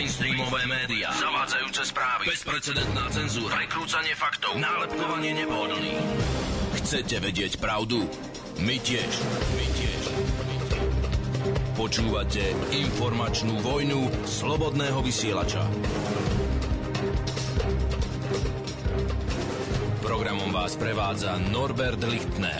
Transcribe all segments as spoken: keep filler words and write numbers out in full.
Mainstreamové médiá, zavádzajúce správy, bezprecedentná cenzúra, prekrúcanie faktov, nálepkovanie nepohodlných. Chcete vedieť pravdu? My tiež. My tiež. Počúvate informačnú vojnu slobodného vysielača. Programom vás prevádza Norbert Lichtner.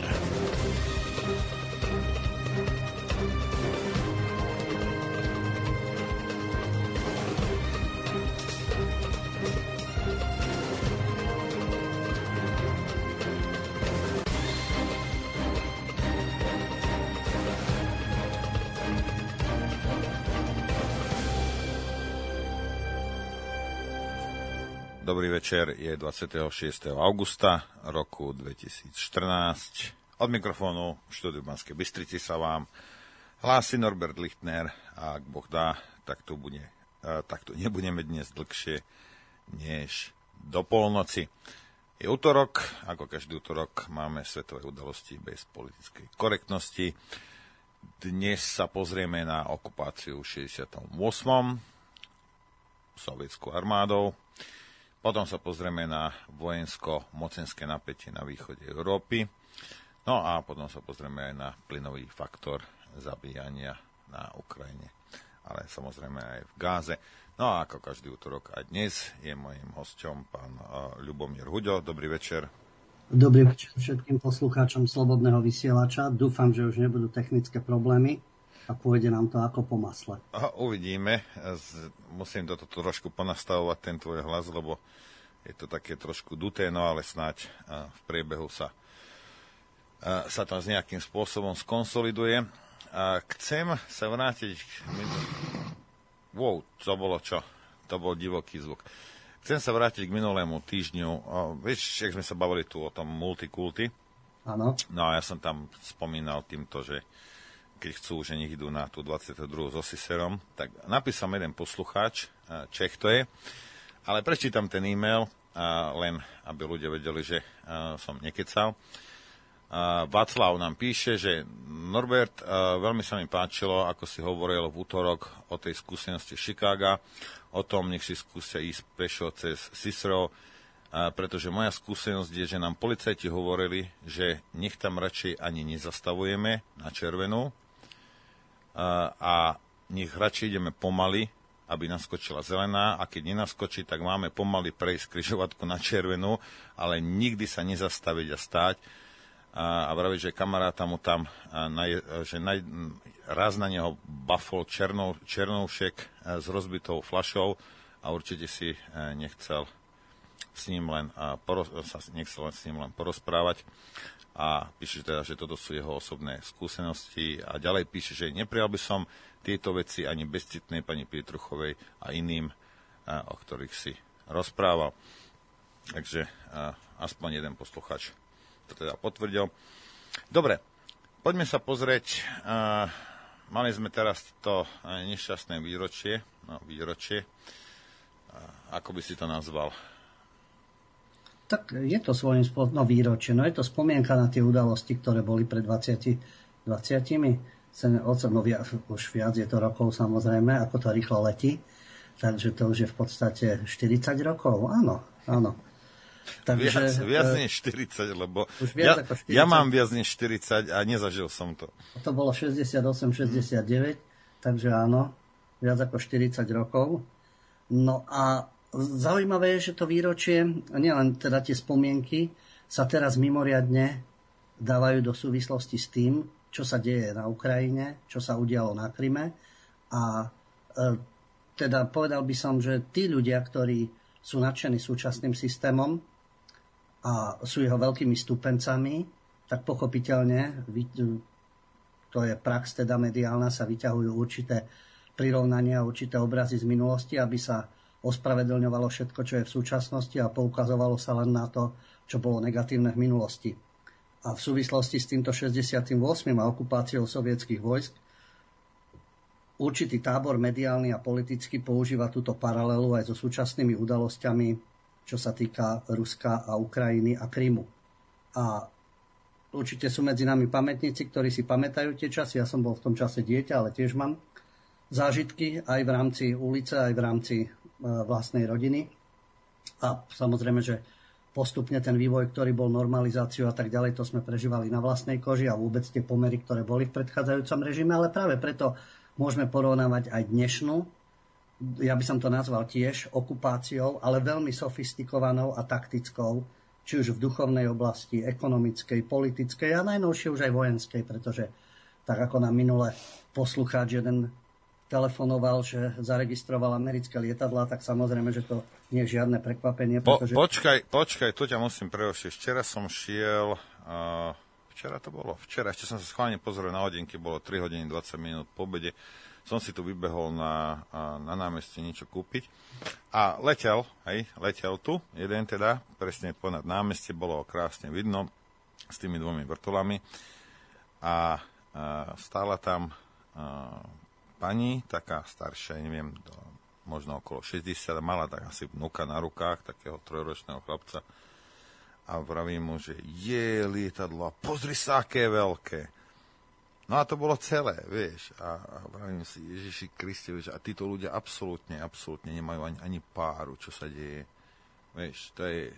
Dobrý večer, je dvadsiateho šiesteho augusta roku dvetisícštrnásť. Od mikrofónu v štúdiu Banskej Bystrici sa vám hlási Norbert Lichtner a ak Boh dá, tak tu, bude, tak tu nebudeme dnes dlhšie než do polnoci. Je útorok, ako každý útorok máme svetové udalosti bez politickej korektnosti. Dnes sa pozrieme na okupáciu v šesťdesiatom ôsmom sovietskou armádou. Potom sa pozrieme na vojensko-mocenské napätie na východe Európy. No a potom sa pozrieme aj na plynový faktor zabíjania na Ukrajine, ale samozrejme aj v Gáze. No a ako každý útorok aj dnes je mojím hosťom pán uh, Ľubomír Huďo. Dobrý večer. Dobrý večer všetkým poslucháčom Slobodného vysielača. Dúfam, že už nebudú technické problémy a pôjde nám to ako po masle. Aha, uvidíme. Musím toto trošku ponastavovať, ten tvoj hlas, lebo je to také trošku duté, no ale snáď v priebehu sa, sa to s nejakým spôsobom skonsoliduje. Chcem sa vrátiť... Wow, to bolo čo? To bol divoký zvuk. Chcem sa vrátiť k minulému týždňu. Vieš, jak sme sa bavili tu o tom multikulty? Áno. No a ja som tam spomínal týmto, že keď chcú, že nech idú na tú dvadsiatu druhú so Siserom, tak napísal jeden poslucháč, Čech to je, ale prečítam ten e-mail, len aby ľudia vedeli, že som nekecal. Václav nám píše, že Norbert, veľmi sa mi páčilo, ako si hovoril v útorok o tej skúsenosti Chicaga, o tom, nech si skúsia ísť pešo cez Cicero, pretože moja skúsenosť je, že nám policajti hovorili, že nech tam radšej ani nezastavujeme na červenú, a nech radšej ideme pomaly, aby naskočila zelená, a keď nenaskočí, tak máme pomaly prejsť križovatku na červenú, ale nikdy sa nezastaviť a stáť a, a vraviť, že kamaráta mu tam, na, že na, raz na neho bafol černov, černoušek s rozbitou fľašou a určite si nechcel s ním len, poros, sa nechcel len s ním len porozprávať. A píše teda, že toto sú jeho osobné skúsenosti a ďalej píše, že neprijal by som tieto veci ani bezcitnej pani Pietruchovej a iným, o ktorých si rozprával. Takže aspoň jeden posluchač to teda potvrdil. Dobre, poďme sa pozrieť. Mali sme teraz to nešťastné výročie. No, výročie. Ako by si to nazval? Tak je to svojím spôsobom no, výročie, no je to spomienka na tie udalosti, ktoré boli pred dvadsiatimi no, už viac je to rokov samozrejme, ako to rýchlo letí, takže to už je v podstate štyridsať rokov, áno, áno. Takže, viac, viac než štyridsať, lebo viac ja, štyridsať, ja mám viac než štyridsať a nezažil som to. To bolo šesťdesiatosem šesťdesiatdeväť, takže áno, viac ako štyridsať rokov. No a zaujímavé je, že to výročie, nielen teda tie spomienky, sa teraz mimoriadne dávajú do súvislosti s tým, čo sa deje na Ukrajine, čo sa udialo na Kryme. A e, teda povedal by som, že tí ľudia, ktorí sú nadšení súčasným systémom a sú jeho veľkými stúpencami, tak pochopiteľne, to je prax teda mediálna, sa vyťahujú určité prirovnania, určité obrazy z minulosti, aby sa ospravedlňovalo všetko, čo je v súčasnosti a poukazovalo sa len na to, čo bolo negatívne v minulosti. A v súvislosti s týmto šesťdesiatym ôsmym a okupáciou sovietských vojsk určitý tábor mediálny a politický používa túto paralelu aj so súčasnými udalosťami, čo sa týka Ruska a Ukrajiny a Krymu. A určite sú medzi nami pamätníci, ktorí si pamätajú tie časy. Ja som bol v tom čase dieťa, ale tiež mám zážitky aj v rámci ulice, aj v rámci vlastnej rodiny. A samozrejme, že postupne ten vývoj, ktorý bol normalizáciu a tak ďalej, to sme prežívali na vlastnej koži a vôbec tie pomery, ktoré boli v predchádzajúcom režime, ale práve preto môžeme porovnávať aj dnešnú, ja by som to nazval tiež okupáciou, ale veľmi sofistikovanou a taktickou, či už v duchovnej oblasti, ekonomickej, politickej a najnovšie už aj vojenskej, pretože tak ako nám minule poslucháč jeden telefonoval, že zaregistroval americké lietadlá, tak samozrejme, že to nie je žiadne prekvapenie. Pretože... Po, počkaj, počkaj, tu ťa musím prerušiť. Včera som šiel, uh, včera to bolo, včera, ešte som sa schválne pozrel na hodinky, bolo tri hodiny dvadsať minút po obede. Som si tu vybehol na, uh, na námestie niečo kúpiť a letel, hej, letel tu, jeden teda, presne ponad námestie, bolo krásne vidno s tými dvomi vrtulami a uh, stála tam uh, pani, taká staršia, neviem, možno okolo šesťdesiat, mala tak asi vnuka na rukách, takého trojročného chlapca. A vravím mu, že je lietadlo, pozri sa, aké veľké. No a to bolo celé, vieš. A, a vravím si, Ježiši Kriste, vieš, a títo ľudia absolútne, absolútne nemajú ani, ani páru, čo sa deje. Vieš, to je...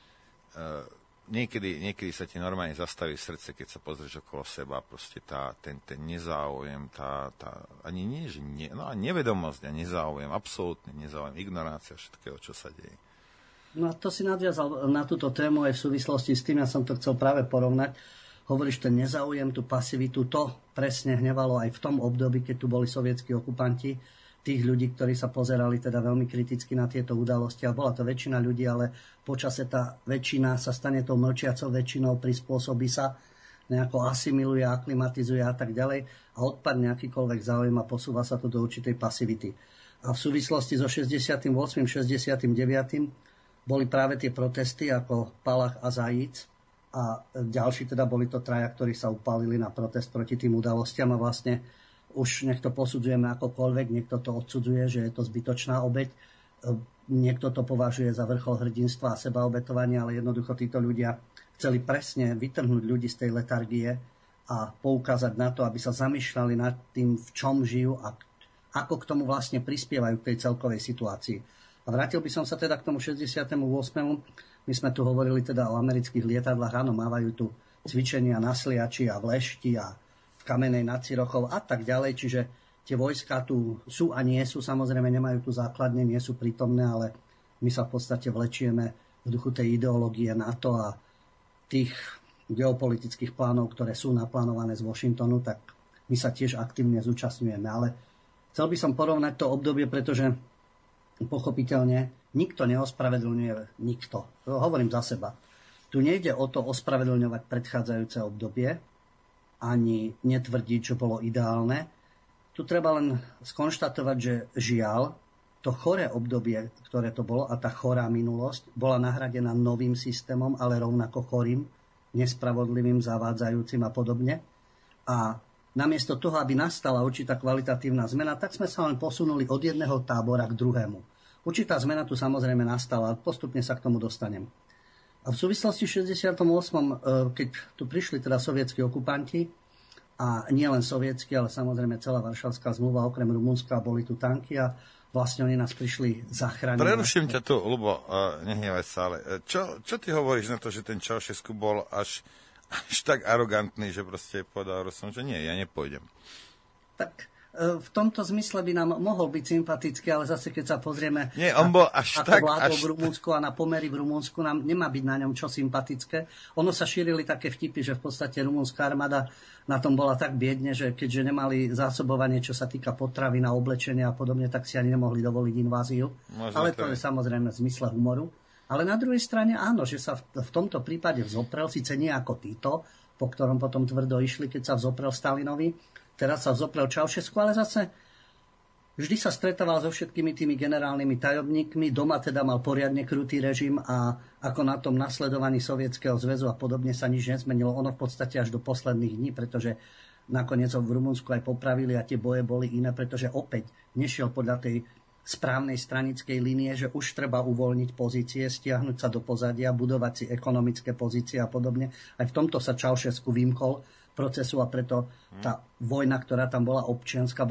Uh, Niekedy, niekedy sa ti normálne zastaví srdce, keď sa pozrieš okolo seba, proste tá, ten, ten nezáujem, tá, tá, ani nie, že nie, no a nevedomosť a nezáujem, absolútne nezáujem, ignorácia všetkého, čo sa deje. No a to si nadviazal na túto tému aj v súvislosti s tým, ja som to chcel práve porovnať. Hovoríš, ten nezáujem, tú pasivitu, to presne hnevalo aj v tom období, keď tu boli sovietskí okupanti, tých ľudí, ktorí sa pozerali teda veľmi kriticky na tieto udalosti. A bola to väčšina ľudí, ale počase tá väčšina sa stane tou mlčiacou väčšinou, prispôsobí sa, nejako asimiluje, aklimatizuje a tak ďalej a odpadne akýkoľvek záujem a posúva sa to do určitej pasivity. A v súvislosti so šesťdesiatym ôsmym šesťdesiatym deviatym boli práve tie protesty ako Palach a Zajíc a ďalší teda boli to traja, ktorí sa upálili na protest proti tým udalostiam a vlastne už nech to posudzujeme akokoľvek, niekto to odsudzuje, že je to zbytočná obeť, niekto to považuje za vrchol hrdinstva a sebaobetovania, ale jednoducho títo ľudia chceli presne vytrhnúť ľudí z tej letargie a poukázať na to, aby sa zamýšľali nad tým, v čom žijú a ako k tomu vlastne prispievajú k tej celkovej situácii. A vrátil by som sa teda k tomu šesťdesiatemu ôsmemu My sme tu hovorili teda o amerických lietadlách, áno, mávajú tu cvičenia na Sliači a v Lešti a v Kamenej nad Cirochou a tak ďalej, čiže tie vojska tu sú a nie sú, samozrejme nemajú tu základne, nie sú prítomné, ale my sa v podstate vlečieme v duchu tej ideológie NATO a tých geopolitických plánov, ktoré sú naplánované z Washingtonu, tak my sa tiež aktívne zúčastňujeme. Ale chcel by som porovnať to obdobie, pretože pochopiteľne nikto neospravedlňuje nikto. To hovorím za seba. Tu nejde o to ospravedlňovať predchádzajúce obdobie, ani netvrdiť, že bolo ideálne. Tu treba len skonštatovať, že žiaľ, to choré obdobie, ktoré to bolo, a tá chorá minulosť, bola nahradená novým systémom, ale rovnako chorým, nespravodlivým, zavádzajúcim a podobne. A namiesto toho, aby nastala určitá kvalitatívna zmena, tak sme sa len posunuli od jedného tábora k druhému. Určitá zmena tu samozrejme nastala, postupne sa k tomu dostanem. A v súvislosti v šesťdesiatom ôsmom, keď tu prišli teda sovietskí okupanti, a nie len sovietskí, ale samozrejme celá Varšavská zmluva, okrem Rumunska, boli tu tanky a vlastne oni nás prišli zachrániť. Preruším ťa tu, Ľubo, uh, nehnevaj sa, ale čo, čo ty hovoríš na to, že ten Čaušesku bol až, až tak arogantný, že proste povedal Rusom, že nie, ja nepôjdem. Tak v tomto zmysle by nám mohol byť sympatický, ale zase keď sa pozrieme, nie, on bol až ako tak, vládol až v Rumunsku a na pomery v Rumunsku, nám nemá byť na ňom čo sympatické. Ono sa šírili také vtipy, že v podstate rumunská armáda na tom bola tak biedne, že keďže nemali zásobovanie, čo sa týka potravy na oblečenie a podobne, tak si ani nemohli dovoliť inváziu. Možno ale to je, je samozrejme v zmysle humoru. Ale na druhej strane áno, že sa v, v tomto prípade vzoprel, síce nie ako Tito, po ktorom potom tvrdo išli, keď sa vzoprel Stalinovi, teraz sa vzoprel Čaušesku, ale zase vždy sa stretával so všetkými tými generálnymi tajomníkmi, doma teda mal poriadne krutý režim a ako na tom nasledovaní Sovietskeho zväzu a podobne sa nič nezmenilo. Ono v podstate až do posledných dní, pretože nakoniec ho v Rumunsku aj popravili a tie boje boli iné, pretože opäť nešiel podľa tej správnej stranickej línie, že už treba uvoľniť pozície, stiahnuť sa do pozadia, budovať si ekonomické pozície a podobne. Aj v tomto sa Čaušesku vymkol procesu a preto tá vojna, ktorá tam bola občianska, bola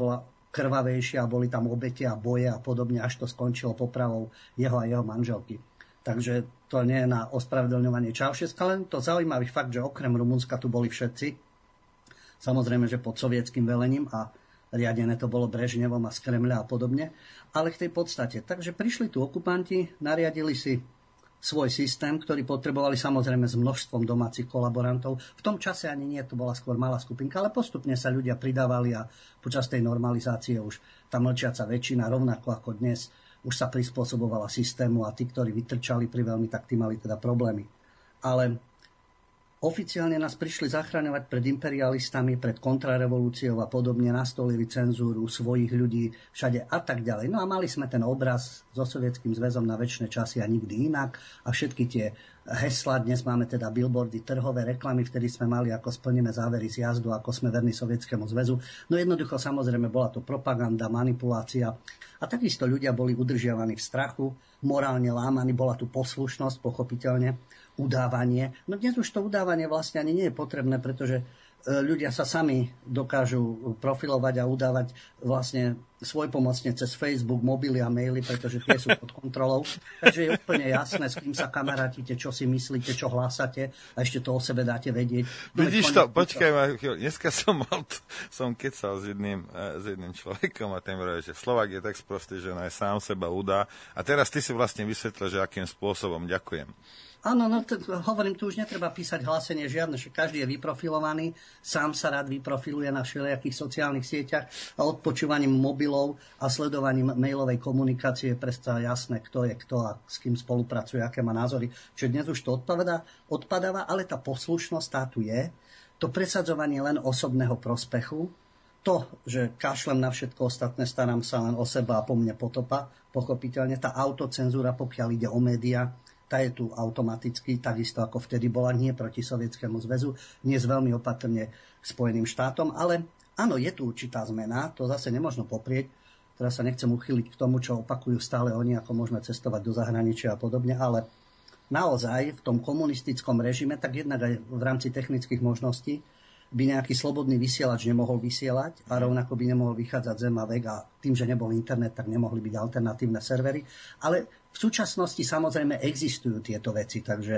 krvavejšie a boli tam obete a boje a podobne, až to skončilo popravou jeho a jeho manželky. Takže to nie je na ospravedlňovanie Čaušeska, len to zaujímavý fakt, že okrem Rumunska tu boli všetci. Samozrejme, že pod sovietským velením a riadené to bolo Brežnevom a z Kremľa a podobne. Ale k tej podstate. Takže prišli tu okupanti, nariadili si svoj systém, ktorý potrebovali samozrejme s množstvom domácich kolaborantov. V tom čase ani nie, to bola skôr malá skupinka, ale postupne sa ľudia pridávali a počas tej normalizácie už tá mlčiaca väčšina, rovnako ako dnes, už sa prispôsobovala systému a tí, ktorí vytrčali pri veľmi, tak tí mali teda problémy. Ale oficiálne nás prišli zachraňovať pred imperialistami, pred kontrarevolúciou a podobne, nastolili cenzúru svojich ľudí všade a tak ďalej. No a mali sme ten obraz so Sovietským zväzom na večné časy a nikdy inak. A všetky tie heslá, dnes máme teda billboardy, trhové reklamy, vtedy sme mali, ako splníme závery z jazdu, ako sme verní Sovietskému zväzu. No jednoducho, samozrejme, bola to propaganda, manipulácia. A takisto ľudia boli udržiavaní v strachu, morálne lámaní, bola tu poslušnosť, pochopiteľne, udávanie. No dnes už to udávanie vlastne ani nie je potrebné, pretože ľudia sa sami dokážu profilovať a udávať vlastne svojpomocne cez Facebook, mobily a maily, pretože tie sú pod kontrolou. Takže je úplne jasné, s kým sa kamarátite, čo si myslíte, čo hlásate a ešte to o sebe dáte vedieť. No vidíš to, počkaj ma, dneska som mal, som kecal s jedným, s jedným človekom a ten vraví, že Slovák je tak sprostý, že aj sám seba udá. A teraz ty si vlastne vysvetlil, že akým spôsobom. Ďakujem. Áno, no t- hovorím, tu už netreba písať hlásenie žiadne, že každý je vyprofilovaný, sám sa rád vyprofiluje na všelijakých sociálnych sieťach a odpočúvaním mobilov a sledovaním mailovej komunikácie je predsa jasné, kto je kto a s kým spolupracuje, aké má názory. Čiže dnes už to odpadá, odpadáva, ale tá poslušnosť tá tu je, to presadzovanie len osobného prospechu, to, že kašlem na všetko ostatné, starám sa len o seba a po mne potopa, pochopiteľne, tá autocenzúra, pokiaľ ide o médiá, tá je tu automaticky, takisto ako vtedy bola, nie proti Sovietskému zväzu, nie s veľmi opatrne k Spojeným štátom, ale áno, je tu určitá zmena, to zase nemožno poprieť. Teraz sa nechcem uchyliť k tomu, čo opakujú stále oni, ako môžeme cestovať do zahraničia a podobne, ale naozaj v tom komunistickom režime, tak jednak aj v rámci technických možností, by nejaký slobodný vysielač nemohol vysielať a rovnako by nemohol vychádzať zem a vek a tým, že nebol internet, tak nemohli byť alternatívne servery. Ale v súčasnosti samozrejme existujú tieto veci, takže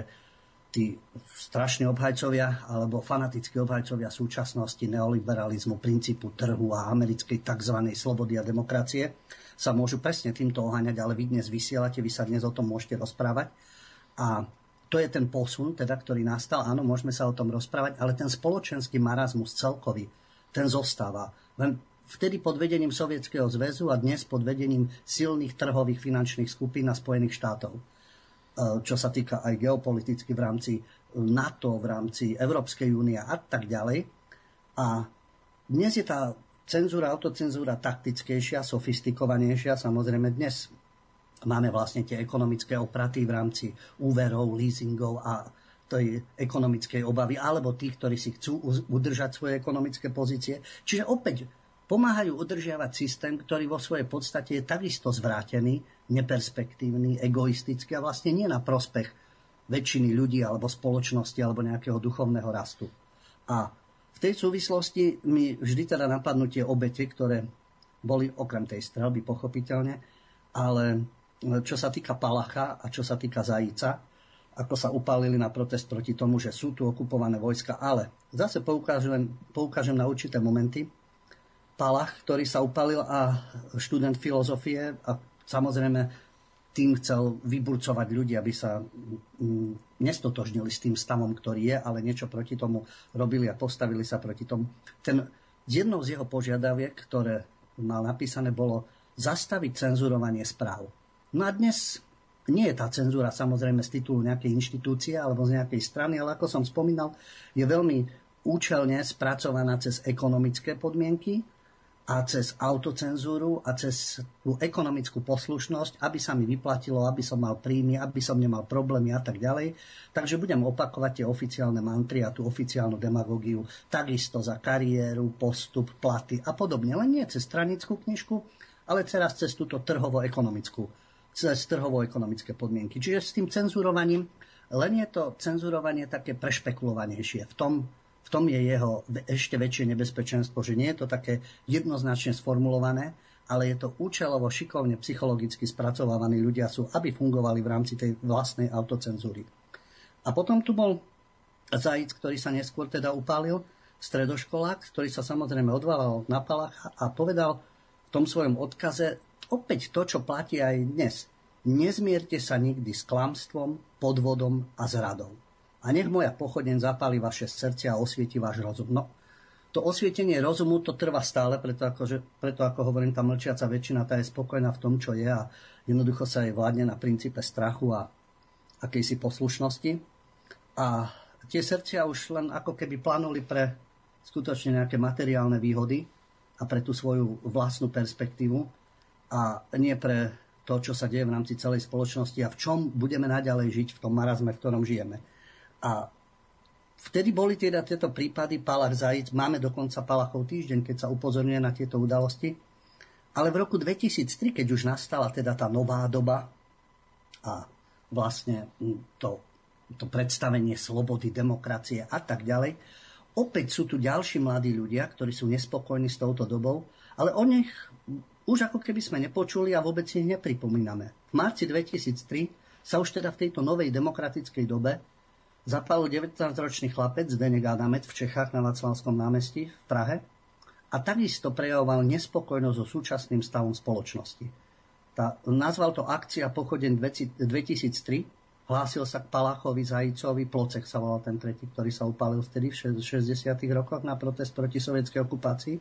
tí strašní obhajcovia alebo fanatickí obhajcovia súčasnosti neoliberalizmu, princípu trhu a americkej tzv. Slobody a demokracie sa môžu presne týmto oháňať, ale vy dnes vysielate, vy sa dnes o tom môžete rozprávať a to je ten posun, teda, ktorý nastal. Áno, môžeme sa o tom rozprávať, ale ten spoločenský marazmus celkový, ten zostáva. Len vtedy pod vedením Sovietskeho zväzu a dnes pod vedením silných trhových finančných skupín a Spojených štátov. Čo sa týka aj geopoliticky v rámci NATO, v rámci Európskej únie a tak ďalej. A dnes je tá cenzúra, autocenzúra taktickejšia, sofistikovanejšia. Samozrejme dnes máme vlastne tie ekonomické opraty v rámci úverov, leasingov a tej ekonomickej obavy, alebo tých, ktorí si chcú udržať svoje ekonomické pozície. Čiže opäť pomáhajú udržiavať systém, ktorý vo svojej podstate je takisto zvrátený, neperspektívny, egoistický a vlastne nie na prospech väčšiny ľudí alebo spoločnosti alebo nejakého duchovného rastu. A v tej súvislosti mi vždy teda napadnú tie obete, ktoré boli okrem tej streľby pochopiteľne, ale čo sa týka Palacha a čo sa týka Zajíca, ako sa upálili na protest proti tomu, že sú tu okupované vojska. Ale zase poukážem, poukážem na určité momenty. Palach, ktorý sa upálil a študent filozofie a samozrejme tým chcel vyburcovať ľudí, aby sa nestotožnili s tým stavom, ktorý je, ale niečo proti tomu robili a postavili sa proti tomu. Ten, jednou z jeho požiadaviek, ktoré mal napísané, bolo zastaviť cenzurovanie správ. No a dnes nie je tá cenzúra samozrejme z titulu nejakej inštitúcie alebo z nejakej strany, ale ako som spomínal, je veľmi účelne spracovaná cez ekonomické podmienky a cez autocenzúru a cez tú ekonomickú poslušnosť, aby sa mi vyplatilo, aby som mal príjmy, aby som nemal problémy a tak ďalej. Takže budem opakovať tie oficiálne mantry a tú oficiálnu demagógiu takisto za kariéru, postup, platy a podobne. Len nie cez stranickú knižku, ale teraz cez túto trhovo-ekonomickú cez trhovo-ekonomické podmienky. Čiže s tým cenzurovaním, len je to cenzurovanie také prešpekulovanejšie v tom, v tom je jeho ešte väčšie nebezpečenstvo, že nie je to také jednoznačne sformulované, ale je to účelovo, šikovne, psychologicky spracovávaní ľudia sú, aby fungovali v rámci tej vlastnej autocenzúry. A potom tu bol Zajíc, ktorý sa neskôr teda upálil, stredoškolák, ktorý sa samozrejme odvalal na palách a povedal v tom svojom odkaze opäť to, čo platí aj dnes. Nezmierte sa nikdy s klamstvom, podvodom a zradou. A nech moja pochodeň zapáli vaše srdce a osvieti váš rozum. No, to osvietenie rozumu, to trvá stále, preto ako, že, preto ako hovorím, tá mlčiaca väčšina, tá je spokojná v tom, čo je a jednoducho sa jej vládne na princípe strachu a akejsi poslušnosti. A tie srdcia už len ako keby planuli pre skutočne nejaké materiálne výhody a pre tú svoju vlastnú perspektívu a nie pre to, čo sa deje v rámci celej spoločnosti a v čom budeme naďalej žiť v tom marazme, v ktorom žijeme. A vtedy boli teda tieto prípady Palach Zajíc, máme dokonca Palachov týždeň, keď sa upozorňuje na tieto udalosti. Ale v roku dvetisíctri, keď už nastala teda tá nová doba a vlastne to, to predstavenie slobody, demokracie a tak ďalej, opäť sú tu ďalší mladí ľudia, ktorí sú nespokojní s touto dobou, ale o nich už ako keby sme nepočuli a vôbec ich nepripomíname. V marci dvetisíctri sa už teda v tejto novej demokratickej dobe zapálil devätnásťročný chlapec Zdeněk Adamec v Čechách na Václavskom námestí v Prahe a takisto prejavoval nespokojnosť so súčasným stavom spoločnosti. Tá, nazval to akcia Pochodeň dvetisíctri, hlásil sa k Palachovi, Zajícovi, Plocek sa volal ten tretí, ktorý sa upálil vtedy v šesťdesiatych rokoch na protest proti sovietskej okupácii.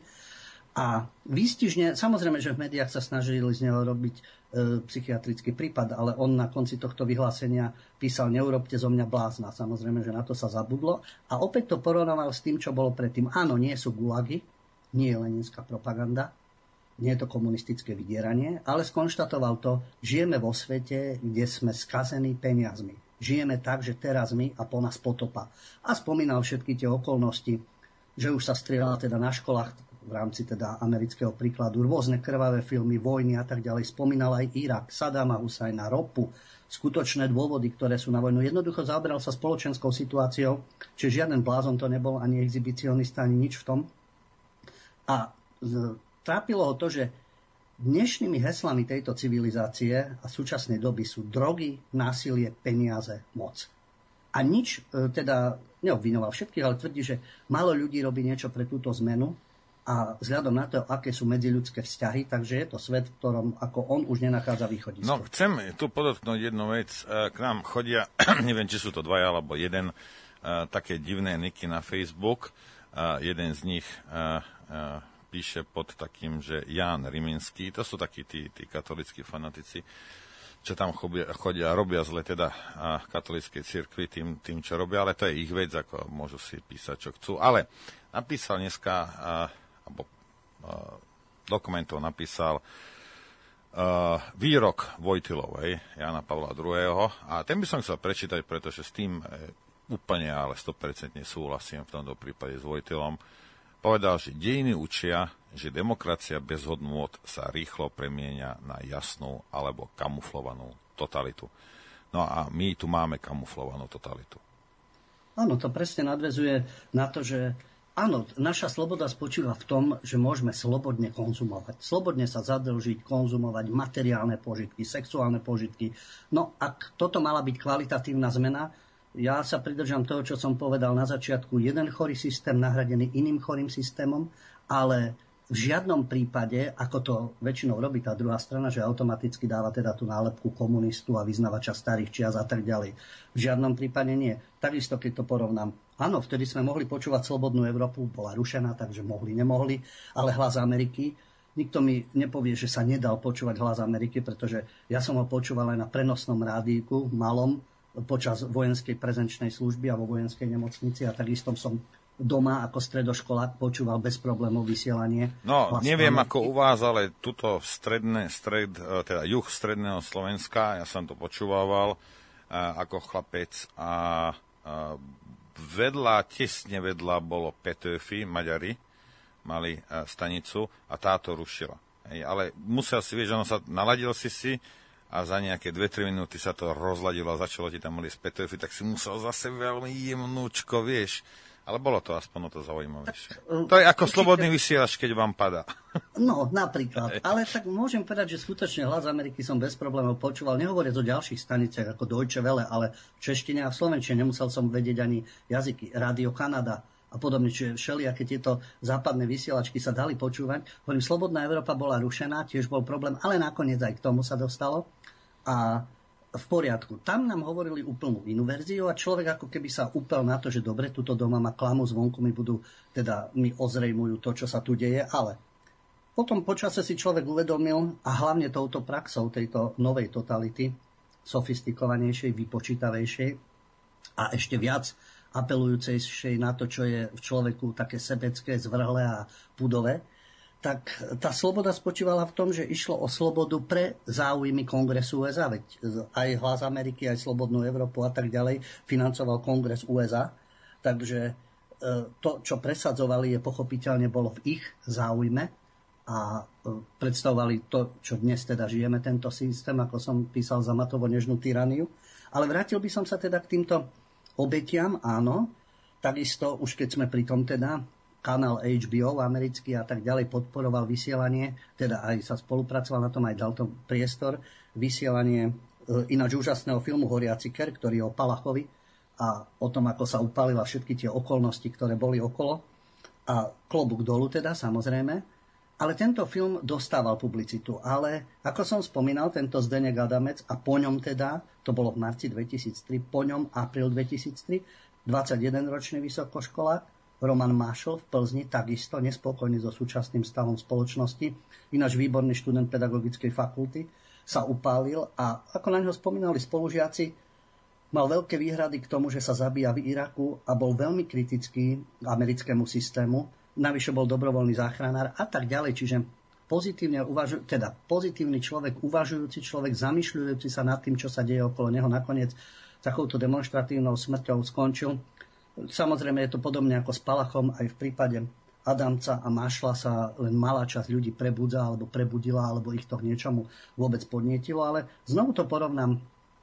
A výstižne, samozrejme, že v médiách sa snažili z neho robiť e, psychiatrický prípad, ale on na konci tohto vyhlásenia písal: neurobte zo mňa blázna. Samozrejme, že na to sa zabudlo. A opäť to porovnával s tým, čo bolo predtým. Áno, nie sú gulagy, nie je leninská propaganda, nie je to komunistické vydieranie, ale skonštatoval to, žijeme vo svete, kde sme skazení peniazmi. Žijeme tak, že teraz my a po nás potopa. A spomínal všetky tie okolnosti, že už sa strieľala teda na školách, v rámci teda amerického príkladu, rôzne krvavé filmy, vojny a tak ďalej. Spomínal aj Irak, Sadama Husajna, ropu, skutočné dôvody, ktoré sú na vojnu. Jednoducho zaoberal sa spoločenskou situáciou, čiže žiaden blázon to nebol, ani exhibicionista, ani nič v tom. A trápilo ho to, že dnešnými heslami tejto civilizácie a súčasnej doby sú drogy, násilie, peniaze, moc. A nič, teda neobvinoval všetkých, ale tvrdí, že málo ľudí robí niečo pre túto zmenu, a vzhľadom na to, aké sú medziľudské vzťahy, takže je to svet, v ktorom ako on už nenachádza východisko. No, chcem tu podotknúť jednu vec. K nám chodia, neviem, či sú to dvaja alebo jeden, také divné niky na Facebook. Jeden z nich píše pod takým, že Ján Riminský, to sú takí tí, tí katolíckí fanatici, čo tam chodia, chodia a robia zle teda katolíckej cirkvi tým, tým, čo robia, ale to je ich vec, ako môžu si písať, čo chcú. Ale napísal dneska alebo uh, dokumentov napísal uh, výrok Vojtilovej, Jána Pavla druhého. A ten by som chcel prečítať, pretože s tým e, úplne, ale sto percent súhlasím v tomto prípade s Vojtilom. Povedal, že dejiny učia, že demokracia bez hodnôt sa rýchlo premieňa na jasnú alebo kamuflovanú totalitu. No a my tu máme kamuflovanú totalitu. Áno, to presne nadväzuje na to, že áno, naša sloboda spočíva v tom, že môžeme slobodne konzumovať. Slobodne sa zadlžiť, konzumovať materiálne požitky, sexuálne požitky. No, ak toto mala byť kvalitatívna zmena, ja sa pridržam toho, čo som povedal na začiatku. Jeden chorý systém nahradený iným chorým systémom, ale v žiadnom prípade, ako to väčšinou robí tá druhá strana, že automaticky dáva teda tú nálepku komunistu a vyznavača starých čias a tak ďalej. V žiadnom prípade nie. Takisto, keď to porovnám. Áno, vtedy sme mohli počúvať Slobodnú Európu, bola rušená, takže mohli, nemohli, ale Hlas Ameriky, nikto mi nepovie, že sa nedal počúvať Hlas Ameriky, pretože ja som ho počúval aj na prenosnom rádiku, malom, počas vojenskej prezenčnej služby a vo vojenskej nemocnici a takisto som doma ako stredoškolák počúval bez problémov vysielanie. No, neviem ako u vás, ale tuto stredné, stred, teda juh stredného Slovenska, ja som to počúval ako chlapec a, a vedľa, tesne vedľa bolo Petöfi, Maďari, mali stanicu a táto rušila. Hej, ale musel si, vieš, ono sa, naladil si si a za nejaké dve tri minúty sa to rozladilo a začalo ti tam liesť Petöfi, tak si musel zase veľmi jemnúčko, vieš, Ale bolo to aspoň to zaujímavejšie. Tak, to je ako určite... slobodný vysielač, keď vám padá. No, napríklad. Ale tak môžem povedať, že skutočne Hlas Ameriky som bez problémov počúval. Nehovoriac o ďalších staniciach ako Deutsche Welle, ale v češtine a v slovenčine. Nemusel som vedieť ani jazyky. Rádio Kanada a podobne. Čiže všelijaké tieto západné vysielačky sa dali počúvať. Hovorím, Slobodná Európa bola rušená, tiež bol problém, ale nakoniec aj k tomu sa dostalo. A v poriadku. Tam nám hovorili úplnú inú verziu a človek ako keby sa upel na to, že dobre, tuto doma ma klamu, zvonku mi budú, teda mi ozrejmujú to, čo sa tu deje, ale potom počase si človek uvedomil a hlavne touto praxou tejto novej totality, sofistikovanejšej, vypočítavejšej a ešte viac apelujúcejšej na to, čo je v človeku také sebecké, zvrhlé a pudové, tak tá sloboda spočívala v tom, že išlo o slobodu pre záujmy Kongresu ú es á. Veď aj Hlas Ameriky, aj Slobodnú Európu a tak ďalej financoval Kongres ú es á. Takže to, čo presadzovali, je pochopiteľne bolo v ich záujme a predstavovali to, čo dnes teda žijeme, tento systém, ako som písal za Matovo nežnú tyraniu. Ale vrátil by som sa teda k týmto obetiam, áno. Takisto, už keď sme pri tom teda, kanál há bé ó americký a tak ďalej podporoval vysielanie, teda aj sa spolupracoval na tom, aj dal tom priestor, vysielanie ináč úžasného filmu Horiaci ker, ktorý je o Palachovi a o tom, ako sa upálila všetky tie okolnosti, ktoré boli okolo. A klobúk dolu teda, samozrejme. Ale tento film dostával publicitu. Ale ako som spomínal, tento Zdeněk Adamec a po ňom teda, to bolo v marci dvetisíctri, po ňom apríl dvetisíctri, dvadsaťjedenročný vysokoškolák, Roman Mášl v Plzni, takisto nespokojný so súčasným stavom spoločnosti, ináč výborný študent pedagogickej fakulty, sa upálil a ako na neho spomínali spolužiaci, mal veľké výhrady k tomu, že sa zabíja v Iraku a bol veľmi kritický k americkému systému, navyše bol dobrovoľný záchranár a tak ďalej, čiže pozitívne uvažuj, teda pozitívny človek, uvažujúci človek, zamýšľujúci sa nad tým, čo sa deje okolo neho, nakoniec takouto demonstratívnou smrťou skončil. Samozrejme je to podobne ako s Palachom, aj v prípade Adamca a Mášla sa len malá časť ľudí prebudza alebo prebudila, alebo ich to k niečomu vôbec podnietilo, ale znovu to porovnám,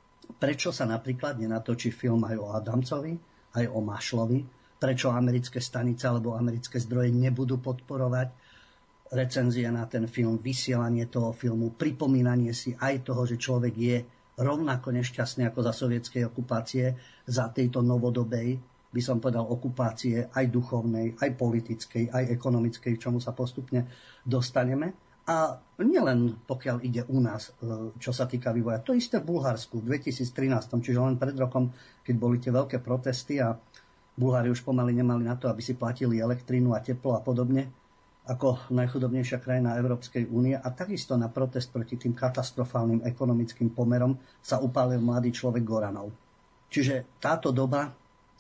prečo sa napríklad nenatočí film aj o Adamcovi, aj o Mášlovi, prečo americké stanice alebo americké zdroje nebudú podporovať recenzie na ten film, vysielanie toho filmu, pripomínanie si aj toho, že človek je rovnako nešťastný ako za sovietskej okupácie, za tejto novodobej, by som povedal, okupácie aj duchovnej, aj politickej, aj ekonomickej, k čomu sa postupne dostaneme. A nielen pokiaľ ide u nás, čo sa týka vývoja. To isté v Bulharsku v dvetisíctrinásť, čiže len pred rokom, keď boli tie veľké protesty a Bulhári už pomaly nemali na to, aby si platili elektrínu a teplo a podobne, ako najchudobnejšia krajina Európskej únie. A takisto na protest proti tým katastrofálnym ekonomickým pomerom sa upálil mladý človek Goranov. Čiže táto doba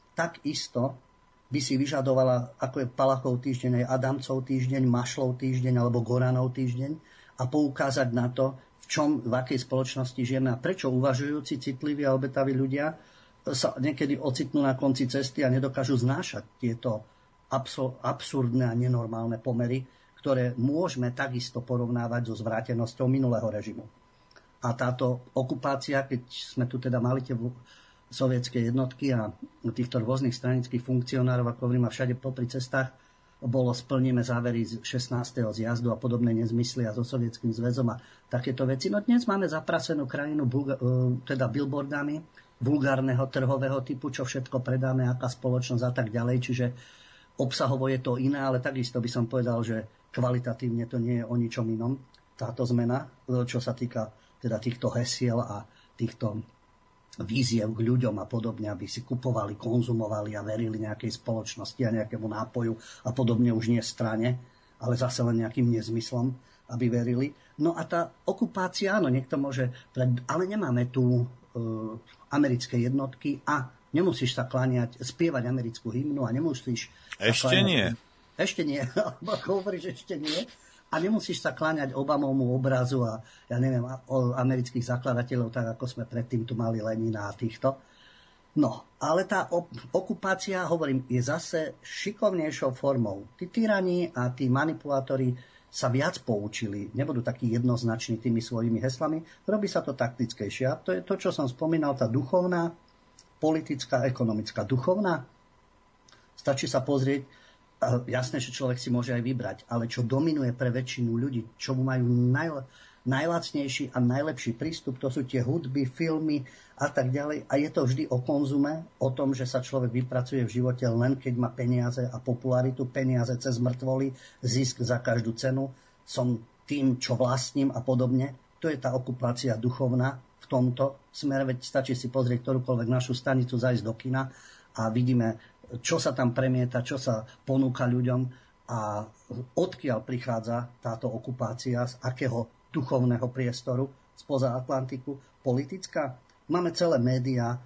takisto by si vyžadovala, ako je Palachov týždeň, aj Adamcov týždeň, Mašlov týždeň alebo Goranov týždeň a poukázať na to, v čom, v akej spoločnosti žijeme a prečo uvažujúci, citliví a obetaví ľudia sa niekedy ocitnú na konci cesty a nedokážu znášať tieto absurdné a nenormálne pomery, ktoré môžeme takisto porovnávať so zvrátenosťou minulého režimu. A táto okupácia, keď sme tu teda mali tie sovietské jednotky a týchto rôznych stranických funkcionárov, ako hovorím, a všade popri cestách bolo splníme závery z šestnásteho zjazdu a podobné nezmysly a so Sovietským zväzom a takéto veci. No dnes máme zaprasenú krajinu teda billboardami vulgárneho trhového typu, čo všetko predáme, aká spoločnosť a tak ďalej. Čiže obsahovo je to iné, ale takisto by som povedal, že kvalitatívne to nie je o ničom inom. Táto zmena, čo sa týka teda týchto hesiel a týchto víziev k ľuďom a podobne, aby si kupovali, konzumovali a verili nejakej spoločnosti a nejakému nápoju a podobne, už nie strane, ale zase len nejakým nezmyslom, aby verili. No a tá okupácia, áno, niekto môže, ale nemáme tu e, americké jednotky a nemusíš sa kláňať, spievať americkú hymnu a nemusíš... Ešte kláňať, nie. Ešte nie, ako hovoríš, ešte nie. A nemusíš sa kláňať Obamovmu obrazu a ja neviem, o amerických zakladateľov, tak ako sme predtým tu mali Lenina a týchto. No, ale tá okupácia, hovorím, je zase šikovnejšou formou. Tí tyrani a tí manipulátori sa viac poučili, nebudú takí jednoznační tými svojimi heslami, robí sa to taktickejšie. A to je to, čo som spomínal, tá duchovná, politická, ekonomická. Duchovná Stačí sa pozrieť, jasné, že človek si môže aj vybrať, ale čo dominuje pre väčšinu ľudí, čo majú naj, najlacnejší a najlepší prístup, to sú tie hudby, filmy a tak ďalej. A je to vždy o konzume, o tom, že sa človek vypracuje v živote len keď má peniaze a popularitu, peniaze cez mŕtvoly, zisk za každú cenu, som tým, čo vlastním a podobne. To je tá okupácia duchovná v tomto smere, veď stačí si pozrieť ktorúkoľvek našu stanicu, zajsť do kina a vidíme, čo sa tam premieta, čo sa ponúka ľuďom a odkiaľ prichádza táto okupácia, z akého duchovného priestoru spoza Atlantiku, politická. Máme celé médiá,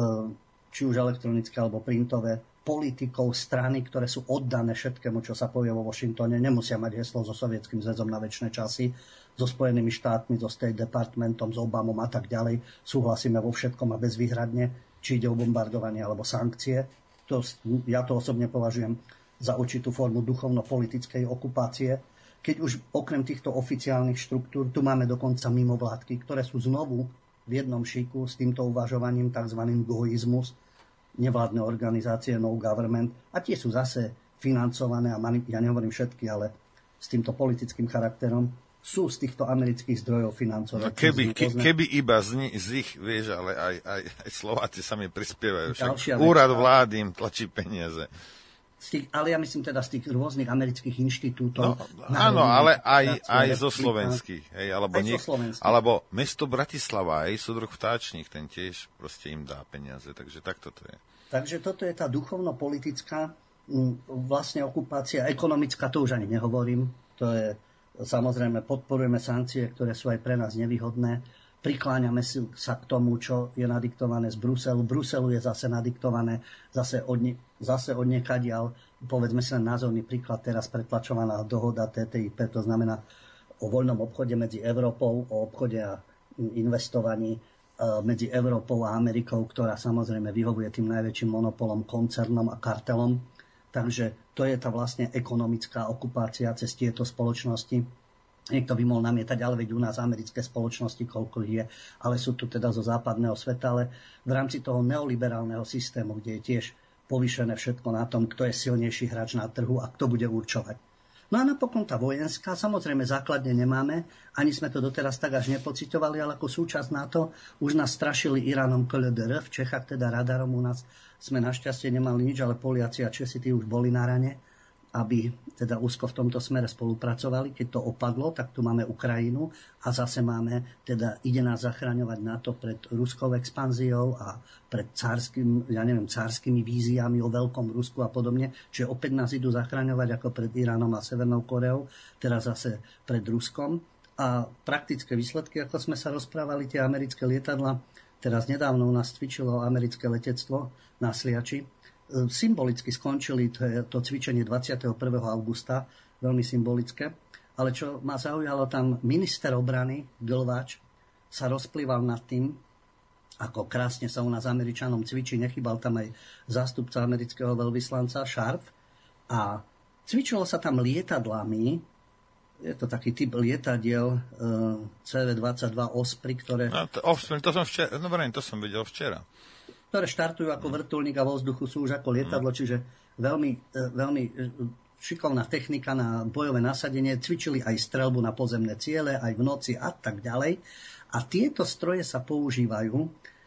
či už elektronické alebo printové, politikov, strany, ktoré sú oddané všetkému, čo sa povie vo Washingtone. Nemusia mať heslo so Sovietským zväzom na večné časy, so Spojenými štátmi, so State Departmentom, s Obamom a tak ďalej. Súhlasíme vo všetkom a bezvýhradne, či ide o bombardovanie alebo sankcie. To, ja to osobne považujem za určitú formu duchovno-politickej okupácie. Keď už okrem týchto oficiálnych štruktúr, tu máme dokonca mimovládky, ktoré sú znovu v jednom šiku s týmto uvažovaním, tzv. Goizmus, nevládne organizácie, no government, a tie sú zase financované, a mani- ja nehovorím všetky, ale s týmto politickým charakterom, sú z týchto amerických zdrojov financované. No keby, ke, keby iba z, ni, z ich, vieš, ale aj, aj, aj Slováci sami prispievajú. Však úrad vlády im tlačí peniaze. Z tých, ale ja myslím teda z tých rôznych amerických inštitútov. No, áno, ale aj, aj zo slovenských. Hej, alebo, aj niek- zo slovenských. alebo mesto Bratislava, aj súdruh Vtáčnik, ten tiež proste im dá peniaze. Takže takto to je. Takže toto je tá duchovno-politická vlastne okupácia. Ekonomická, to už ani nehovorím. To je, samozrejme, podporujeme sankcie, ktoré sú aj pre nás nevýhodné. Prikláňame sa k tomu, čo je nadiktované z Bruselu. Bruselu je zase nadiktované zase od, zase od niekadiaľ. Povedzme si len názorný príklad, teraz pretlačovaná dohoda T T I P, to znamená o voľnom obchode medzi Európou, o obchode a investovaní medzi Európou a Amerikou, ktorá samozrejme vyhovuje tým najväčším monopolom, koncernom a kartelom. Takže to je tá vlastne ekonomická okupácia cez tieto spoločnosti. Niekto by mohol namietať, ale veď u nás americké spoločnosti, koľko ich je, ale sú tu teda zo západného sveta, ale v rámci toho neoliberálneho systému, kde je tiež povýšené všetko na tom, kto je silnejší hráč na trhu a kto bude určovať. No a napokon tá vojenská, samozrejme základne nemáme, ani sme to doteraz tak až nepociťovali, ale ako súčasť NATO už nás strašili Iránom K L D R, v Čechách teda radarom, u nás sme našťastie nemali nič, ale Poliaci a Česi tí už boli na rane, aby teda úzko v tomto smere spolupracovali. Keď to opadlo, tak tu máme Ukrajinu a zase máme, teda ide nás zachraňovať NATO pred ruskou expanziou a pred cárskym, ja neviem, cárskymi víziami o veľkom Rusku a podobne. Čiže opäť nás idú zachraňovať ako pred Iránom a Severnou Koreou, teraz zase pred Ruskom. A praktické výsledky, ako sme sa rozprávali, tie americké lietadla, teraz nedávno u nás cvičilo americké letectvo na Sliači, symbolicky skončili to, to cvičenie dvadsiateho prvého augusta, veľmi symbolické. Ale čo ma zaujalo, tam minister obrany Glváč sa rozplýval nad tým, ako krásne sa u nás Američanom cvičí. Nechybal tam aj zástupca amerického veľvyslanca Sharp. A cvičilo sa tam lietadlami, je to taký typ lietadiel C V dvadsaťdva Osprey, ktoré... No, to, Osprey, to som včera, no, to som videl včera. Ktoré štartujú ako vrtuľník a vo vzduchu sú už ako lietadlo, čiže veľmi, veľmi šikovná technika na bojové nasadenie. Cvičili aj streľbu na pozemné ciele, aj v noci a tak ďalej. A tieto stroje sa používajú,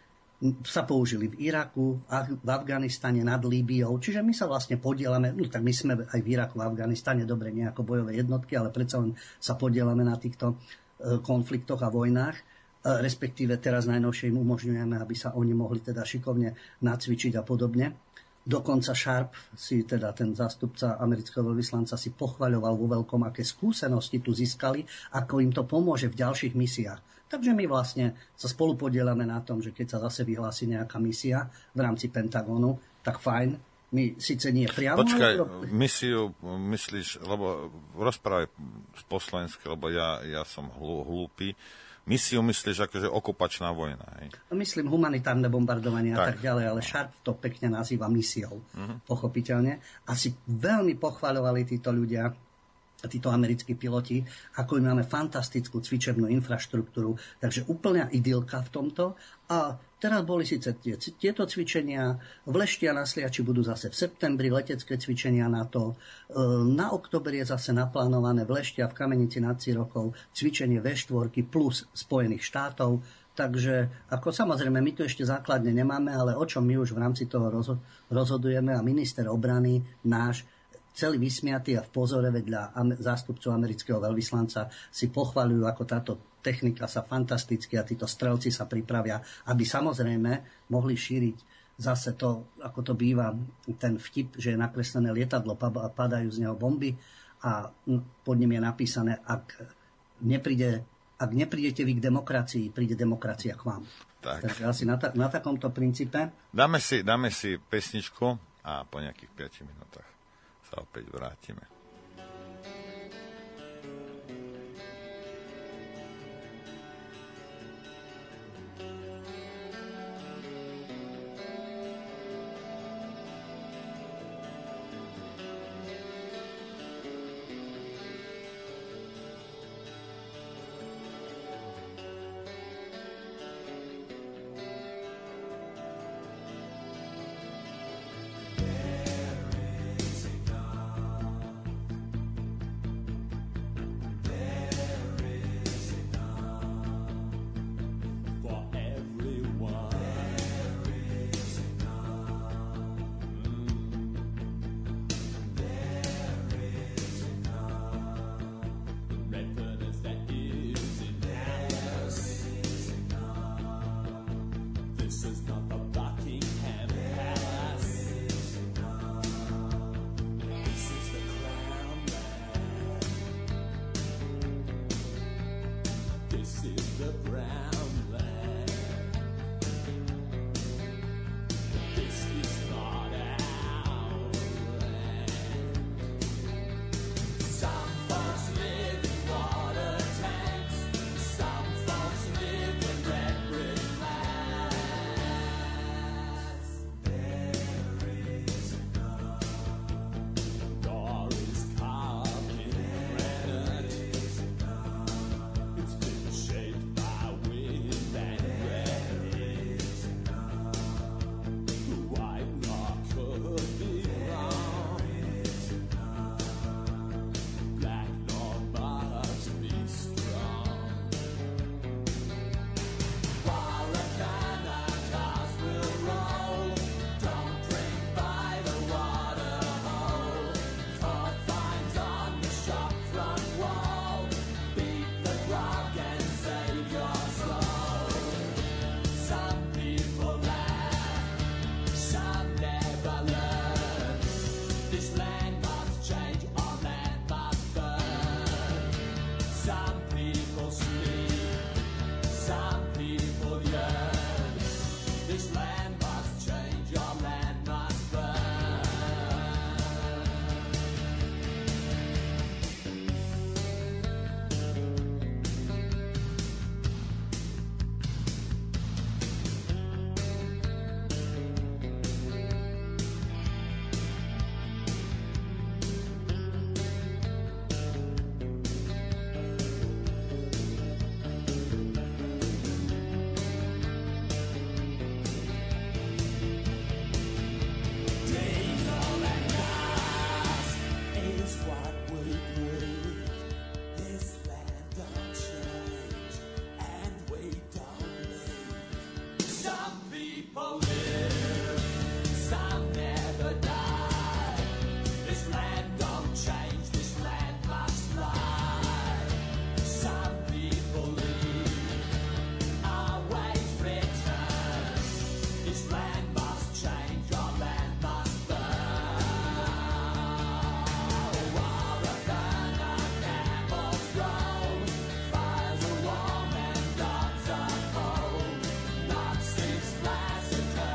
sa použili v Iraku, v Afganistane, nad Líbiou. Čiže my sa vlastne podielame, no tak my sme aj v Iraku, v Afganistane, dobre, nie ako bojové jednotky, ale predsa len sa podielame na týchto konfliktoch a vojnách. Respektíve teraz najnovšie im umožňujeme, aby sa oni mohli teda šikovne nacvičiť a podobne. Dokonca Sharp si, teda ten zástupca amerického veľvyslanca, si pochvaľoval vo veľkom, aké skúsenosti tu získali, ako im to pomôže v ďalších misiách. Takže my vlastne sa spolu podielame na tom, že keď sa zase vyhlási nejaká misia v rámci Pentagonu, tak fajn. My síce nie priamo... Počkaj, ale... misiu myslíš, lebo rozprávaj po slovensky, lebo ja, ja som hlú, hlúpy. Misiu myslíš akože okupačná vojna, hej? Myslím humanitárne bombardovanie a tak ďalej, ale Sharp to pekne nazýva misiou, uh-huh. pochopiteľne. Asi veľmi pochvaľovali títo ľudia títo americkí piloti, ako my máme fantastickú cvičebnú infraštruktúru, takže úplná idylka v tomto. A teraz boli síce tie, tieto cvičenia, v Lešti a na Sliači budú zase v septembri letecké cvičenia na to. Na október je zase naplánované v Lešti a v Kamenici nad Cirokou cvičenie vé štyri plus Spojených štátov. Takže ako samozrejme, my tu ešte základne nemáme, ale o čom my už v rámci toho rozhodujeme a minister obrany náš celý vysmiatý a v pozore vedľa zástupcov amerického veľvyslanca si pochvaľujú, ako táto technika sa fantasticky a títo strelci sa pripravia, aby samozrejme mohli šíriť zase to, ako to býva, ten vtip, že je nakreslené lietadlo, padajú z neho bomby a pod ním je napísané, ak nepríde, ak neprídete vy k demokracii, príde demokracia k vám. Tak. Takže asi na, ta, na takomto princípe. Dáme si, dáme si pesničku a po nejakých piatich minútach sa opäť vrátime. Classic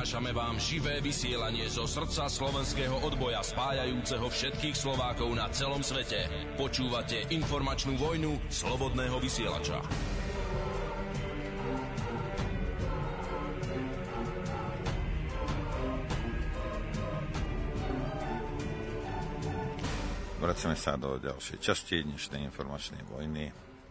Prinášame vám živé vysielanie zo srdca slovenského odboja spájajúceho všetkých Slovákov na celom svete. Počúvate informačnú vojnu slobodného vysielača. Vracame sa do ďalšej časti dnešnej informačnej vojny.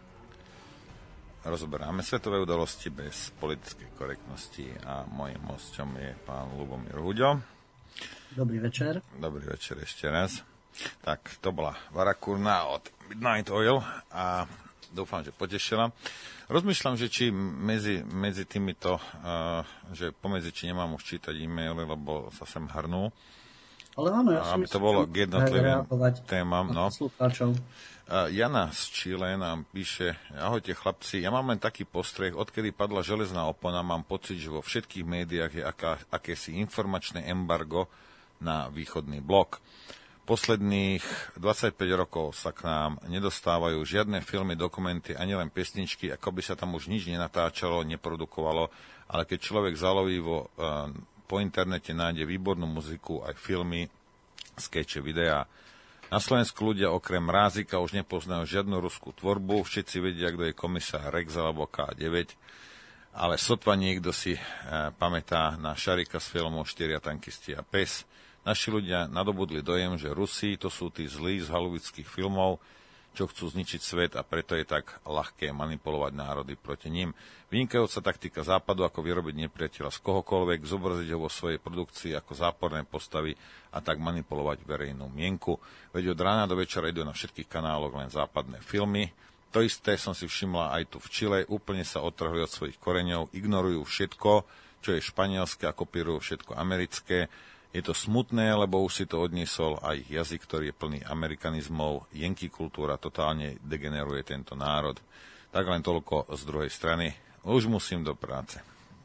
Rozoberáme svetové udalosti bez politickej korektnosti a mojím hosťom je pán Ľubomír Huďo. Dobrý večer. Dobrý večer ešte raz. Tak, to bola Varakúrna od Midnight Oil a dúfam, že potešila. Rozmýšľam, že či medzi, medzi týmito, uh, že pomedzi či nemám už čítať e-maily, lebo sa sem hrnú. Ale áno, ja aby to bolo k jednotlivým témam. No. Jana z Čile nám píše: ahojte chlapci, ja mám len taký postreh, odkedy padla železná opona, mám pocit, že vo všetkých médiách je aká, akési informačné embargo na východný blok. Posledných dvadsaťpäť rokov sa k nám nedostávajú žiadne filmy, dokumenty, ani len pesničky, ako by sa tam už nič nenatáčalo, neprodukovalo, ale keď človek zaloví vo, uh, po internete, nájde výbornú muziku, aj filmy, skeče, videá. Na Slovensku ľudia okrem Mrázika už nepoznajú žiadnu ruskú tvorbu, všetci vedia, kto je komisár Rex alebo ká deväť, ale sotva niekto si e, pamätá na Šarika z filmu Štyria tankisti a pes. Naši ľudia nadobudli dojem, že Rusi to sú tí zlí z holuvických filmov, čo chcú zničiť svet a preto je tak ľahké manipulovať národy proti ním. Vynikajúca taktika Západu, ako vyrobiť nepriateľa z kohokoľvek, zobraziť ho vo svojej produkcii ako záporné postavy a tak manipulovať verejnú mienku. Veď od rána do večera idú na všetkých kanáloch len západné filmy. To isté som si všimla aj tu v Čile, úplne sa odtrhli od svojich koreňov, ignorujú všetko, čo je španielské a kopírujú všetko americké. Je to smutné, lebo už si to odniesol aj jazyk, ktorý je plný amerikanizmov. Yankee kultúra totálne degeneruje tento národ. Tak len toľko z druhej strany. Už musím do práce.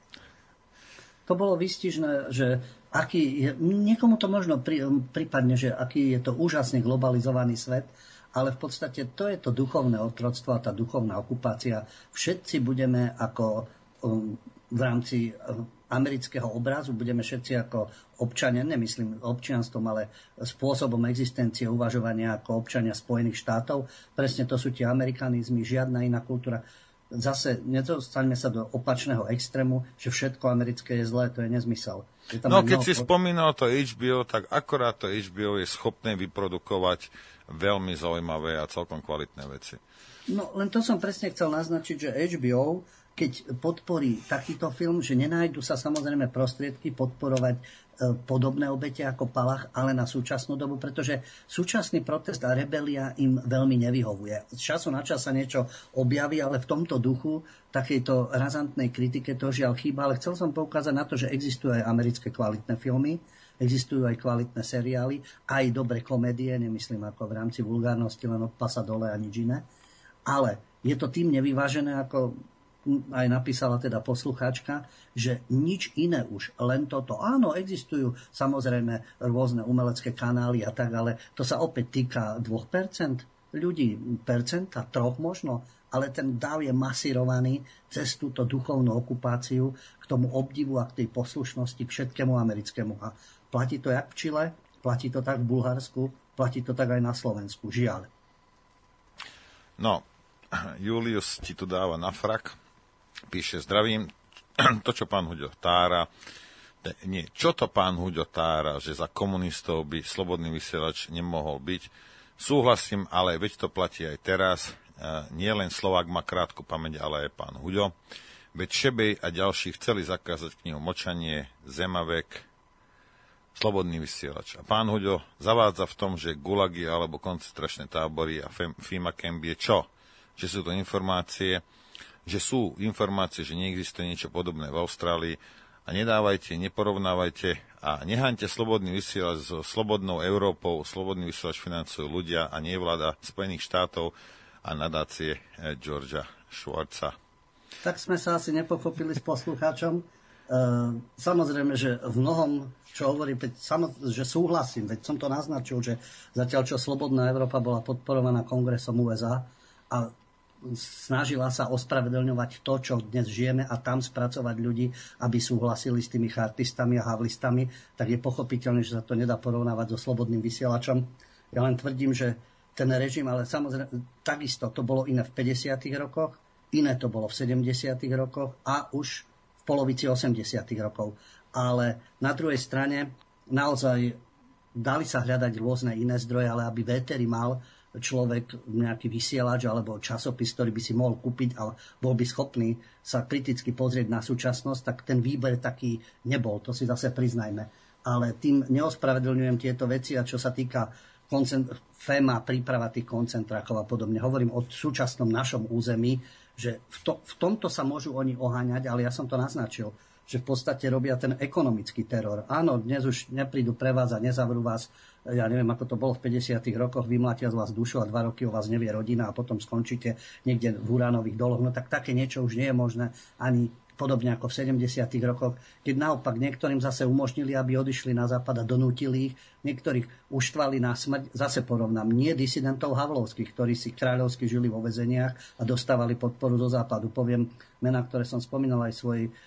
To bolo výstižné, že aký je, niekomu to možno pri, prípadne, že aký je to úžasne globalizovaný svet, ale v podstate to je to duchovné otroctvo a tá duchovná okupácia. Všetci budeme ako um, v rámci um, amerického obrazu, budeme všetci ako občania, nemyslím občianstvom, ale spôsobom existencie uvažovania ako občania Spojených štátov. Presne to sú tie amerikanizmy, žiadna iná kultúra. Zase nedostaňme sa do opačného extrému, že všetko americké je zlé, to je nezmysel. Je no keď si pod... spomínal to há bé ó, tak akorát to há bé ó je schopné vyprodukovať veľmi zaujímavé a celkom kvalitné veci. No len to som presne chcel naznačiť, že há bé ó, keď podporí takýto film, že nenájdu sa samozrejme prostriedky podporovať e, podobné obete ako Palach, ale na súčasnú dobu, pretože súčasný protest a rebelia im veľmi nevyhovuje. Z času na čas sa niečo objaví, ale v tomto duchu, takejto razantnej kritike to žiaľ chýba, ale chcel som poukázať na to, že existujú aj americké kvalitné filmy, existujú aj kvalitné seriály, aj dobre komédie, nemyslím ako v rámci vulgárnosti, len od pasa dole a nič iné, ale je to tým nevyvážené, ako aj napísala teda poslucháčka, že nič iné už, len toto. Áno, existujú samozrejme rôzne umelecké kanály a tak, ale to sa opäť týka dvoch percent ľudí, percenta, troch možno, ale ten dáv je masírovaný cez túto duchovnú okupáciu k tomu obdivu a k tej poslušnosti k všetkému americkému. A platí to jak v Čile, platí to tak v Bulharsku, platí to tak aj na Slovensku, žiaľ. No, Julius ti tu dáva na frak. Píše: zdravím, to, čo pán Huďo tára, nie, čo to pán Huďo tára, že za komunistov by slobodný vysielač nemohol byť. Súhlasím, ale veď to platí aj teraz. Nie len Slovák má krátku pamäť, ale aj pán Huďo. Veď Šebej a ďalší chceli zakázať knihu Mlčanie, Zemavek, slobodný vysielač. A pán Huďo zavádza v tom, že gulagy alebo koncentračné tábory a FEMA camp je čo? Že sú to informácie, že sú informácie, že neexistuje niečo podobné v Austrálii a nedávajte, neporovnávajte a nehaňte slobodný vysielač so slobodnou Európou. Slobodný vysielač financujú ľudia a nie vláda Spojených štátov a nadácie Georgia Schwarza. Tak sme sa asi nepochopili s poslucháčom. E, samozrejme, že v mnohom, čo hovorí, že súhlasím, veď som to naznačil, že zatiaľ, čo Slobodná Európa bola podporovaná Kongresom ú es á a snažila sa ospravedlňovať to, čo dnes žijeme a tam spracovať ľudí, aby súhlasili s tými chartistami a havlistami, tak je pochopiteľné, že sa to nedá porovnávať so slobodným vysielačom. Ja len tvrdím, že ten režim, ale samozrejme, takisto to bolo iné v päťdesiatych rokoch, iné to bolo v sedemdesiatych rokoch a už v polovici osemdesiatych rokov. Ale na druhej strane naozaj dali sa hľadať rôzne iné zdroje, ale aby v éteri mal človek nejaký vysielač alebo časopis, ktorý by si mohol kúpiť a bol by schopný sa kriticky pozrieť na súčasnosť, tak ten výber taký nebol, to si zase priznajme. Ale tým neospravedlňujem tieto veci a čo sa týka koncent- FEMA, príprava tých koncentrákov a podobne. Hovorím o súčasnom našom území, že v, to, v tomto sa môžu oni oháňať, ale ja som to naznačil, že v podstate robia ten ekonomický teror. Áno, dnes už neprídu pre vás a nezavrú vás, ja neviem, ako to bolo v päťdesiatych rokoch, vymlátia z vás dušu a dva roky o vás nevie rodina a potom skončíte niekde v uránových doloch. No tak také niečo už nie je možné, ani podobne ako v sedemdesiatych rokoch, keď naopak niektorým zase umožnili, aby odišli na západ a donútili ich, niektorých uštvali na smrť, zase porovnám, nie disidentov havlovských, ktorí si kráľovsky žili vo väzeniach a dostávali podporu do západu. Poviem mená, ktoré som spomínal aj v svojej e,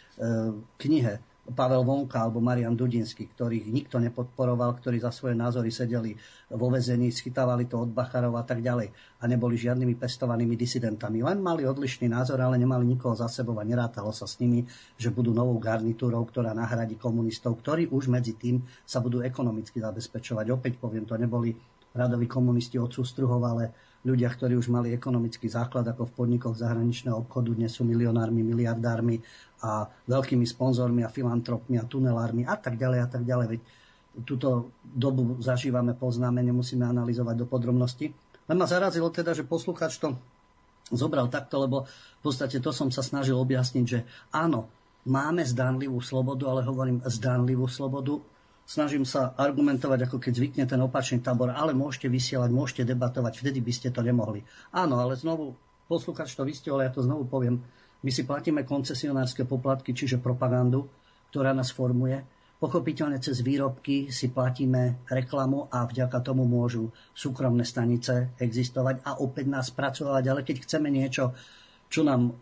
knihe. Pavel Vonka alebo Marian Dudinský, ktorých nikto nepodporoval, ktorí za svoje názory sedeli vo väzení, schytávali to od Bacharov a tak ďalej a neboli žiadnymi pestovanými disidentami. Len mali odlišný názor, ale nemali nikoho za sebou a nerátalo sa s nimi, že budú novou garnitúrou, ktorá nahradí komunistov, ktorí už medzi tým sa budú ekonomicky zabezpečovať. Opäť poviem, to neboli radoví komunisti od sústruhov, ale ľudia, ktorí už mali ekonomický základ ako v podnikoch zahraničného obchodu, dnes sú milionármi, miliardármi a veľkými sponzormi a filantropmi a tunelármi a tak ďalej a tak ďalej. Veď túto dobu zažívame, poznáme, nemusíme analyzovať do podrobností. Len ma zarazilo teda, že posluchač to zobral takto, lebo v podstate to som sa snažil objasniť, že áno, máme zdanlivú slobodu, ale hovorím zdanlivú slobodu. Snažím sa argumentovať, ako keď zvykne ten opačný tábor, ale môžete vysielať, môžete debatovať, vtedy by ste to nemohli. Áno, ale znovu, posluchač to vystihol, ja to znovu poviem, my si platíme koncesionárske poplatky, čiže propagandu, ktorá nás formuje. Pochopiteľne cez výrobky si platíme reklamu a vďaka tomu môžu súkromné stanice existovať a opäť nás spracovať. Ale keď chceme niečo, čo nám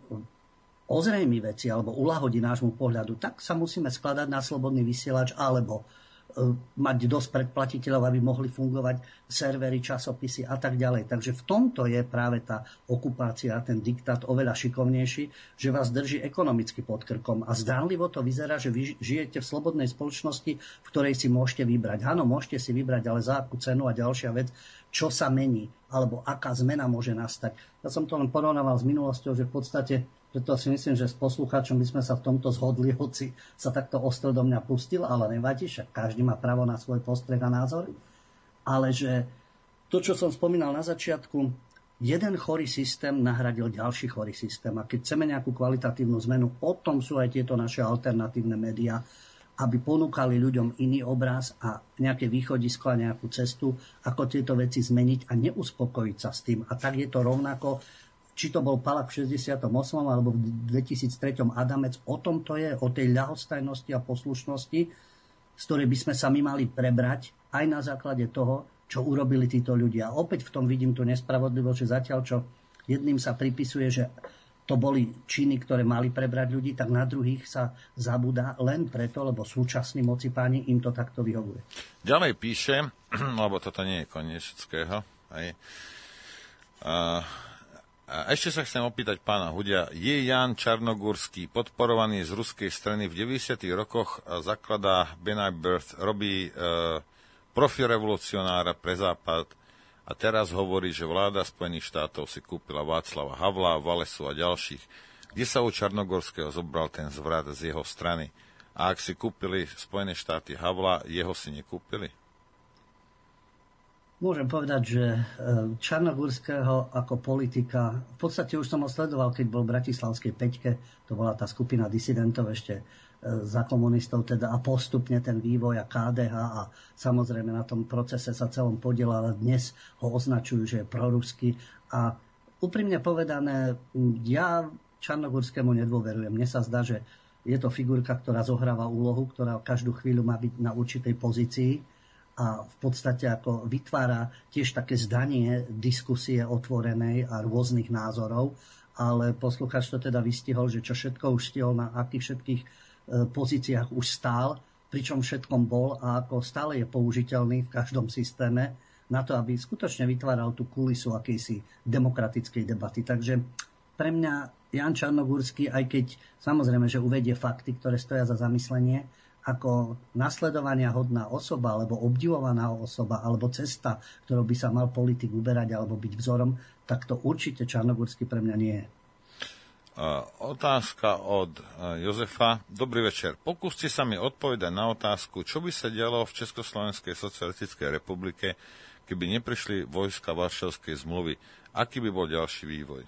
ozrejmí veci alebo uľahodí nášmu pohľadu, tak sa musíme skladať na slobodný vysielač alebo mať dosť predplatiteľov, aby mohli fungovať servery, časopisy a tak ďalej. Takže v tomto je práve tá okupácia, ten diktát oveľa šikovnejší, že vás drží ekonomicky pod krkom. A zdánlivo to vyzerá, že vy žijete v slobodnej spoločnosti, v ktorej si môžete vybrať. Áno, môžete si vybrať, ale za akú cenu a ďalšia vec, čo sa mení, alebo aká zmena môže nastať. Ja som to len porovnával s minulosťou, že v podstate preto si myslím, že s poslucháčom by sme sa v tomto zhodli, hoci sa takto ostro do mňa pustil, ale nevadí, však každý má právo na svoj postreh a názor. Ale že to, čo som spomínal na začiatku, jeden chorý systém nahradil ďalší chorý systém. A keď chceme nejakú kvalitatívnu zmenu, o tom sú aj tieto naše alternatívne médiá, aby ponúkali ľuďom iný obraz a nejaké východisko a nejakú cestu, ako tieto veci zmeniť a neuspokojiť sa s tým. A tak je to rovnako, či to bol Palach v šesťdesiatom ôsmom alebo v dvetisíctri Adamec, o tom to je, o tej ľahostajnosti a poslušnosti, z ktorej by sme sa my mali prebrať aj na základe toho, čo urobili títo ľudia. A opäť v tom vidím tú nespravodlivosť, že zatiaľ, čo jedným sa pripisuje, že to boli činy, ktoré mali prebrať ľudí, tak na druhých sa zabúda len preto, lebo súčasní moci páni im to takto vyhovuje. Ďalej píše, lebo toto nie je koniec všetkého, aj... Uh... A ešte sa chcem opýtať pána Hudia. Je Jan Čarnogurský podporovaný z ruskej strany v deväťdesiatych rokoch, zakladá Benay Birth, robí e, profirevolucionára pre Západ a teraz hovorí, že vláda Spojených štátov si kúpila Václava Havla, Valesu a ďalších. Kde sa u Čarnogorského zobral ten zvrat z jeho strany? A ak si kúpili Spojené štáty Havla, jeho si nekúpili? Môžem povedať, že Čarnogurského ako politika, v podstate už som ho sledoval, keď bol v Bratislavskej Peťke, to bola tá skupina disidentov ešte za komunistov, teda a postupne ten vývoj a ká dé há a samozrejme na tom procese sa celom podielal, ale dnes ho označujú, že je proruský. A úprimne povedané, ja Čarnogurskému nedôverujem. Mne sa zdá, že je to figurka, ktorá zohráva úlohu, ktorá každú chvíľu má byť na určitej pozícii a v podstate ako vytvára tiež také zdanie diskusie otvorenej a rôznych názorov, ale poslucháč to teda vystihol, že čo všetko už stihol, na akých všetkých pozíciách už stál, pričom všetkom bol a ako stále je použiteľný v každom systéme na to, aby skutočne vytváral tú kulisu akejsi demokratickej debaty. Takže pre mňa Ján Čarnogórsky, aj keď samozrejme, že uvedie fakty, ktoré stoja za zamyslenie, ako nasledovania hodná osoba, alebo obdivovaná osoba, alebo cesta, ktorou by sa mal politik uberať, alebo byť vzorom, tak to určite Čarnogórsky pre mňa nie je. Otázka od Jozefa. Dobrý večer. Pokúste sa mi odpovedať na otázku, čo by sa dialo v Československej socialistickej republike, keby neprišli vojska Varšavskej zmluvy. Aký by bol ďalší vývoj?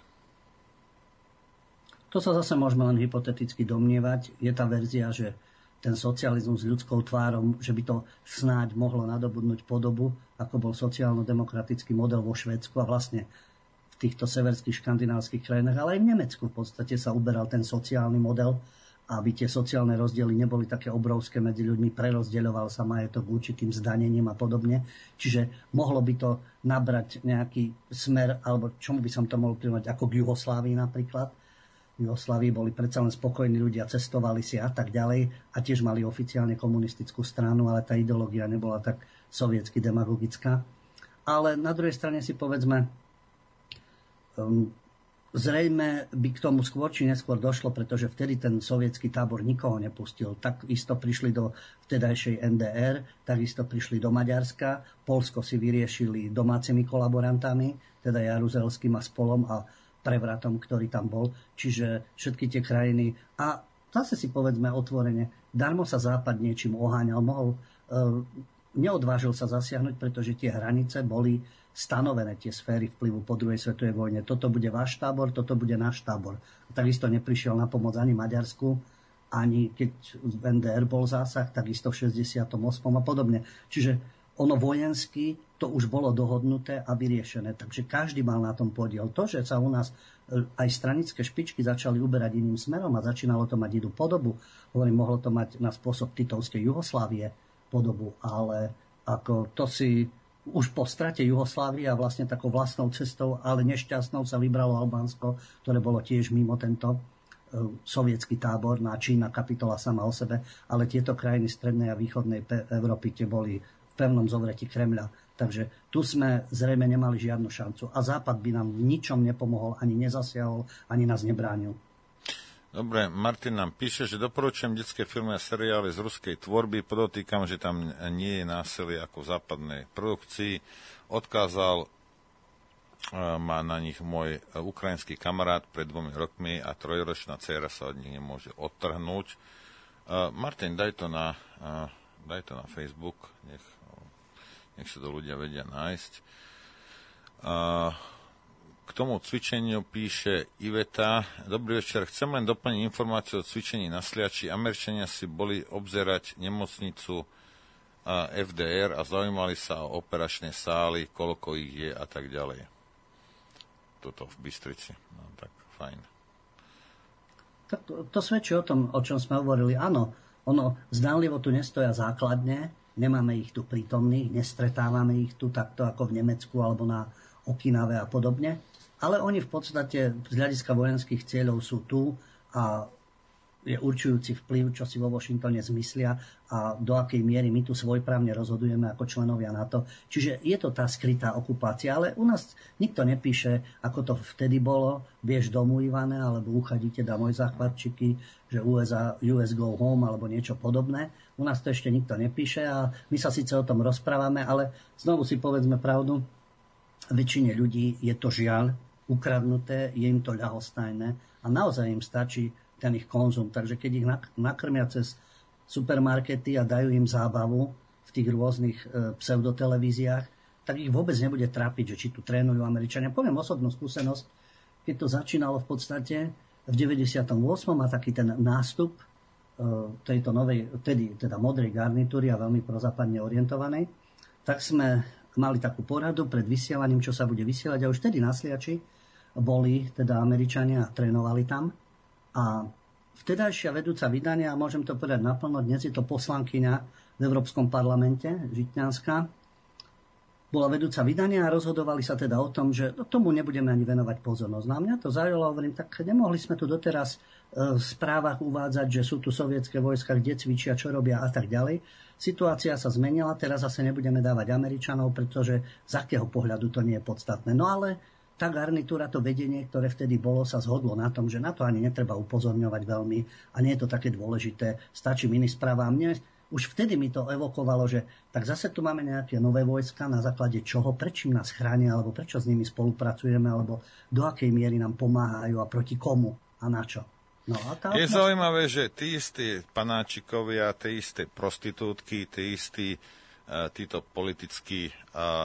To sa zase môžeme len hypoteticky domnievať. Je tá verzia, že ten socializmus s ľudskou tvárou, že by to snáď mohlo nadobudnúť podobu, ako bol sociálno-demokratický model vo Švédsku a vlastne v týchto severských škandinávskych krajinách, ale aj v Nemecku v podstate sa uberal ten sociálny model, aby tie sociálne rozdiely neboli také obrovské medzi ľuďmi, prerozdeľoval sa majetok určitým zdanením a podobne. Čiže mohlo by to nabrať nejaký smer, alebo čomu by som to mohol prirovnať, ako k Juhoslávii napríklad. V Juhoslávii boli predsa len spokojní ľudia, cestovali si a tak ďalej a tiež mali oficiálne komunistickú stranu, ale tá ideológia nebola tak sovietsky demagogická. Ale na druhej strane si povedzme, um, zrejme by k tomu skôr či neskôr došlo, pretože vtedy ten sovietský tábor nikoho nepustil. Takisto prišli do vtedajšej en dé er, takisto prišli do Maďarska, Poľsko si vyriešili domácimi kolaborantami, teda Jaruzelským a spolom a prevratom, ktorý tam bol. Čiže všetky tie krajiny. A zase si povedzme otvorene, darmo sa Západ niečím oháňal, mohol, e, neodvážil sa zasiahnuť, pretože tie hranice boli stanovené, tie sféry vplyvu po druhej svetovej vojne. Toto bude váš tábor, toto bude náš tábor. A takisto neprišiel na pomoc ani Maďarsku, ani keď v en dé er bol zásah, takisto v šesťdesiatom ôsmom a podobne. Čiže ono vojensky to už bolo dohodnuté a vyriešené. Takže každý mal na tom podiel. To, že sa u nás aj stranické špičky začali uberať iným smerom a začínalo to mať inú podobu, hovorím, mohlo to mať na spôsob Titovskej Juhoslávie podobu, ale ako to si už po strate Juhoslávie a vlastne takou vlastnou cestou, ale nešťastnou sa vybralo Albánsko, ktoré bolo tiež mimo tento sovietský tábor, na Čína kapitola sama o sebe, ale tieto krajiny strednej a východnej Európy tie boli v pevnom zovretí Kremľa. Takže tu sme zrejme nemali žiadnu šancu. A Západ by nám v ničom nepomohol, ani nezasiahol, ani nás nebránil. Dobre, Martin nám píše, že doporučujem detské filmy a seriály z ruskej tvorby. Podotýkam, že tam nie je násilie ako v západnej produkcii. Odkázal má na nich môj ukrajinský kamarát pred dvomi rokmi a trojročná dcéra sa od nich nemôže odtrhnúť. Martin, daj to na, daj to na Facebook, nech nech sa to ľudia vedia nájsť. K tomu cvičeniu píše Iveta. Dobrý večer, chcem len doplniť informáciu o cvičení na Sliači. Američania si boli obzerať nemocnicu ef dé er a zaujímali sa o operačné sály, koľko ich je a tak ďalej. Toto v Bystrici. No, tak fajn. Tak to, to svedčí o tom, o čom sme hovorili. Áno, ono zdánlivo tu nestoja základne, nemáme ich tu prítomných, nestretávame ich tu takto ako v Nemecku alebo na Okinave a podobne. Ale oni v podstate z hľadiska vojenských cieľov sú tu a je určujúci vplyv, čo si vo Washingtone zmyslia a do akej miery my tu svojprávne rozhodujeme ako členovia NATO. Čiže je to tá skrytá okupácia, ale u nás nikto nepíše, ako to vtedy bolo, vieš domu Ivane, alebo uchadíte da môj záchvatčiky, že ú es á, ú es go home, alebo niečo podobné. U nás to ešte nikto nepíše a my sa síce o tom rozprávame, ale znovu si povedzme pravdu, väčšine ľudí je to žiaľ ukradnuté, je im to ľahostajné a naozaj im stačí ten ich konzum. Takže keď ich nakrmia cez supermarkety a dajú im zábavu v tých rôznych e, pseudotelevíziách, tak ich vôbec nebude trápiť, že či tu trénujú Američania. Poviem osobnú skúsenosť, keď to začínalo v podstate v deväťdesiatom ôsmom a taký ten nástup e, tejto novej, tedy teda modrej garnitúry a veľmi prozápadne orientovanej, tak sme mali takú poradu pred vysielaním, čo sa bude vysielať. A už tedy na Sliači boli teda Američania a trénovali tam. A vtedajšia vedúca vydania, a môžem to povedať naplno, dnes je to poslankyňa v Európskom parlamente, Žitňanská, bola vedúca vydania a rozhodovali sa teda o tom, že tomu nebudeme ani venovať pozornosť. No a mňa to zaujalo, hovorím, tak nemohli sme tu doteraz v správach uvádzať, že sú tu sovietské vojska, kde cvičia, čo robia a tak ďalej. Situácia sa zmenila, teraz zase nebudeme dávať Američanov, pretože z akého pohľadu to nie je podstatné. No ale tá garnitúra, to vedenie, ktoré vtedy bolo, sa zhodlo na tom, že na to ani netreba upozorňovať veľmi a nie je to také dôležité, stačí ministráva. A mne už vtedy mi to evokovalo, že tak zase tu máme nejaké nové vojska, na základe čoho, prečím nás chránia, alebo prečo s nimi spolupracujeme, alebo do akej miery nám pomáhajú a proti komu a na čo. No, a tá je zaujímavé, že tí istí panáčikovia, tí isté prostitútky, tí istí uh, títo politickí uh,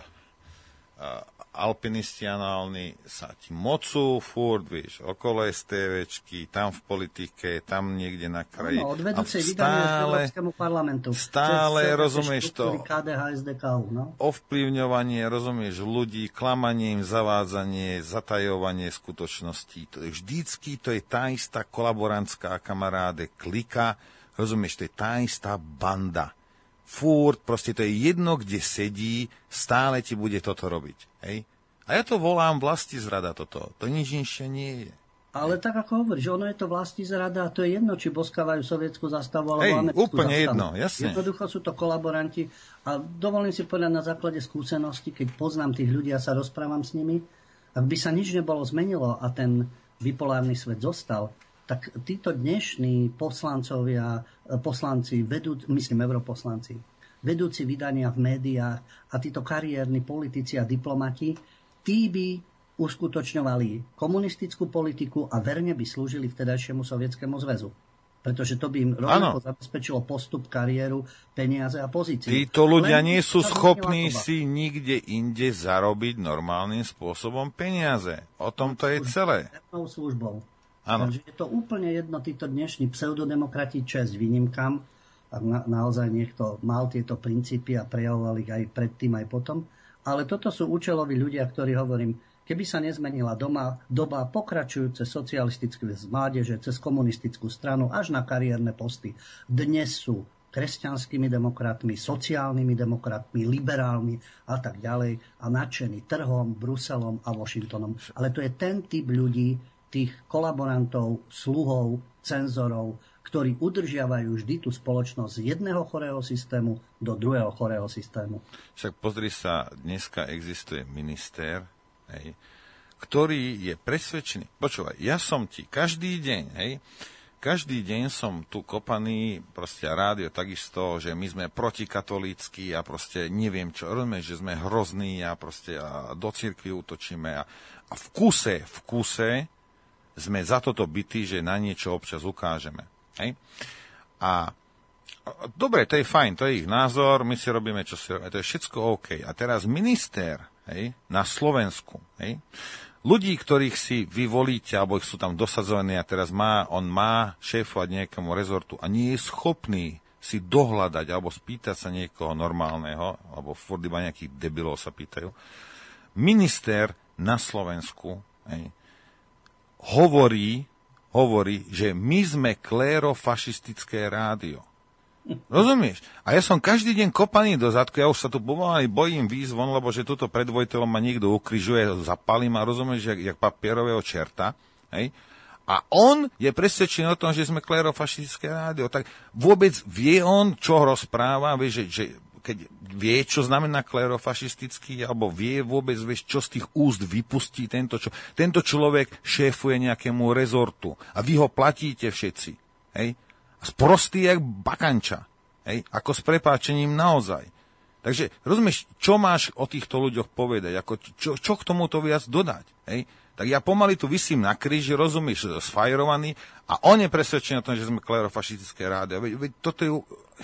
uh, alpinistianálni sa ti mocú furt, vieš, okolo STVčky, tam v politike, tam niekde na kraji. No, od vedúcej vydania Európskemu parlamentu. Stále, cez, rozumieš to, ká dé há, es dé ká ú, no? ovplyvňovanie, rozumieš, ľudí, klamanie im, zavádzanie, zatajovanie skutočností. To je vždycky, to je tá istá kolaborantská kamaráde, klika, rozumieš, to je tá istá banda. Fúrt, proste to je jedno, kde sedí, stále ti bude toto robiť. Hej? A ja to volám vlastizrada toto. To nič inšie nie je. Ale tak ako hovoríš, ono je to vlastizrada a to je jedno, či boskávajú sovietsku zastavu alebo Hej, americkú úplne zastavu. jedno, jasne. Jednoducho sú to kolaboranti a dovolím si povedať na základe skúsenosti, keď poznám tých ľudí a sa rozprávam s nimi, ak by sa nič nebolo zmenilo a ten bipolárny svet zostal, tak títo dnešní poslancovia, poslanci, vedú, myslím europoslanci, vedúci vydania v médiách a títo kariérni politici a diplomati, tí by uskutočňovali komunistickú politiku a verne by slúžili vtedajšiemu Sovietskému zväzu. Pretože to by im rovnako zabezpečilo postup, kariéru, peniaze a pozície. Títo ľudia Len nie sú schopní si nikde inde zarobiť normálnym spôsobom peniaze. O tom to je celé. Službou. Áno. Takže je to úplne jedno, títo dnešní pseudodemokrati, česť výnimkám, ak na, naozaj niekto mal tieto princípy a prejavoval ich aj predtým, aj potom. Ale toto sú účeloví ľudia, ktorí, hovorím, keby sa nezmenila doma, doba pokračujúce socialistické z mládeže cez komunistickú stranu až na kariérne posty, dnes sú kresťanskými demokratmi, sociálnymi demokratmi, liberálmi a tak ďalej a nadšení trhom, Bruselom a Washingtonom. Ale to je ten typ ľudí, tých kolaborantov, sluhov, cenzorov, ktorí udržiavajú vždy tú spoločnosť z jedného chorého systému do druhého chorého systému. Však pozri sa, dneska existuje minister, hej, ktorý je presvedčený. Počúvaj, ja som ti každý deň, hej, každý deň som tu kopaný, proste rádio takisto, že my sme protikatolícky a proste neviem čo, rozumieš, že sme hrozní a proste a do cirkvi útočíme a, a v kuse, v kuse sme za toto bytí, že na niečo občas ukážeme. Hej? A dobre, to je fajn, to je ich názor, my si robíme, čo si robíme, to je všetko OK. A teraz minister, hej, na Slovensku, hej, ľudí, ktorých si vy volíte, alebo ich sú tam dosadzovaní a teraz má, on má šéfovať nejakému rezortu a nie je schopný si dohľadať alebo spýtať sa niekoho normálneho, alebo furt iba nejakých debilov sa pýtajú. Minister na Slovensku, hej, hovorí, hovorí, že my sme klérofašistické rádio. Rozumieš? A ja som každý deň kopaný do zadku, ja už sa tu pomaly bojím výjsť von, lebo že tuto pred Vojtelom ma niekto ukrižuje, zapalím a rozumieš, jak, jak papierového čerta. Hej? A on je presvedčený o tom, že sme klérofašistické rádio. Tak vôbec vie on, čo rozpráva, vie, že, že keď vie, čo znamená klérofašistický, alebo vie vôbec, vieš, čo z tých úst vypustí tento, čo, tento človek šéfuje nejakému rezortu a vy ho platíte všetci. Hej? A sprostý jak bakanča. Hej? Ako s prepáčením naozaj. Takže rozumieš, čo máš o týchto ľuďoch povedať? Ako, čo, čo k tomuto viac dodať? Hej? Tak ja pomaly tu visím na kríži, rozumieš, sfajrovaný a on je presvedčený o tom, že sme klérofašistické rádio. Veď, veď toto je...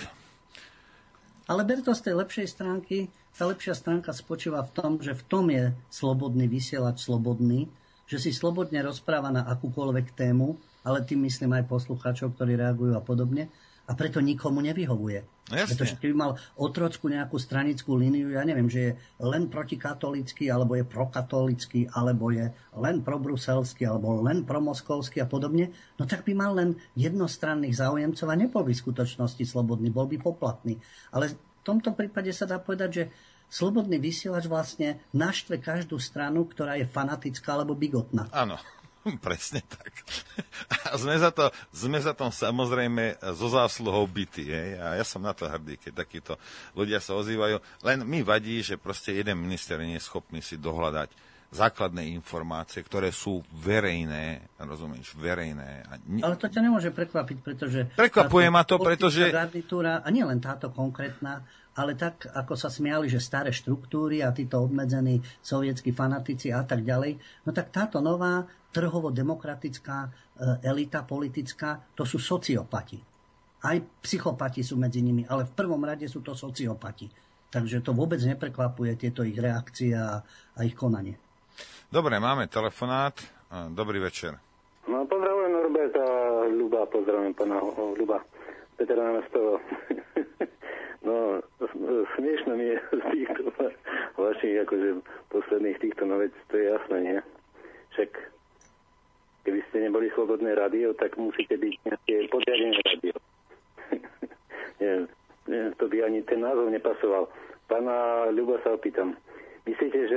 Ale ber to z tej lepšej stránky. Tá lepšia stránka spočíva v tom, že v tom je slobodný vysielač slobodný, že si slobodne rozpráva na akúkoľvek tému, ale tým myslím aj poslucháčov, ktorí reagujú a podobne, a preto nikomu nevyhovuje. No jasne. Pretože keby mal otrockú nejakú stranickú líniu, ja neviem, že je len protikatolícky, alebo je prokatolícky, alebo je len probruselský, alebo len promoskovský a podobne, no tak by mal len jednostranných záujemcov a nebol by v skutočnosti slobodný, bol by poplatný. Ale v tomto prípade sa dá povedať, že slobodný vysielač vlastne naštve každú stranu, ktorá je fanatická alebo bigotná. Áno. Presne tak. A sme za to, sme za tom samozrejme zo zásluhou bytí. Hej? A ja som na to hrdý, keď takíto ľudia sa ozývajú. Len mi vadí, že proste jeden minister nie je schopný si dohľadať základné informácie, ktoré sú verejné, rozumieš, verejné. A nie... Ale to ťa nemôže prekvapiť, pretože... Prekvapuje ma to, pretože... Garnitúra, a nie len táto konkrétna, ale tak, ako sa smiali, že staré štruktúry a títo obmedzení sovietskí fanatici a tak ďalej, no tak táto nová trhovo-demokratická elita politická, to sú sociopati. Aj psychopati sú medzi nimi, ale v prvom rade sú to sociopati. Takže to vôbec neprekvapuje tieto ich reakcie a, a ich konanie. Dobre, máme telefonát. Dobrý večer. No, pozdravujem Norberta a Ľuba, pozdravujem pána Ľuba. Peter na mesto. No, smiešno mi je z týchto vašich, akože posledných týchto, no veď to je jasné, nie? Však keby ste neboli slobodné rádio, tak musíte byť nejaké podriadené rádio. nie, nie, to by ani ten názov nepasoval. Pána Ľuba sa opýtam. Myslíte, že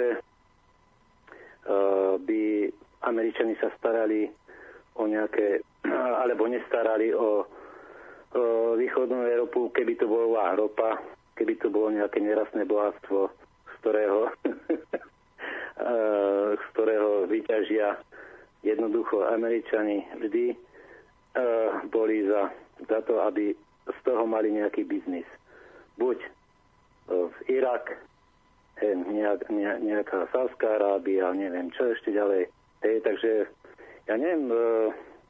uh, by Američani sa starali o nejaké, alebo nestarali o, o východnú Európu, keby to bola ropa, keby to bolo nejaké nerastné bohatstvo, z ktorého, uh, z ktorého vyťažia jednoducho Američani vždy uh, boli za, za to, aby z toho mali nejaký biznis. Buď uh, v Irak, he, nejak, ne, nejaká Sávská Arábia, neviem čo ešte ďalej. Hej, takže ja neviem, uh,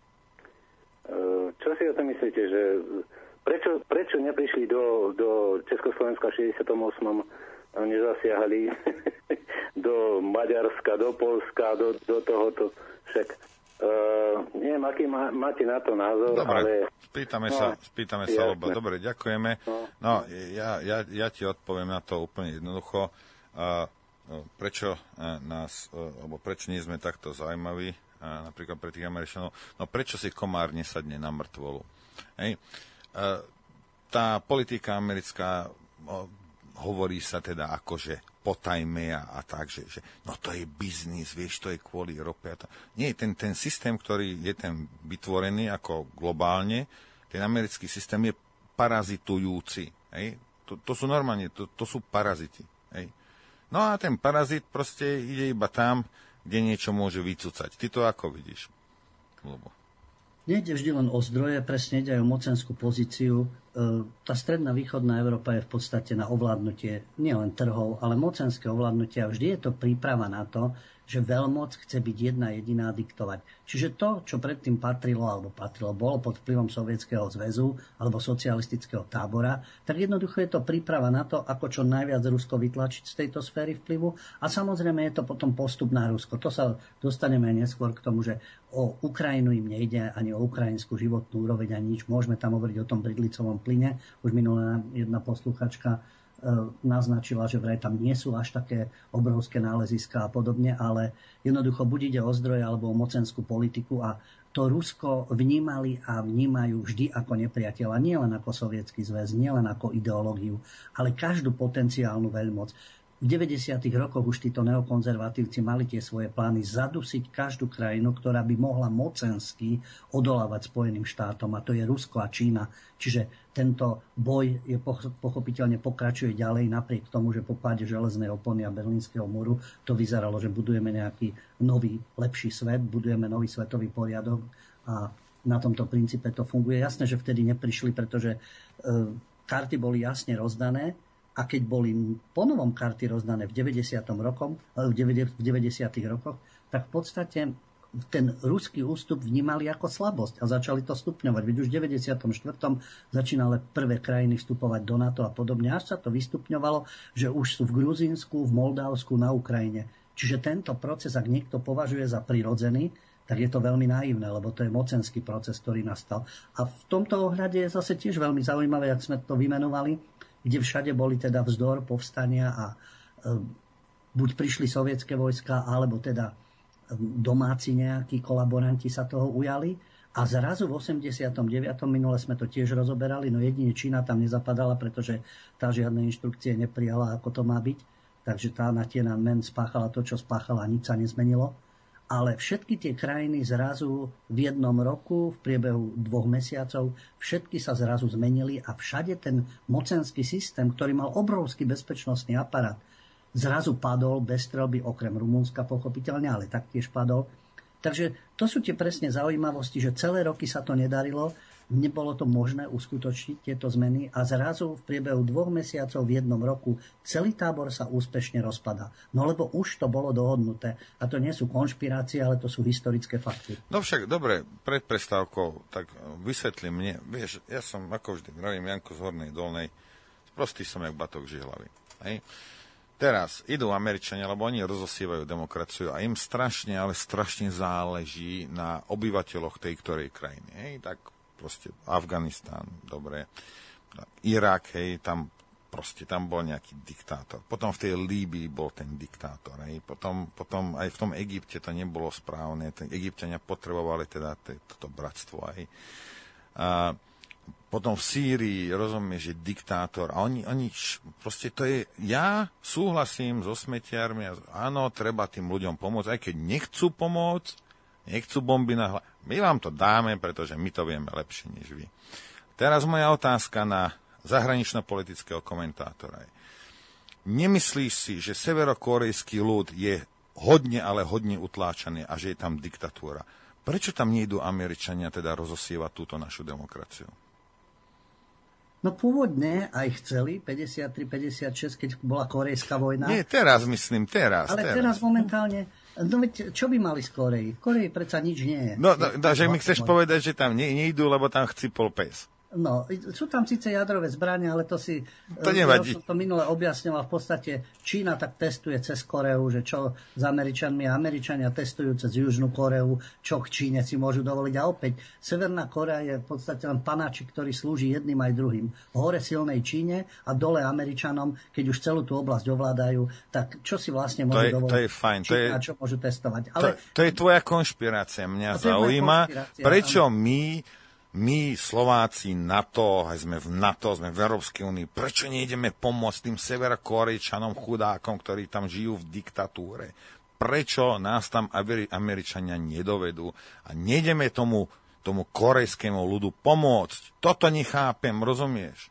uh, čo si o tom myslíte, že prečo, prečo neprišli do, do Československa v šesťdesiatom ôsmom nezasiahali do Maďarska, do Poľska, do, do tohoto. Však uh, neviem, aký má, máte na to názor, dobre, ale... spýtame no, sa, spýtame sa, lebo dobre, ďakujeme. No, no ja, ja, ja ti odpoviem na to úplne jednoducho. Uh, prečo uh, nás, uh, alebo prečo nie sme takto zaujímaví, uh, napríklad pre tých Američanov, no prečo si komár nesadne na mŕtvolu? Hej? Uh, tá politika americká, uh, hovorí sa teda akože potajme a, a tak, že, že no to je biznis, vieš, to je kvôli rope. A to. Nie, ten, ten systém, ktorý je ten vytvorený ako globálne, ten americký systém je parazitujúci. Hej? To, to sú normálne, to, to sú paraziti. Hej? No a ten parazit proste ide iba tam, kde niečo môže vycúcať. Ty to ako vidíš? Lebo... Nejde vždy len o zdroje, presne ide aj o mocenskú pozíciu. Tá stredná východná Európa je v podstate na ovládnutie nielen trhov, ale mocenské ovládnutie a vždy je to príprava na to, že veľmoc chce byť jedna jediná diktovať. Čiže to, čo predtým patrilo, alebo patrilo, bolo pod vplyvom Sovietskeho zväzu alebo socialistického tábora, tak jednoducho je to príprava na to, ako čo najviac Rusko vytlačiť z tejto sféry vplyvu. A samozrejme je to potom postup na Rusko. To sa dostaneme neskôr k tomu, že o Ukrajinu im nejde, ani o ukrajinskú životnú úroveň, ani nič. Môžeme tam hovoriť o tom bridlicovom plyne. Už minulá jedna posluchačka naznačila, že vraj tam nie sú až také obrovské náleziská a podobne, ale jednoducho buď ide o zdroje alebo o mocenskú politiku a to Rusko vnímali a vnímajú vždy ako nepriateľa, nie len ako Sovietsky zväz, nie len ako ideológiu, ale každú potenciálnu veľmoc. V deväťdesiatych rokoch už títo neokonzervatívci mali tie svoje plány zadusiť každú krajinu, ktorá by mohla mocensky odolávať Spojeným štátom, a to je Rusko a Čína. Čiže tento boj je pochopiteľne pokračuje ďalej, napriek tomu, že po páde železnej opony a Berlínskeho múru to vyzeralo, že budujeme nejaký nový, lepší svet, budujeme nový svetový poriadok a na tomto princípe to funguje. Jasné, že vtedy neprišli, pretože e, karty boli jasne rozdané. A keď boli ponovom karty rozdané v deväťdesiatom rokom, v deväťdesiatych rokoch, tak v podstate ten ruský ústup vnímali ako slabosť a začali to stupňovať. Veď už v deväťdesiatom štvrtom začínali prvé krajiny vstupovať do NATO a podobne, až sa to vystupňovalo, že už sú v Gruzínsku, v Moldavsku, na Ukrajine. Čiže tento proces, ak niekto považuje za prirodzený, tak je to veľmi naivné, lebo to je mocenský proces, ktorý nastal. A v tomto ohľade je zase tiež veľmi zaujímavé, jak sme to vymenovali, kde všade boli teda vzdor, povstania a e, buď prišli sovietské vojska, alebo teda domáci nejakí kolaboranti sa toho ujali. A zrazu v osemdesiatom deviatom minule sme to tiež rozoberali, no jedine Čína tam nezapadala, pretože tá žiadne inštrukcie neprijala, ako to má byť. Takže tá na Tiananmen spáchala to, čo spáchala, nič sa nezmenilo. Ale všetky tie krajiny zrazu v jednom roku, v priebehu dvoch mesiacov, všetky sa zrazu zmenili a všade ten mocenský systém, ktorý mal obrovský bezpečnostný aparát, zrazu padol bez strelby, okrem Rumunska pochopiteľne, ale taktiež padol. Takže to sú tie presne zaujímavosti, že celé roky sa to nedarilo, nebolo to možné uskutočniť tieto zmeny a zrazu v priebehu dvoch mesiacov v jednom roku celý tábor sa úspešne rozpadá. No lebo už to bolo dohodnuté. A to nie sú konšpirácie, ale to sú historické fakty. No však, dobre, pred prestávkou, tak vysvetli mne. Vieš, ja som, ako vždy, vravím Janko z Hornej Dolnej, prostý som jak batok žihlavy. Hej? Teraz idú Američania, lebo oni rozosievajú demokraciu a im strašne, ale strašne záleží na obyvateľoch tej ktorej krajiny. Hej? Tak proste Afganistán, dobre, Irak, hej, tam proste, tam bol nejaký diktátor. Potom v tej Líbii bol ten diktátor, hej. Potom, potom aj v tom Egypte to nebolo správne, ten Egypťania potrebovali teda toto bratstvo, hej. A potom v Sýrii, rozumieš, je diktátor a oni, oni, proste to je, ja súhlasím so smetiarmi, áno, treba tým ľuďom pomôcť, aj keď nechcú pomôcť, nechcú bomby na hlavu. My vám to dáme, pretože my to vieme lepšie než vy. Teraz moja otázka na zahranično-politického komentátora. Nemyslíš si, že severokorejský ľud je hodne, ale hodne utláčaný a že je tam diktatúra? Prečo tam nejdú Američania teda rozosievať túto našu demokraciu? No pôvodne aj chceli, päťdesiattri päťdesiatšesť, keď bola korejská vojna. Nie, teraz myslím, teraz. Ale teraz, teraz momentálne, no veď, čo by mali z Koreji? V Koreji predsa nič nie je. No, no, no že mi chceš povedať, že tam ne, nejdú, lebo tam chcipol pes. No, sú tam síce jadrové zbrane, ale to si... To nevadí. Ja som to minule objasňoval. V podstate Čína tak testuje cez Koreu, že čo s Američanmi a Američania testujú cez Južnú Koreu, čo k Číne si môžu dovoliť. A opäť, Severná Korea je v podstate len panáčik, ktorý slúži jedným aj druhým. Hore silnej Číne a dole Američanom, keď už celú tú oblasť ovládajú, tak čo si vlastne môžu dovoliť? To je fajn. To je, a čo môžu testovať. Ale, to, to je tvoja konšpirácia. Mňa zaujíma, prečo my... My, Slováci, NATO, aj sme v NATO, sme v Európskej únii, prečo nejdeme pomôcť tým severokorejčanom, chudákom, ktorí tam žijú v diktatúre? Prečo nás tam Američania nedovedú a nejdeme tomu, tomu korejskému ľudu pomôcť? Toto nechápem, rozumieš?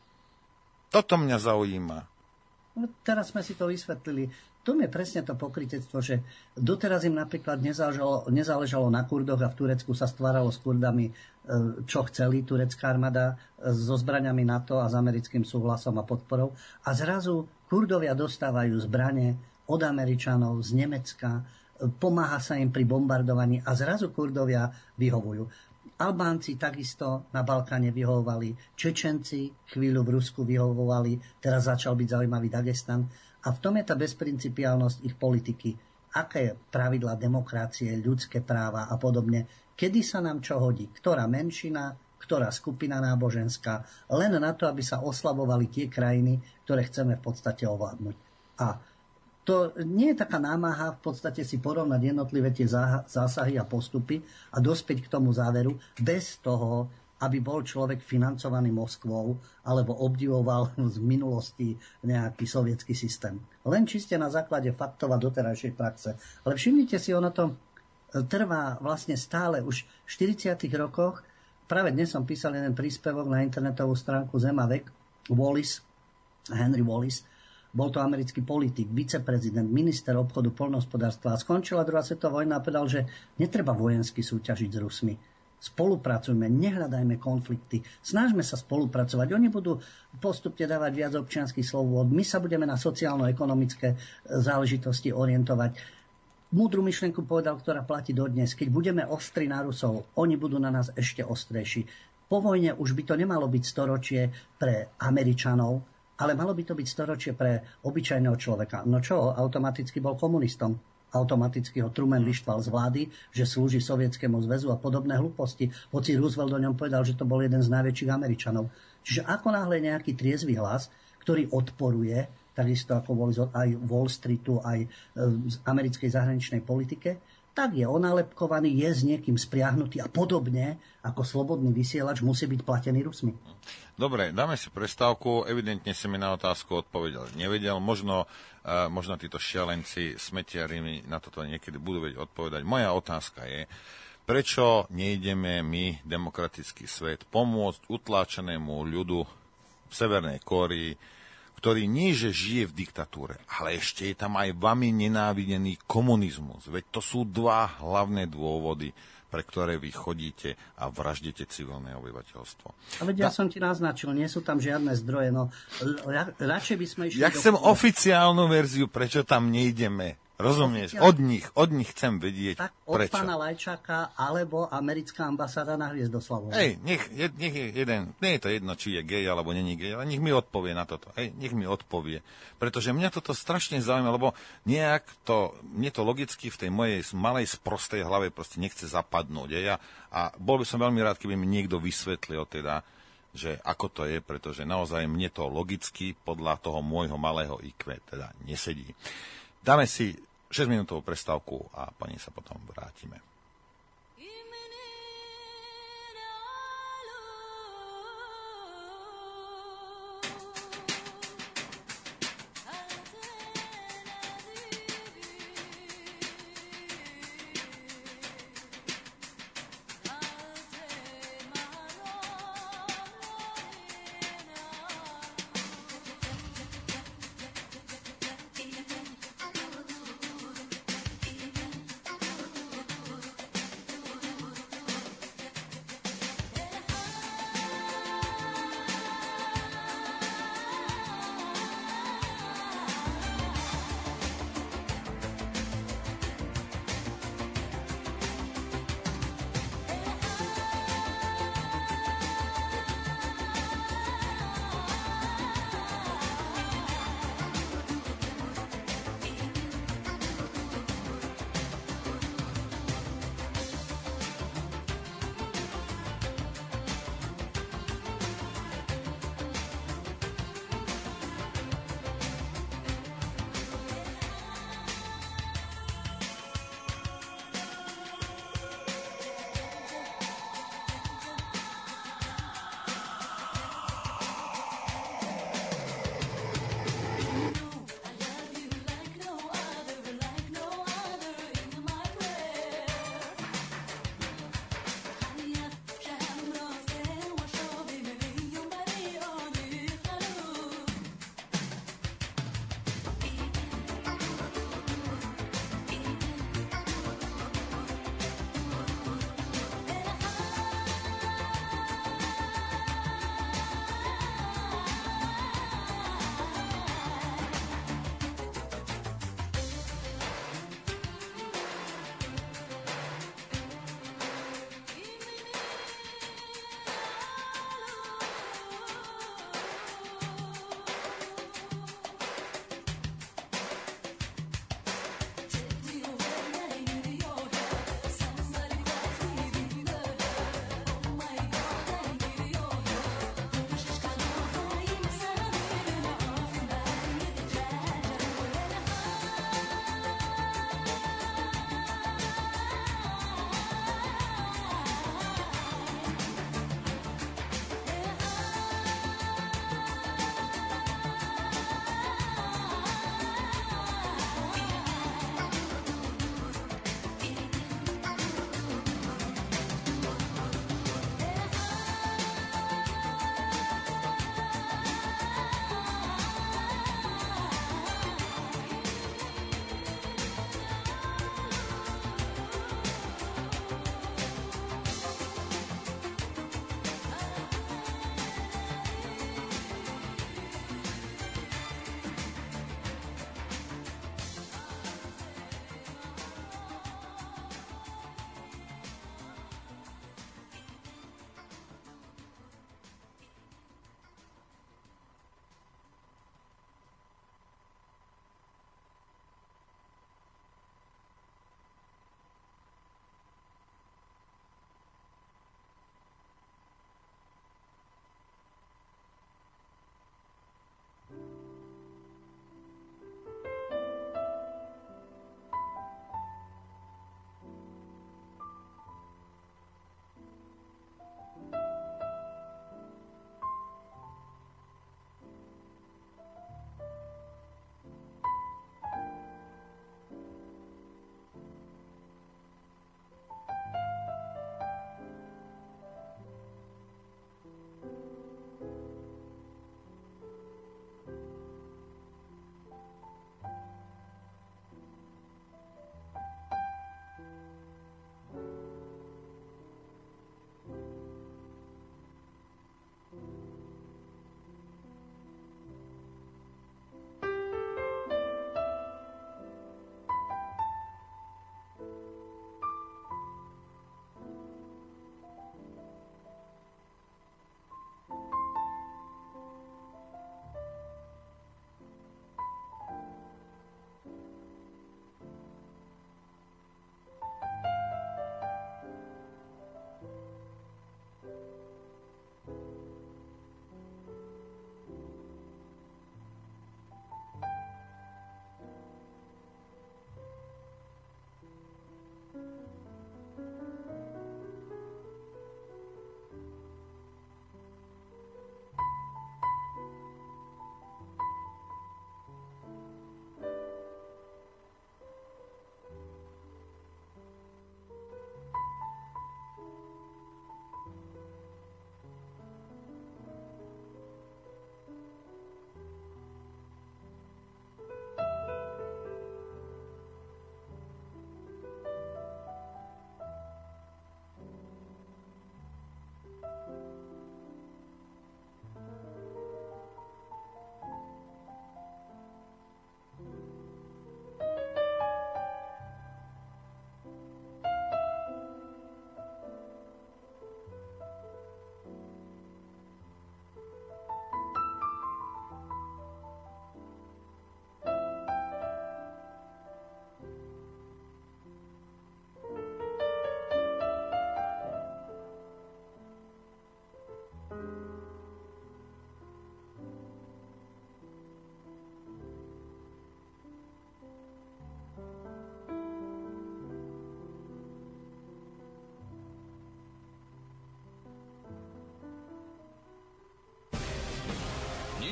Toto mňa zaujíma. No, teraz sme si to vysvetlili. Tu je presne to pokrytectvo, že doteraz im napríklad nezáležalo, nezáležalo na Kurdoch a v Turecku sa stváralo s Kurdami, čo chceli, turecká armáda so zbraňami NATO a s americkým súhlasom a podporou. A zrazu Kurdovia dostávajú zbrane od Američanov, z Nemecka, pomáha sa im pri bombardovaní a zrazu Kurdovia vyhovujú. Albánci takisto na Balkáne vyhovovali, Čečenci chvíľu v Rusku vyhovovali, teraz začal byť zaujímavý Dagestan. A v tom je tá bezprincipiálnosť ich politiky. Aké pravidlá demokracie, ľudské práva a podobne. Kedy sa nám čo hodí? Ktorá menšina, ktorá skupina náboženská. Len na to, aby sa oslabovali tie krajiny, ktoré chceme v podstate ovládnuť. A to nie je taká námaha v podstate si porovnať jednotlivé tie zásahy a postupy a dospieť k tomu záveru bez toho, aby bol človek financovaný Moskvou alebo obdivoval z minulosti nejaký sovietský systém. Len čiste na základe faktov a doterajšej praxe. Ale všimnite si, ono to trvá vlastne stále už v štyridsiatych rokoch. Práve dnes som písal jeden príspevok na internetovú stránku Zem a vek. Wallis, Henry Wallis, bol to americký politik, viceprezident, minister obchodu, poľnohospodárstva. A skončila druhá svetová vojna a povedal, že netreba vojensky súťažiť s Rusmi. Spolupracujme, nehľadajme konflikty, snažme sa spolupracovať. Oni budú postupne dávať viac občianskych slobôd, my sa budeme na sociálno-ekonomické záležitosti orientovať. Múdru myšlienku povedal, ktorá platí dodnes. Keď budeme ostri na Rusov, oni budú na nás ešte ostrejší. Po vojne už by to nemalo byť storočie pre Američanov, ale malo by to byť storočie pre obyčajného človeka. No čo, automaticky bol komunistom. A automaticky ho Truman vyštval z vlády, že slúži Sovietskému zväzu a podobné hlúposti. Hoci Roosevelt o ňom povedal, že to bol jeden z najväčších Američanov. Čiže ako náhle nejaký triezvy hlas, ktorý odporuje, takisto ako boli aj Wall Streetu, aj z americkej zahraničnej politike, tak je onálepkovaný, je s niekým spriahnutý a podobne ako slobodný vysielač musí byť platený Rusmi. Dobre, dáme si prestávku. Evidentne si mi na otázku odpovedal. Nevedel. Možno, uh, možno títo šialenci, smetiari mi na toto niekedy budú vedieť odpovedať. Moja otázka je, prečo nejdeme my, demokratický svet, pomôcť utláčanému ľudu v Severnej Kórei, ktorý nie že žije v diktatúre, ale ešte je tam aj vami nenávidený komunizmus. Veď to sú dva hlavné dôvody, pre ktoré vy chodíte a vraždíte civilné obyvateľstvo. A veď ja som ti naznačil, nie sú tam žiadne zdroje, no ra- radšej by sme išli... Ja chcem do... oficiálnu verziu, prečo tam nejdeme. Rozumieš? Od nich, od nich chcem vedieť, tak od prečo. pána Lajčáka alebo americká ambasáda na Hviezdoslavu. Hej, nech, nech je jeden, nie je to jedno, či je gej alebo není gej, ale nech mi odpovie na toto. Hej, nech mi odpovie. Pretože mňa toto strašne zaujíma, lebo nejak to, mne to logicky v tej mojej malej sprostej hlave proste nechce zapadnúť. Ja, a bol by som veľmi rád, keby mi niekto vysvetlil teda, že ako to je, pretože naozaj mne to logicky podľa toho môjho malého í kvé teda nesedí. Dáme si šesťminútovú prestávku a pani sa potom vrátime.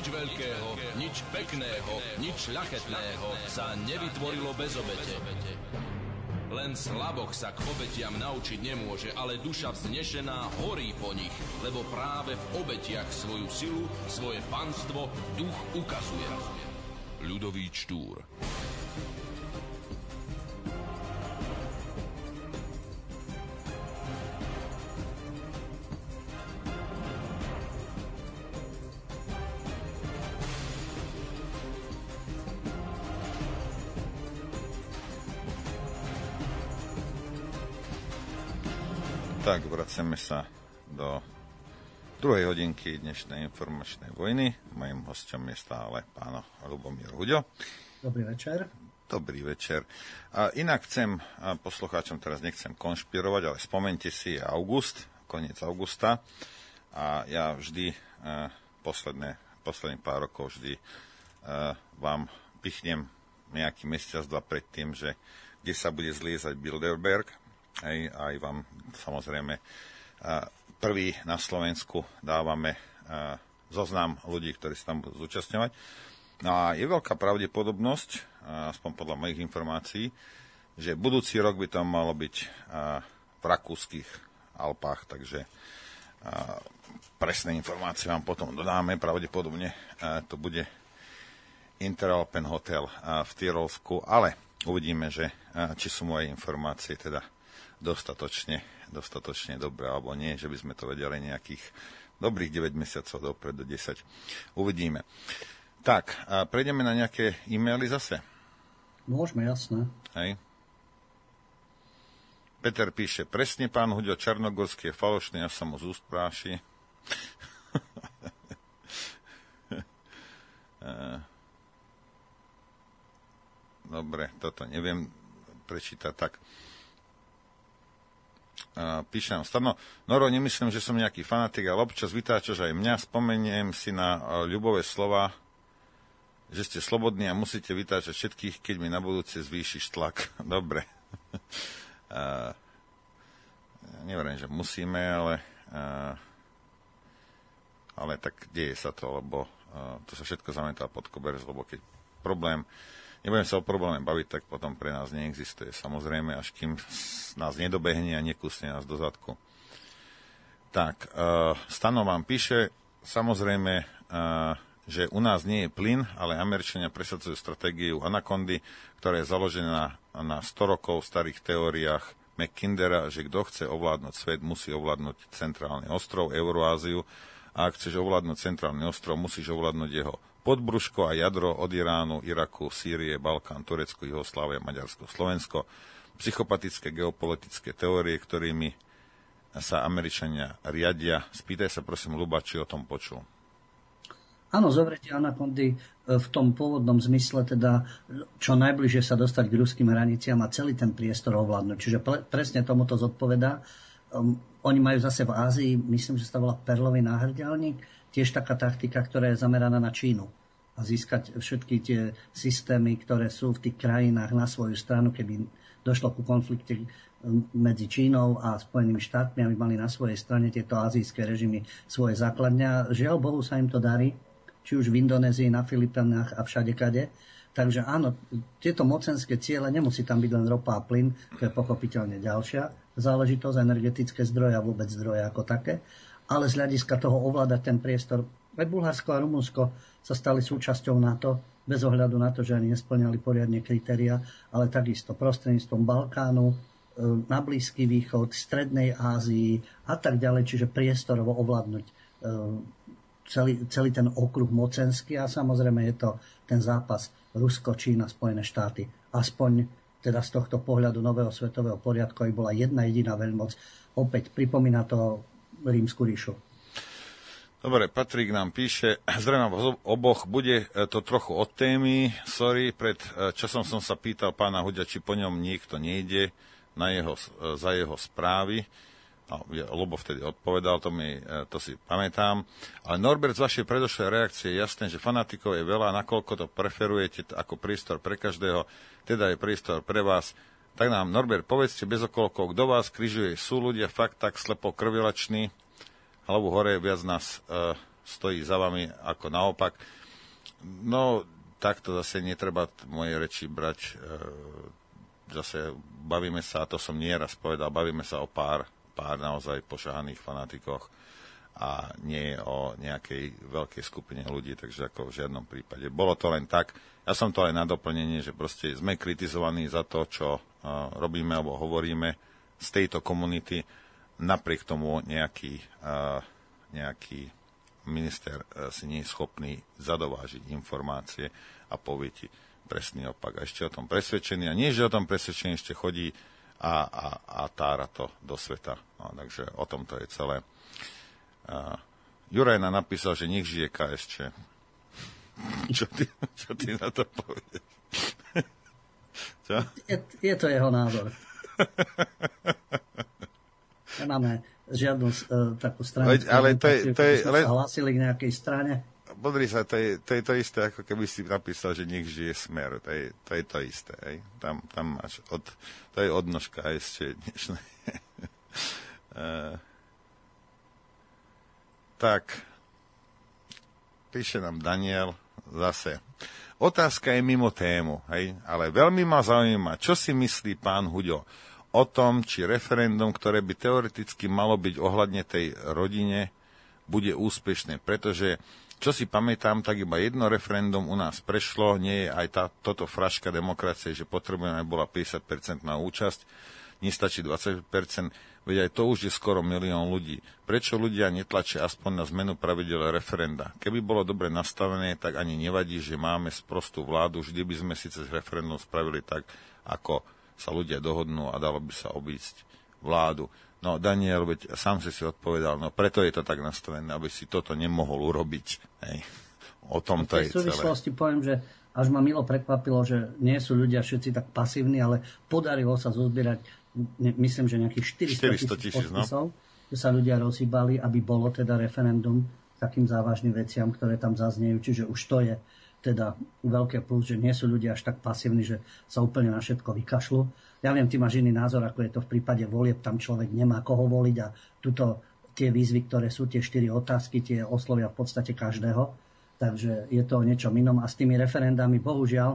Nič veľkého, nič pekného, nič šľachetného sa nevytvorilo bez obete. Len slaboch sa k obetiam naučiť nemôže, ale duša vznešená horí po nich, lebo práve v obetiach svoju silu, svoje panstvo duch ukazuje. Ľudový Štúr. Tak, vraceme sa do druhej hodinky dnešnej informačnej vojny. Mojím hosťom je stále pán Ľubomír Huďo. Dobrý večer. Dobrý večer. A inak chcem, a poslucháčom teraz nechcem konšpirovať, ale spomente si, je august, koniec augusta. A ja vždy, a posledné, posledných pár rokov vždy a vám pichnem nejaký mesiac, dva pred tým, že kde sa bude zliezať Bilderberg. Hej, aj vám samozrejme prvý na Slovensku dávame zoznam ľudí, ktorí sa tam budú zúčastňovať. No a je veľká pravdepodobnosť, aspoň podľa mojich informácií, že budúci rok by to malo byť v rakúskych Alpách, takže presné informácie vám potom dodáme. Pravdepodobne to bude Interalpen Hotel v Tyrolsku, ale uvidíme, že či sú moje informácie teda dostatočne, dostatočne dobré, alebo nie, že by sme to vedeli nejakých dobrých deväť mesiacov dopredu, desať. Uvidíme. Tak, a prejdeme na nejaké e-maily zase? Môžeme, jasné. Hej. Peter píše, presne pán Huďo, Čarnogorský je falošný, až sa mu z úst práši. Dobre, toto neviem prečítať tak. Uh, píšem, Stano, Noro, nemyslím, že som nejaký fanatik, ale občas vytáčaš aj mňa, spomeniem si na uh, ľubové slova, že ste slobodní a musíte vytáčať všetkých, keď mi na budúce zvýšiš tlak. Dobre. uh, neverím, že musíme, ale uh, ale tak deje sa to, lebo uh, to sa všetko zametá pod koberec, lebo keď problém nebudem sa o probléme baviť, tak potom pre nás neexistuje. Samozrejme, až kým nás nedobehne a nekusne nás do zadku. Tak, uh, Stano vám píše, samozrejme, uh, že u nás nie je plyn, ale Američania presadzujú stratégiu Anakondy, ktorá je založená na, na sto rokov starých teóriách McKindera, že kto chce ovládnuť svet, musí ovládnuť centrálny ostrov, Euroáziu. A ak chceš ovládnuť centrálny ostrov, musíš ovládnuť jeho podbrúško a jadro od Iránu, Iraku, Sýrie, Balkán, Turecko, Juhoslávia, Maďarsko, Slovensko. Psychopatické geopolitické teórie, ktorými sa Američania riadia. Spýtaj sa prosím Ľuba, či o tom počul. Áno, zovretie Anakondy v tom pôvodnom zmysle, teda čo najbližšie sa dostať k ruským hraniciam a celý ten priestor ovládnuť. Čiže ple, presne tomuto zodpovedá. Um, oni majú zase v Ázii, myslím, že sa volá perlový náhrdelník, tiež taká taktika, ktorá je zameraná na Čínu a získať všetky tie systémy, ktoré sú v tých krajinách na svoju stranu, keby došlo ku konflikte medzi Čínou a Spojenými štátmi, aby mali na svojej strane tieto azijské režimy svoje základňa. Žiaľ Bohu sa im to darí, či už v Indonézii, na Filipinách a všade kade. Takže áno, tieto mocenské ciele, nemusí tam byť len ropa a plyn, to je pochopiteľne ďalšia záležitosť, energetické zdroje a vôbec zdroje ako také. Ale z hľadiska toho ovládať ten priestor, aj Bulharsko a Rumunsko sa stali súčasťou NATO, bez ohľadu na to, že ani nesplňali poriadne kritéria, ale takisto prostredníctvom Balkánu, na Blízky východ, Strednej Ázii a tak ďalej, čiže priestorovo ovládnuť celý, celý ten okruh mocenský a samozrejme je to ten zápas Rusko, Čína, Spojené štáty. Aspoň teda z tohto pohľadu nového svetového poriadku aj bola jedna jediná veľmoc. Opäť pripomína to Rímsku ríšu. Dobre, Patrik nám píše, zdravím vás oboch, bude to trochu od témy, sorry, pred časom som sa pýtal pána Huďa, či po ňom niekto nejde na jeho, za jeho správy. Ľubo vtedy odpovedal, to, mi, to si pamätám. Ale Norbert, z vašej predošlej reakcie je jasné, že fanatikov je veľa, nakoľko to preferujete ako priestor pre každého, teda je priestor pre vás. Tak nám, Norbert, povedzte bez okolkov, kto vás križuje. Sú ľudia fakt tak slepo krvilační, hlavu hore, viac nás, uh, stojí za vami ako naopak. No, takto zase netreba moje reči brať. Zase bavíme sa, a to som nieraz povedal, bavíme sa o pár, pár naozaj pošahaných fanatikoch a nie o nejakej veľkej skupine ľudí, takže ako v žiadnom prípade. Bolo to len tak. Ja som to aj na doplnenie, že proste sme kritizovaní za to, čo robíme alebo hovoríme z tejto komunity. Napriek tomu nejaký, nejaký minister si nie je schopný zadovážiť informácie a povie ti presný opak. A ešte o tom presvedčený. A nie, že o tom presvedčený ešte chodí a, a, a tára to do sveta. No, takže o tom to je celé. Uh, Jurajna napísal, že nech žije ká es čé. Čo ty, čo ty na to povieš? Čo? Je, je to jeho názor. Nemáme žiadnu uh, takú stranu, ale to je, to je, sme sa hlásili k nejakej strane. Podri sa, to je, to je to isté, ako keby si napísal, že nech žije Smer. To je to, je to isté. Hej. Tam, tam máš od, to je odnožka ešte dnešné. uh, tak, píše nám Daniel zase. Otázka je mimo tému, hej, ale veľmi ma zaujíma, čo si myslí pán Huďo o tom, či referendum, ktoré by teoreticky malo byť ohľadne tej rodine, bude úspešné, pretože čo si pamätám, tak iba jedno referendum u nás prešlo, nie je aj tá, toto fraška demokracie, že potrebujeme bola päťdesiat percent na účasť, nestačí dvadsať percent, veď aj to už je skoro milión ľudí. Prečo ľudia netlačia aspoň na zmenu pravidel referenda? Keby bolo dobre nastavené, tak ani nevadí, že máme sprostú vládu, vždy by sme si cez referendum spravili tak, ako sa ľudia dohodnú a dalo by sa obísť vládu. No, Daniel, veď sám si si odpovedal, no preto je to tak nastavené, aby si toto nemohol urobiť. Hej. O tom to je celé. V súvislosti poviem, že až ma milo prekvapilo, že nie sú ľudia všetci tak pasívni, ale podarilo sa zozbierať, myslím, že nejakých štyristo tisíc podpisov, no? Že sa ľudia rozhýbali, aby bolo teda referendum takým závažným veciam, ktoré tam zaznejú. Čiže už to je teda veľké plus, že nie sú ľudia až tak pasívni, že sa úplne na všetko vykašľú. Ja viem, ty máš iný názor, ako je to v prípade volieb, tam človek nemá koho voliť a tuto tie výzvy, ktoré sú, tie štyri otázky, tie oslovia v podstate každého. Takže je to o niečom inom. A s tými referendami, bohužiaľ,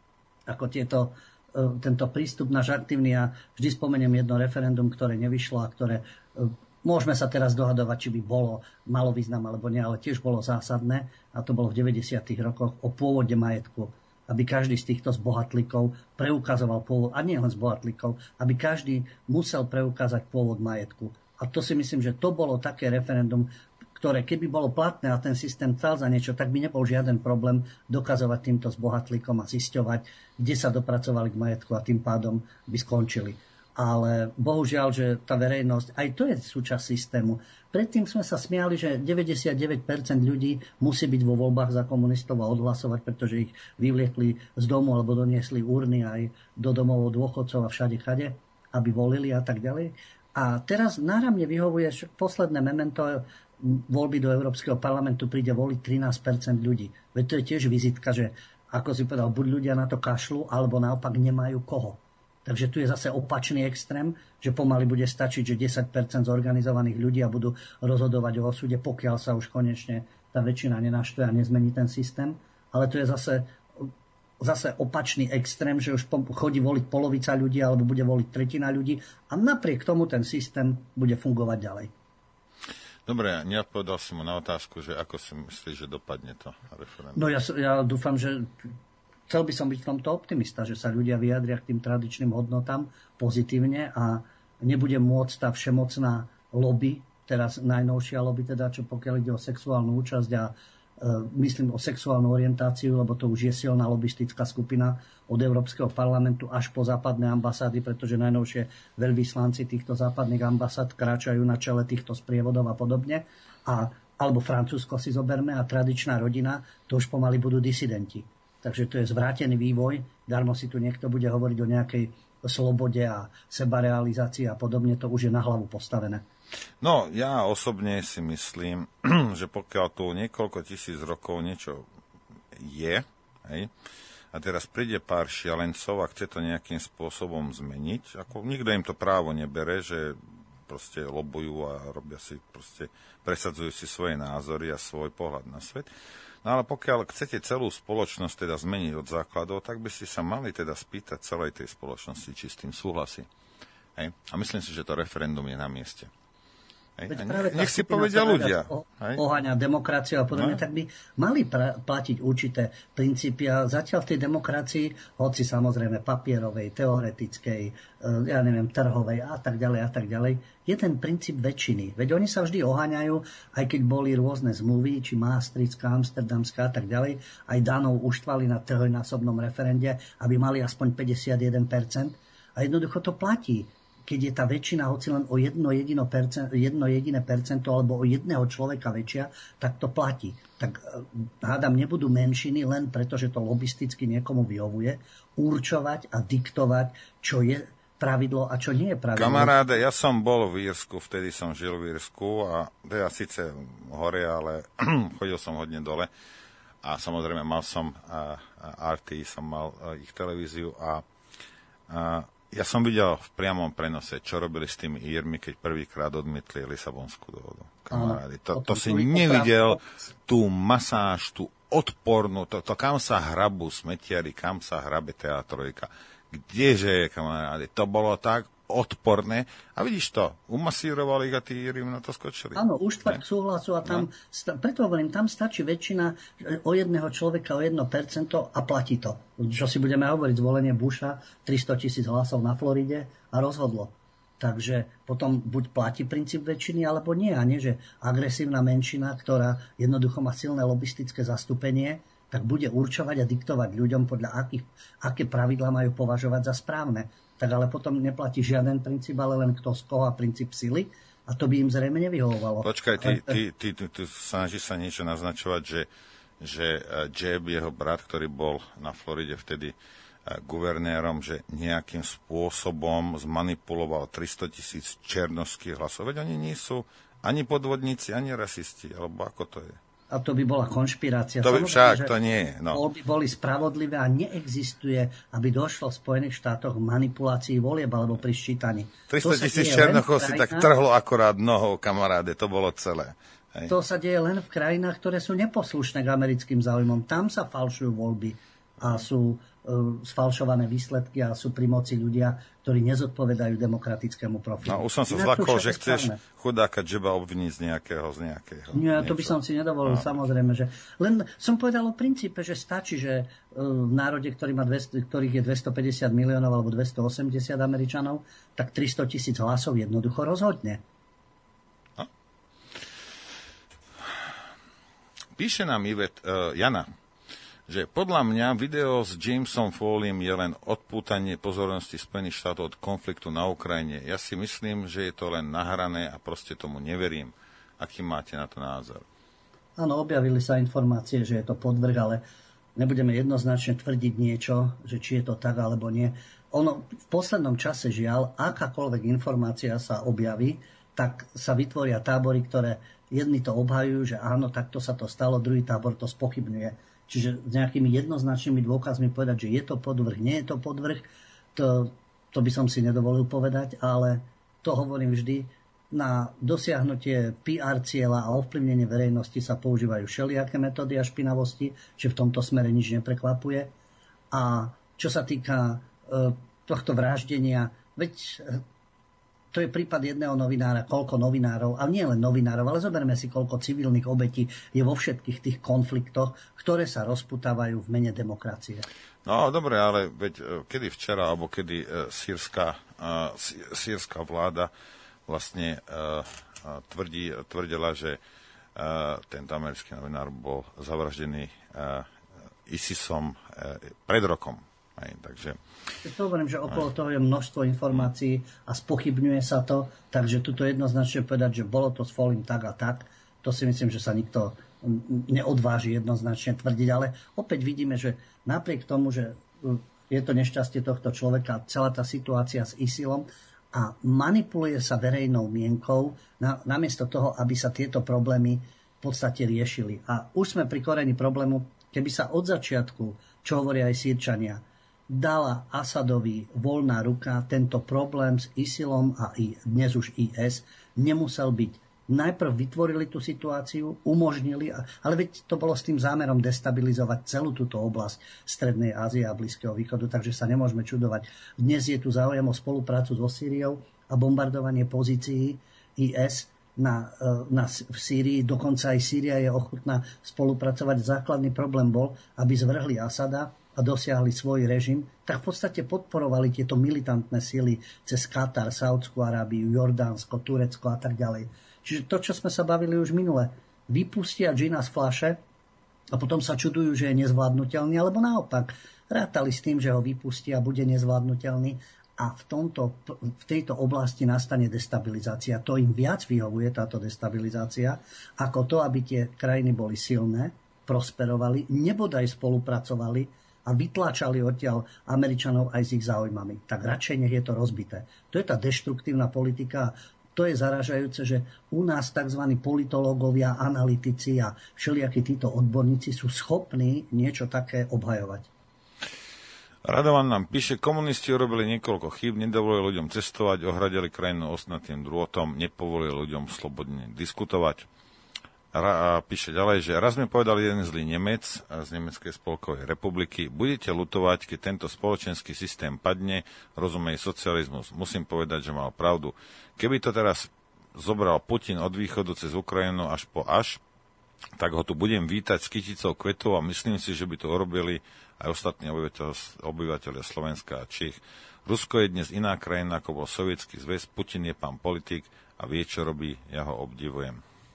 ako tieto, tento prístup náš aktívny, ja vždy spomeniem jedno referendum, ktoré nevyšlo a ktoré, môžeme sa teraz dohadovať, či by bolo, malo význam alebo nie, ale tiež bolo zásadné, a to bolo v deväťdesiatych rokoch, o pôvode majetku. Aby každý z týchto zbohatlíkov preukazoval pôvod, a nie len zbohatlíkov, aby každý musel preukázať pôvod majetku. A to si myslím, že to bolo také referendum, ktoré keby bolo platné a ten systém chcel za niečo, tak by nebol žiaden problém dokazovať týmto zbohatlíkom a zisťovať, kde sa dopracovali k majetku a tým pádom by skončili. Ale bohužiaľ, že tá verejnosť, aj to je súčasť systému. Predtým sme sa smiali, že deväťdesiatdeväť percent ľudí musí byť vo voľbách za komunistov a odhlasovať, pretože ich vyvliekli z domu alebo doniesli urny aj do domov dôchodcov a všade kade, aby volili a tak ďalej. A teraz náramne vyhovuje posledné memento voľby do Európskeho parlamentu, príde voliť trinásť percent ľudí. Veď to je tiež vizitka, že ako si povedal, buď ľudia na to kašľú, alebo naopak nemajú koho. Takže tu je zase opačný extrém, že pomaly bude stačiť, že desať percent zorganizovaných ľudí a budú rozhodovať o osude, pokiaľ sa už konečne tá väčšina nenaštve a nezmení ten systém. Ale tu je zase, zase opačný extrém, že už chodí voliť polovica ľudí alebo bude voliť tretina ľudí a napriek tomu ten systém bude fungovať ďalej. Dobre, neodpovedal som mu na otázku, že ako si myslíš, že dopadne to referendum. No ja, ja dúfam, že chcel by som byť v tomto optimista, že sa ľudia vyjadria k tým tradičným hodnotám pozitívne a nebude môcť tá všemocná lobby, teraz najnovšia lobby, teda, čo pokiaľ ide o sexuálnu účasť a e, myslím o sexuálnu orientáciu, lebo to už je silná lobistická skupina od Európskeho parlamentu až po západné ambasády, pretože najnovšie veľvyslanci týchto západných ambasád kráčajú na čele týchto sprievodov a podobne. A, alebo Francúzsko si zoberme a tradičná rodina, to už pomaly budú disidenti. Takže to je zvrátený vývoj. Darmo si tu niekto bude hovoriť o nejakej slobode a sebarealizácii a podobne. To už je na hlavu postavené. No, ja osobne si myslím, že pokiaľ tu niekoľko tisíc rokov niečo je, hej, a teraz príde pár šialencov a chce to nejakým spôsobom zmeniť, ako nikto im to právo nebere, že proste lobujú a robia si proste, presadzujú si svoje názory a svoj pohľad na svet. No ale pokiaľ chcete celú spoločnosť teda zmeniť od základov, tak by ste sa mali teda spýtať celej tej spoločnosti, či s tým súhlasí. Hej? A myslím si, že to referendum je na mieste. Hej? Nech, nech si povedia ľudia. Oháňa demokraciu a podobne, no? Tak by mali pra- platiť určité princípy a zatiaľ v tej demokracii, hoci samozrejme papierovej, teoretickej, ja neviem, trhovej a tak ďalej a tak ďalej, je ten princíp väčšiny. Veď oni sa vždy oháňajú, aj keď boli rôzne zmluvy, či Maastrichtská, Amsterdamská a tak ďalej, aj Danov uštvali na trojnásobnom referende, aby mali aspoň päťdesiatjeden percent. A jednoducho to platí. Keď je tá väčšina hoci len o jedno, jedino percent, jedno jediné percento alebo o jedného človeka väčšia, tak to platí. Tak hádam, nebudú menšiny len preto, že to lobisticky niekomu vyhovuje, určovať a diktovať, čo je pravidlo a čo nie je pravidlo. Kamaráde, ja som bol v Írsku, vtedy som žil v Írsku a to ja síce hore, ale chodil som hodne dole a samozrejme mal som er té, som mal ich televíziu a, a ja som videl v priamom prenose, čo robili s tými Írmi, keď prvýkrát odmietli Lisabonskú dohodu. Kamarádi, to, to si nevidel tú masáž, tú odpornú, to, to kam sa hrabu smetiari, kam sa hrabe té á trojka. Kdeže, kamarádi, to bolo tak odporné. A vidíš to, umasírovali ich a tí Íri na to skočili. Áno, už tvať súhlasu a tam, no. sta, preto hovorím, tam stačí väčšina o jedného človeka, o jedno percento a platí to. Čo si budeme hovoriť, zvolenie Busha, tristotisíc hlasov na Floride a rozhodlo. Takže potom buď platí princíp väčšiny, alebo nie. A nie, že agresívna menšina, ktorá jednoducho má silné lobistické zastúpenie, tak bude určovať a diktovať ľuďom, podľa akých, aké pravidlá majú považovať za správne. Tak ale potom neplatí žiaden princíp, ale len kto z koho a princíp sily. A to by im zrejme nevyhovovalo. Počkaj, ty, ty, ty, ty, ty snažíš sa niečo naznačovať, že, že Jeb, jeho brat, ktorý bol na Floride vtedy guvernérom, že nejakým spôsobom zmanipuloval tristotisíc černošských hlasov. Veď oni nie sú ani podvodníci, ani rasisti, alebo ako to je? A to by bola konšpirácia. To by však, to nie je. No. Voľby boli spravodlivé a neexistuje, aby došlo v Spojených štátoch k manipulácii volieb alebo pri ščítaní. tristotisíc černochov si tak trhlo akorát nohou, kamaráde, to bolo celé. Hej. To sa deje len v krajinách, ktoré sú neposlušné k americkým záujmom. Tam sa falšujú voľby a sú uh, sfalšované výsledky a sú pri moci ľudia, ktorí nezodpovedajú demokratickému profilu. No, už som sa zlakol, že chceš chudáka Jeba obviniť z nejakého, z nejakého. Nie, to by som si nedovolil, no. Samozrejme, že len som povedal o princípe, že stačí, že uh, v národe, ktorý má dvesto, ktorých je dvestopäťdesiat miliónov alebo dvestoosemdesiat Američanov, tak tristotisíc hlasov jednoducho rozhodne. No. Píše nám Ivet, uh, Jana, že podľa mňa video s Jamesom Foleyem je len odpútanie pozornosti Spojených štátov od konfliktu na Ukrajine. Ja si myslím, že je to len nahrané a proste tomu neverím. Aký máte na to názor? Áno, objavili sa informácie, že je to podvrh, ale nebudeme jednoznačne tvrdiť niečo, že či je to tak alebo nie. Ono v poslednom čase, žiaľ, akákoľvek informácia sa objaví, tak sa vytvoria tábory, ktoré jedni to obhajujú, že áno, takto sa to stalo, druhý tábor to spochybňuje. Čiže s nejakými jednoznačnými dôkazmi povedať, že je to podvrh, nie je to podvrh, to, to by som si nedovolil povedať, ale to hovorím vždy, na dosiahnutie pé er cieľa a ovplyvnenie verejnosti sa používajú všelijaké metódy a špinavosti, že v tomto smere nič neprekvapuje. A čo sa týka e, tohto vraždenia, veď to je prípad jedného novinára, koľko novinárov, ale nie len novinárov, ale zoberme si, koľko civilných obetí je vo všetkých tých konfliktoch, ktoré sa rozputávajú v mene demokracie. No, dobre, ale veď kedy včera, alebo kedy uh, sírska, uh, sírska vláda vlastne uh, tvrdí, tvrdila, že uh, tento americký novinár bol zavraždený uh, ISISom uh, pred rokom. Aj, takže... To hovorím, že okolo toho je množstvo informácií a spochybňuje sa to, takže tuto jednoznačne povedať, že bolo to s Foleyem tak a tak, to si myslím, že sa nikto neodváži jednoznačne tvrdiť, ale opäť vidíme, že napriek tomu, že je to nešťastie tohto človeka, celá tá situácia s ISILom a manipuluje sa verejnou mienkou na, namiesto toho, aby sa tieto problémy v podstate riešili. A už sme pri koreni problému, keby sa od začiatku, čo hovoria aj Sýrčania, dala Asadovi voľná ruka, tento problém s ISILom a i, dnes už í es nemusel byť. Najprv vytvorili tú situáciu, umožnili, ale veď to bolo s tým zámerom destabilizovať celú túto oblasť Strednej Ázie a Blízkeho východu, takže sa nemôžeme čudovať. Dnes je tu záujem o spoluprácu so Sýriou a bombardovanie pozícií í es na, na, v Sýrii. Dokonca aj Sýria je ochotná spolupracovať. Základný problém bol, aby zvrhli Asada a dosiahli svoj režim, tak v podstate podporovali tieto militantné sily cez Katar, Saúdskú Arábiu, Jordánsko, Turecko a tak ďalej. Čiže to, čo sme sa bavili už minule, vypustia džina z fľaše a potom sa čudujú, že je nezvládnutelný, alebo naopak, rátali s tým, že ho vypustia a bude nezvládnutelný a v, tomto, v tejto oblasti nastane destabilizácia. To im viac vyhovuje, táto destabilizácia, ako to, aby tie krajiny boli silné, prosperovali, nebodaj spolupracovali a vytláčali odtiaľ Američanov aj s ich záujmami. Tak radšej nech je to rozbité. To je tá deštruktívna politika. To je zaražajúce, že u nás tzv. Politológovia, analytici a všelijakí títo odborníci sú schopní niečo také obhajovať. Radovan nám píše, komunisti urobili niekoľko chýb, nedovolili ľuďom cestovať, ohradili krajinu ostnatým drôtom, nepovolili ľuďom slobodne diskutovať. A píše ďalej, že raz mi povedal jeden zlý Nemec z Nemeckej spolkovej republiky, budete ľutovať, keď tento spoločenský systém padne, rozumej socializmus. Musím povedať, že mal pravdu. Keby to teraz zobral Putin od východu cez Ukrajinu až po až, tak ho tu budem vítať s kyticou kvetov a myslím si, že by to urobili aj ostatní obyvateľia Slovenska a Čech. Rusko je dnes iná krajina, ako bol Sovietsky zväz, Putin je pán politik a vie, čo robí, ja ho obdivujem.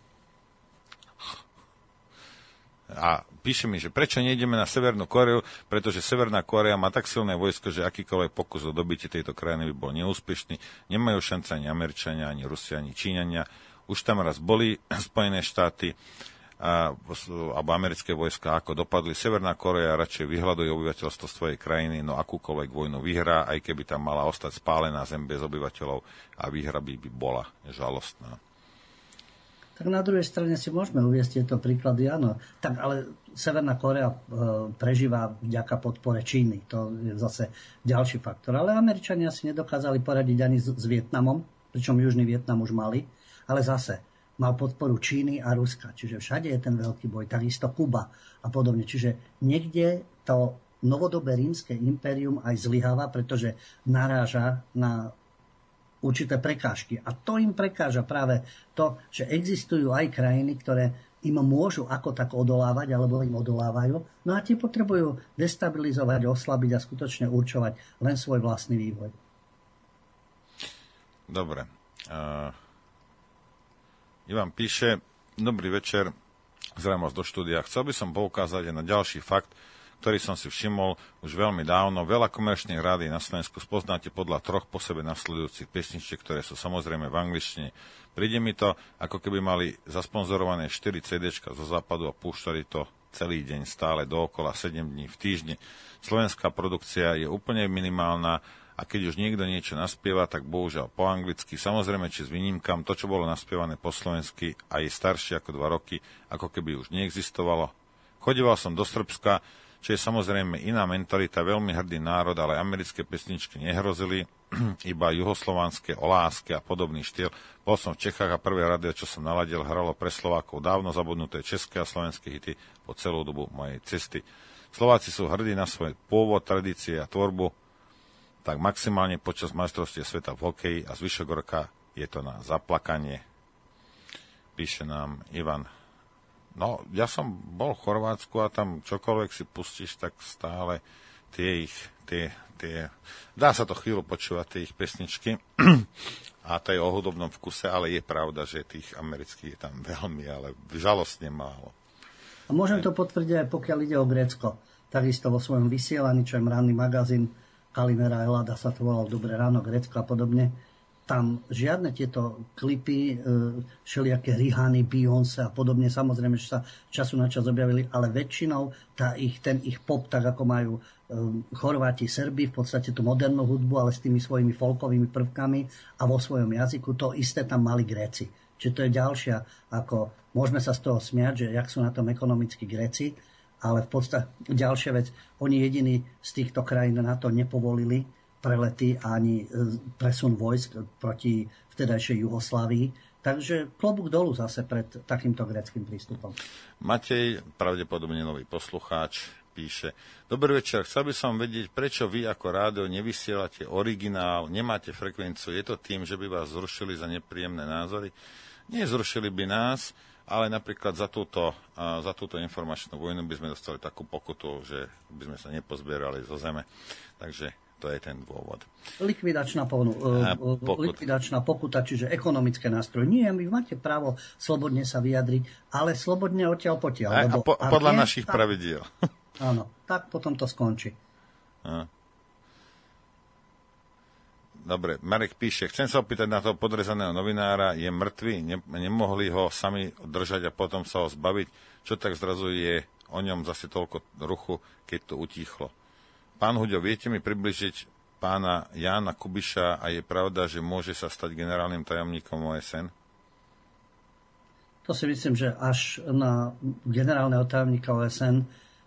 A píše mi, že prečo nejdeme na Severnú Koreu, pretože Severná Korea má tak silné vojsko, že akýkoľvek pokus o dobitie tejto krajiny by bol neúspešný. Nemajú šanca ani Američania, ani Rusia, ani Číňania. Už tam raz boli Spojené štáty a, alebo americké vojska, ako dopadli. Severná Korea radšej vyhľaduje obyvateľstvo svojej krajiny, no akúkoľvek vojnu vyhrá, aj keby tam mala ostať spálená zem bez obyvateľov a výhra by, by bola žalostná. Tak na druhej strane si môžeme uviesť tieto príklady, áno. Tak ale Severná Kórea e, prežíva vďaka podpore Číny. To je zase ďalší faktor. Ale Američania si nedokázali poradiť ani s, s Vietnamom, pričom Južný Vietnam už mali. Ale zase mal podporu Číny a Ruska. Čiže všade je ten veľký boj. Takisto Kuba a podobne. Čiže niekde to novodobé rímske impérium aj zlyháva, pretože naráža na určité prekážky. A to im prekáža práve to, že existujú aj krajiny, ktoré im môžu ako tak odolávať, alebo im odolávajú. No a tie potrebujú destabilizovať, oslabiť a skutočne určovať len svoj vlastný vývoj. Dobre. Uh, Ivan píše, dobrý večer, zdravím vás do štúdia. Chcel by som poukázať aj na ďalší fakt, ktorý som si všimol už veľmi dávno. Veľa komerčných rádií na Slovensku spoznáte podľa troch po sebe nasledujúcich pesničiek, ktoré sú samozrejme v angličtine. Príde mi to, ako keby mali zasponzorované štyri cé déčka zo západu a púšťali to celý deň stále dookola sedem dní v týždni. Slovenská produkcia je úplne minimálna a keď už niekto niečo naspieva, tak bohužiaľ po anglicky. Samozrejme, či s výnimkám, to, čo bolo naspievané po slovensky a je staršie ako dva roky, ako keby už neexistovalo. Chodíval som do Srbska, čo je samozrejme iná mentalita, veľmi hrdý národ, ale americké pesničky nehrozili, iba juhoslovanské, o láske a podobný štýl. Bol som v Čechách a prvé rádio, čo som naladil, hralo pre Slovákov dávno zabudnuté české a slovenské hity po celú dobu mojej cesty. Slováci sú hrdí na svoj pôvod, tradície a tvorbu, tak maximálne počas majstrovstiev sveta v hokeji a zvyšok roka je to na zaplakanie. Píše nám Ivan. No, ja som bol v Chorvátsku a tam čokoľvek si pustíš, tak stále tie ich, tie, tie, dá sa to chvíľu počúvať, tie ich pesničky a to je o hudobnom vkuse, ale je pravda, že tých amerických je tam veľmi, ale žalostne málo. A môžem to potvrdiť aj pokiaľ ide o Grécko. Takisto vo svojom vysielaní, čo je ranný magazín Kalimera Elada sa to volal Dobré ráno Grécko a podobne. Tam žiadne tieto klipy, všelijaké Rihany, Beyoncé a podobne, samozrejme, že sa času na čas objavili, ale väčšinou tá ich, ten ich pop, tak ako majú Chorváti, Srbi, v podstate tú modernú hudbu, ale s tými svojimi folkovými prvkami a vo svojom jazyku, to isté tam mali Gréci. Čiže to je ďalšia, ako môžeme sa z toho smiať, že jak sú na tom ekonomicky Gréci, ale v podstate ďalšia vec, oni jediní z týchto krajín na to nepovolili prelety ani presun vojsk proti vtedajšej Juhoslávii. Takže klobúk dolu zase pred takýmto gréckym prístupom. Matej, pravdepodobne nový poslucháč, píše: Dobrý večer, chcel by som vedieť, prečo vy ako rádio nevysielate originál, nemáte frekvenciu. Je to tým, že by vás zrušili za nepríjemné názory? Nie zrušili by nás, ale napríklad za túto, za túto informačnú vojnu by sme dostali takú pokutu, že by sme sa nepozbierali zo zeme. Takže to je ten dôvod. Likvidačná, povnu, pokut. likvidačná pokuta, čiže ekonomické nástroje. Nie, vy máte právo slobodne sa vyjadriť, ale slobodne odtiaľ potiaľ. A, a po, podľa nie, našich tak, pravidiel. Áno, tak potom to skončí. A. Dobre, Marek píše, chcem sa opýtať na toho podrezaného novinára, je mŕtvý, ne, nemohli ho sami držať a potom sa ho zbaviť? Čo tak zrazu je o ňom zase toľko ruchu, keď to utíchlo? Pán Huďo, viete mi približiť pána Jána Kubiša a je pravda, že môže sa stať generálnym tajomníkom ó es en? To si myslím, že až na generálneho tajomníka ó es en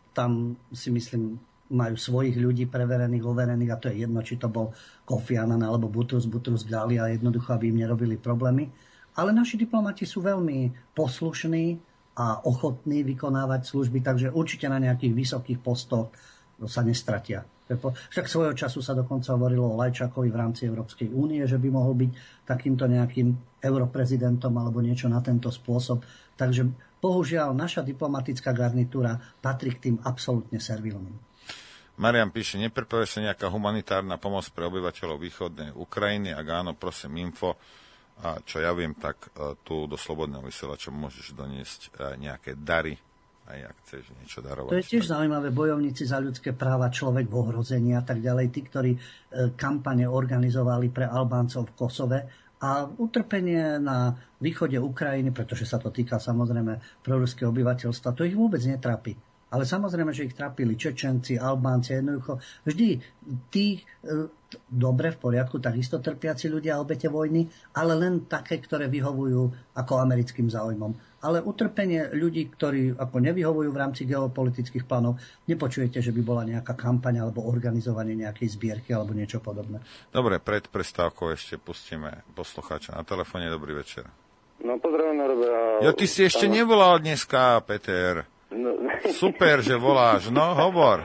tam si myslím majú svojich ľudí preverených, overených a to je jedno, či to bol Kofi Annan alebo Butrus, Butrus Ghali a jednoducho, aby im nerobili problémy. Ale naši diplomati sú veľmi poslušní a ochotní vykonávať služby, takže určite na nejakých vysokých postoch sa nestratia. Však svojho času sa dokonca hovorilo o Lajčákovi v rámci Európskej únie, že by mohol byť takýmto nejakým europrezidentom alebo niečo na tento spôsob. Takže bohužiaľ naša diplomatická garnitúra patrí k tým absolútne servilným. Marian píše, nepripravuje sa nejaká humanitárna pomoc pre obyvateľov východnej Ukrajiny? Ak áno, prosím info. A čo ja viem, tak tu do Slobodného vysielača môžeš doniesť nejaké dary, aj ak chceš niečo darovať. To je tiež zaujímavé, bojovníci za ľudské práva, človek v ohrození a tak ďalej, tí, ktorí kampane organizovali pre Albáncov v Kosove a utrpenie na východe Ukrajiny, pretože sa to týka samozrejme proruského obyvateľstva, to ich vôbec netrápi. Ale samozrejme, že ich trápili Čečenci, Albánci, jednoducho vždy tí, dobre, v poriadku, takisto trpiaci ľudia obete vojny, ale len také, ktoré vyhovujú ako americkým záujmom. Ale utrpenie ľudí, ktorí ako nevyhovujú v rámci geopolitických plánov, nepočujete, že by bola nejaká kampaň alebo organizovanie nejakej zbierky alebo niečo podobné. Dobre, pred prestávkou ešte pustíme poslucháča na telefóne. Dobrý večer. No, pozdravujem na Robert. Jo, ty si ešte nevolal dneska, Peter. No. Super, že voláš. No, hovor.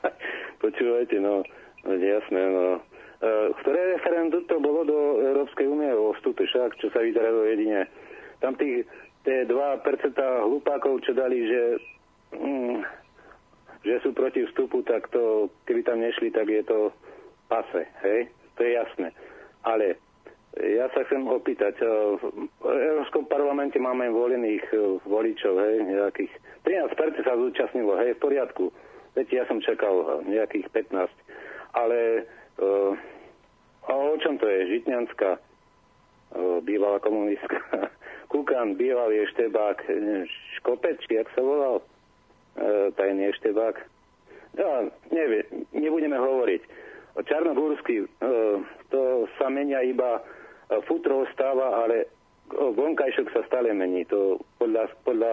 Počúvajte, no, jasné, no. E, ktoré referendum to bolo do Európskej únie o vstupe, však, čo sa vydarilo jedine. Tam tých tie dva percentá hlupákov, čo dali, že, mm, že sú proti vstupu, tak to, keby tam nešli, tak je to pase, hej? To je jasné. Ale ja sa chcem opýtať, v Európskom parlamente máme volených voličov, hej, nejakých trinásť percent sa zúčastnilo, hej, v poriadku. Viete, ja som čakal nejakých pätnásť. Ale uh, a o čom to je? Žitňanská, uh, bývalá komunistka, Kukan, bývalý eštebák, Škopec, či jak sa volal, uh, tajný eštebák. Ja, nevie, nebudeme hovoriť. O Čarnogórsky, uh, to sa menia iba uh, futro ostáva, ale vonkajšok sa stále mení. To podľa, podľa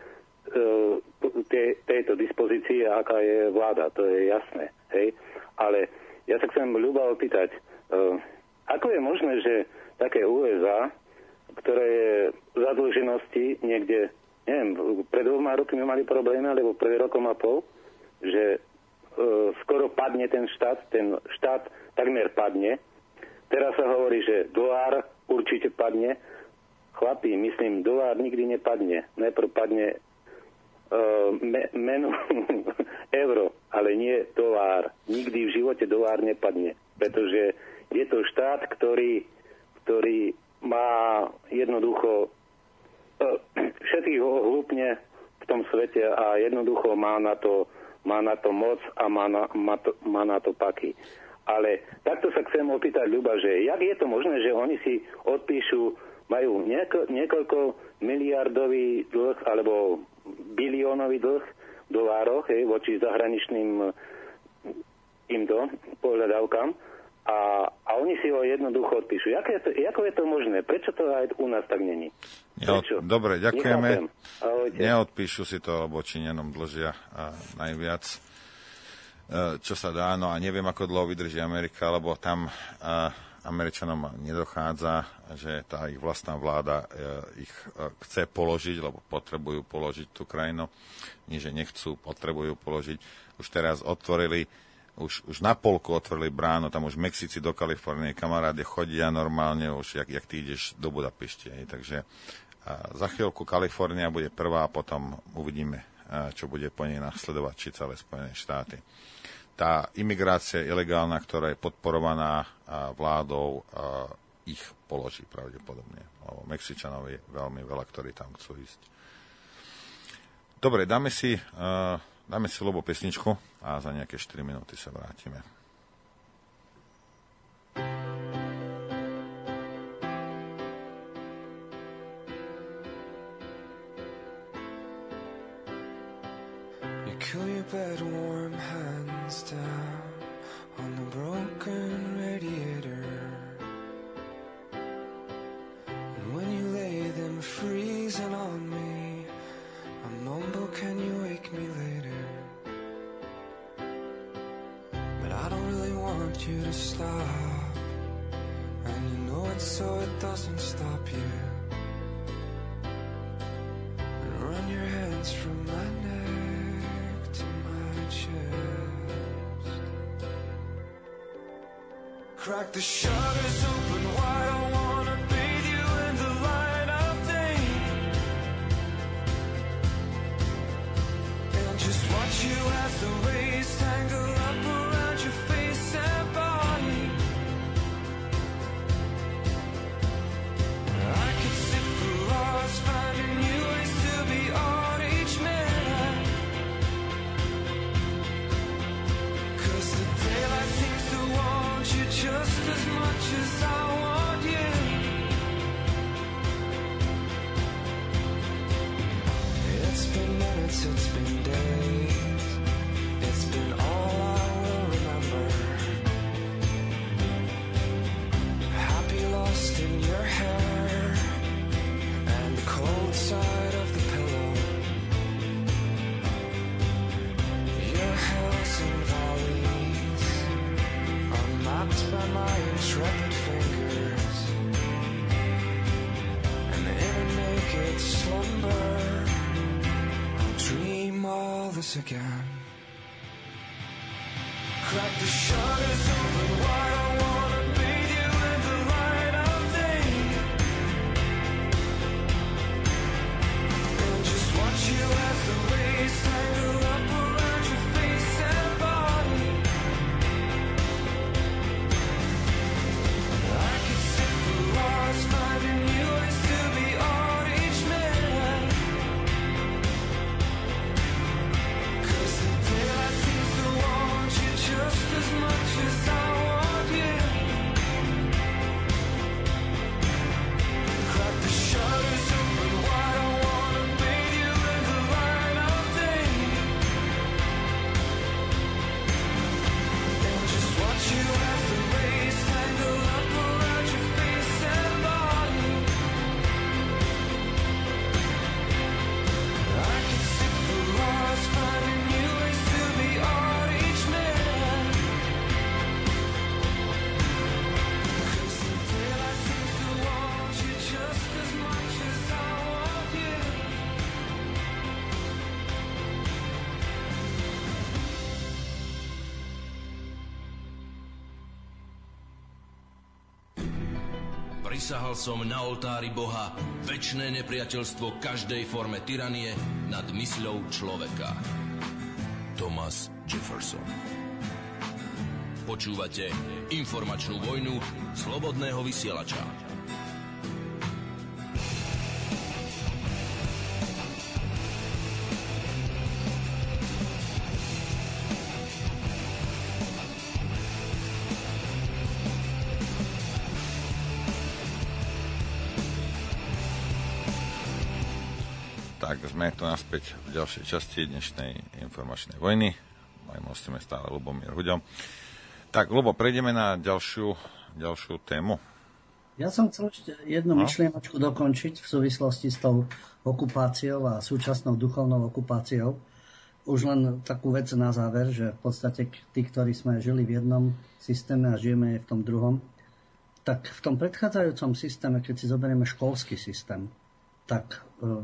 Te, tejto dispozície, aká je vláda, to je jasné, hej. Ale ja sa chcem ľuba opýtať, uh, ako je možné, že také ú es á, ktoré je v zadlženosti niekde, neviem, pred dvoma rokmi mali problémy, alebo pred rokom a pol, že uh, skoro padne ten štát, ten štát takmer padne. Teraz sa hovorí, že dolár určite padne. Chlapi, myslím, dolár nikdy nepadne. Najprv padne Uh, me, menu euro, ale nie dolár. Nikdy v živote dolár nepadne, pretože je to štát, ktorý, ktorý má jednoducho uh, všetkých hlúpne v tom svete a jednoducho má na to, má na to moc a má na, má, to, má na to paky. Ale takto sa chcem opýtať, Ľuba, že jak je to možné, že oni si odpíšu, majú nieko, niekoľko miliardový dlh alebo biliónový dlh v dolároch, hej, voči zahraničným týmto pohľadávkam a, a oni si ho jednoducho odpíšu. Jak je to, ako je to možné? Prečo to aj u nás tak není? Neod, dobre, ďakujeme. Neodpíšu si to, lebo Číňanom dlžia a najviac, e, čo sa dá. No a neviem, ako dlho vydrží Amerika, lebo tam e, Američanom nedochádza, že tá ich vlastná vláda e, ich e, chce položiť, lebo potrebujú položiť tú krajinu. Nie, že nechcú, potrebujú položiť. Už teraz otvorili Už, už na polku otvorili bránu, tam už Mexici do Kalifornie, kamaráde chodia normálne, už jak, jak ty ideš do Budapešti. Hej. Takže a za chvíľku Kalifornia bude prvá a potom uvidíme, a čo bude po nej nasledovať, či celé Spojené štáty. Tá imigrácia ilegálna, ktorá je podporovaná a vládou, a ich položí pravdepodobne. Lebo Mexičanov je veľmi veľa, ktorí tam chcú ísť. Dobre, dáme si... Uh, Dáme si ľubú pesničku a za nejaké štyri minúty sa vrátime. You kill your bed, warm hands down on the broken radiator. And when you lay them freezing on me, I mumble, can you wake me later? But I don't really want you to stop, and you know it so it doesn't stop you. And run your hands from my neck to my chest. Crack the shutters open wide, I wanna bathe you in the light of day. Just watch you as the rays tangle up around your face and body. I could sit for hours finding new ways to be on each minute. 'Cause the daylight seems to want you just as much as I want you. It's been minutes, it's been days, it's been all I will remember. Happy lost in your hair and the cold side of the pillow. Your hills and valleys are mapped by my intrepid fingers, and in a naked slumber dream all this again. Crack the shutters open wide, I wanna bathe you in the light of day. And just watch you as the rays tangle up around your face and body. I could sit for hours finding new ways to be on each minute. Just as much as I want you. Crack the shutters open wide, I wanna bathe you in the light of day. And just watch you as the rays tangle up around your face and body. I could sit for hours finding new ways to be on each minute. Prisahal som na oltári Boha večné nepriateľstvo každej forme tyranie nad mysľou človeka. Thomas Jefferson. Počúvate informačnú vojnu slobodného vysielača. Tak sme tu naspäť v ďalšej časti dnešnej informačnej vojny. Mojím hostom je stále Ľubomír Huďo. Tak, Ľubo, prejdeme na ďalšiu, ďalšiu tému. Ja som chcel ešte jednu no? myšlienočku dokončiť v súvislosti s tou okupáciou a súčasnou duchovnou okupáciou. Už len takú vec na záver, že v podstate tí, ktorí sme žili v jednom systéme a žijeme v tom druhom, tak v tom predchádzajúcom systéme, keď si zoberieme školský systém, tak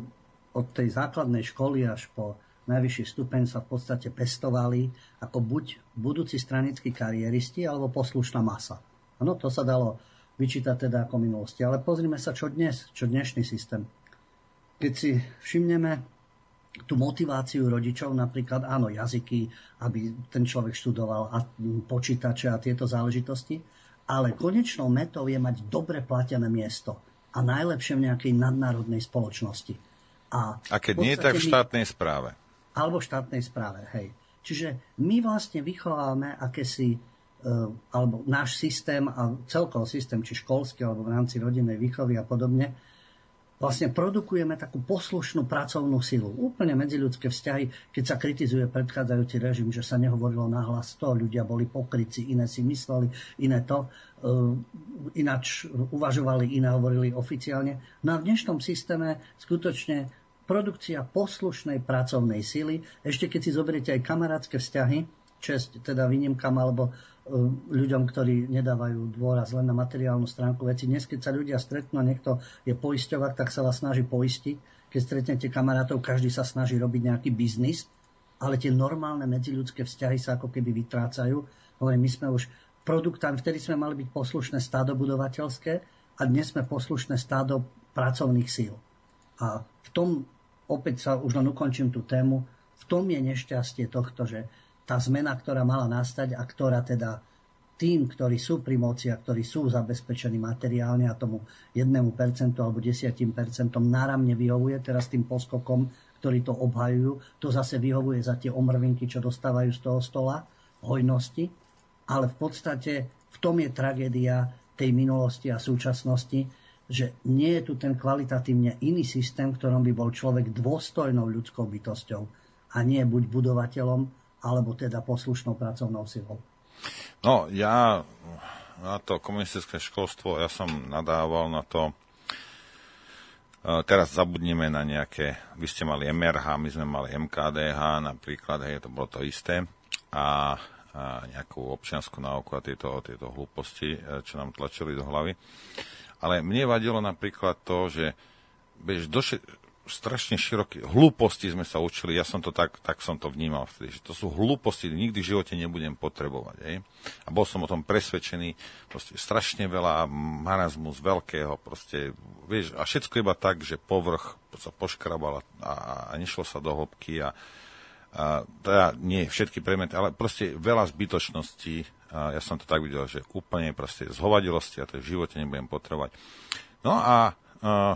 od tej základnej školy až po najvyšší stupeň sa v podstate pestovali ako buď budúci stranickí kariéristi, alebo poslušná masa. Áno, to sa dalo vyčítať teda ako minulosti. Ale pozrime sa, čo dnes, čo dnešný systém. Keď si všimneme tú motiváciu rodičov, napríklad, áno, jazyky, aby ten človek študoval a počítače a tieto záležitosti, ale konečnou metou je mať dobre platené miesto a najlepšie v nejakej nadnárodnej spoločnosti. A, a keď nie, tak v štátnej správe. Alebo v štátnej správe, hej. Čiže my vlastne vychovávame akési, uh, alebo náš systém a celkovo systém, či školský, alebo v rámci rodinnej výchovy a podobne, vlastne produkujeme takú poslušnú pracovnú silu. Úplne medziľudské vzťahy, keď sa kritizuje predchádzajúci režim, že sa nehovorilo nahlas to, ľudia boli pokrytci, iné si mysleli, iné to, uh, ináč uvažovali, iné hovorili oficiálne. No a v dnešnom systéme skutočne produkcia poslušnej pracovnej sily. Ešte keď si zoberiete aj kamarátske vzťahy, česť teda výnimkám alebo uh, ľuďom, ktorí nedávajú dôraz len na materiálnu stránku veci. Dnes, keď sa ľudia stretnú a niekto je poisťovák, tak sa vás snaží poistiť. Keď stretnete kamarátov, každý sa snaží robiť nejaký biznis, ale tie normálne medziľudské vzťahy sa ako keby vytrácajú. Hovorím, my sme už produktami, vtedy sme mali byť poslušné stádo budovateľské a dnes sme poslušné stádo pracovných síl. A v tom, opäť sa už len ukončím tú tému, v tom je nešťastie tohto, že tá zmena, ktorá mala nastať a ktorá teda tým, ktorí sú pri moci a ktorí sú zabezpečení materiálne a tomu jednému percentu alebo desiatim percentom náramne vyhovuje, teraz tým poskokom, ktorí to obhajujú, to zase vyhovuje za tie omrvinky, čo dostávajú z toho stola, hojnosti, ale v podstate v tom je tragédia tej minulosti a súčasnosti, že nie je tu ten kvalitatívne iný systém, v ktorom by bol človek dôstojnou ľudskou bytosťou a nie buď budovateľom, alebo teda poslušnou pracovnou silou. No, ja na to komunistické školstvo, ja som nadával na to, teraz zabudnime na nejaké, vy ste mali em er há, my sme mali em ká dé há napríklad, hej, to bolo to isté, a, a nejakú občiansku náuku a tieto, tieto hlúposti, čo nám tlačili do hlavy. Ale mne vadilo napríklad to, že vieš, doši, strašne široké hlúposti sme sa učili, ja som to tak, tak som to vnímal vtedy, že to sú hlúposti, nikdy v živote nebudem potrebovať. Hej? A bol som o tom presvedčený, proste strašne veľa marazmus veľkého, proste, vieš, a všetko iba tak, že povrch sa poškrabal a, a, a nešlo sa do hĺbky a, a teda nie všetky predmety, ale proste veľa zbytočností. A ja som to tak videl, že úplne proste zhovadilosti a to v živote nebudem potrebovať. No a, a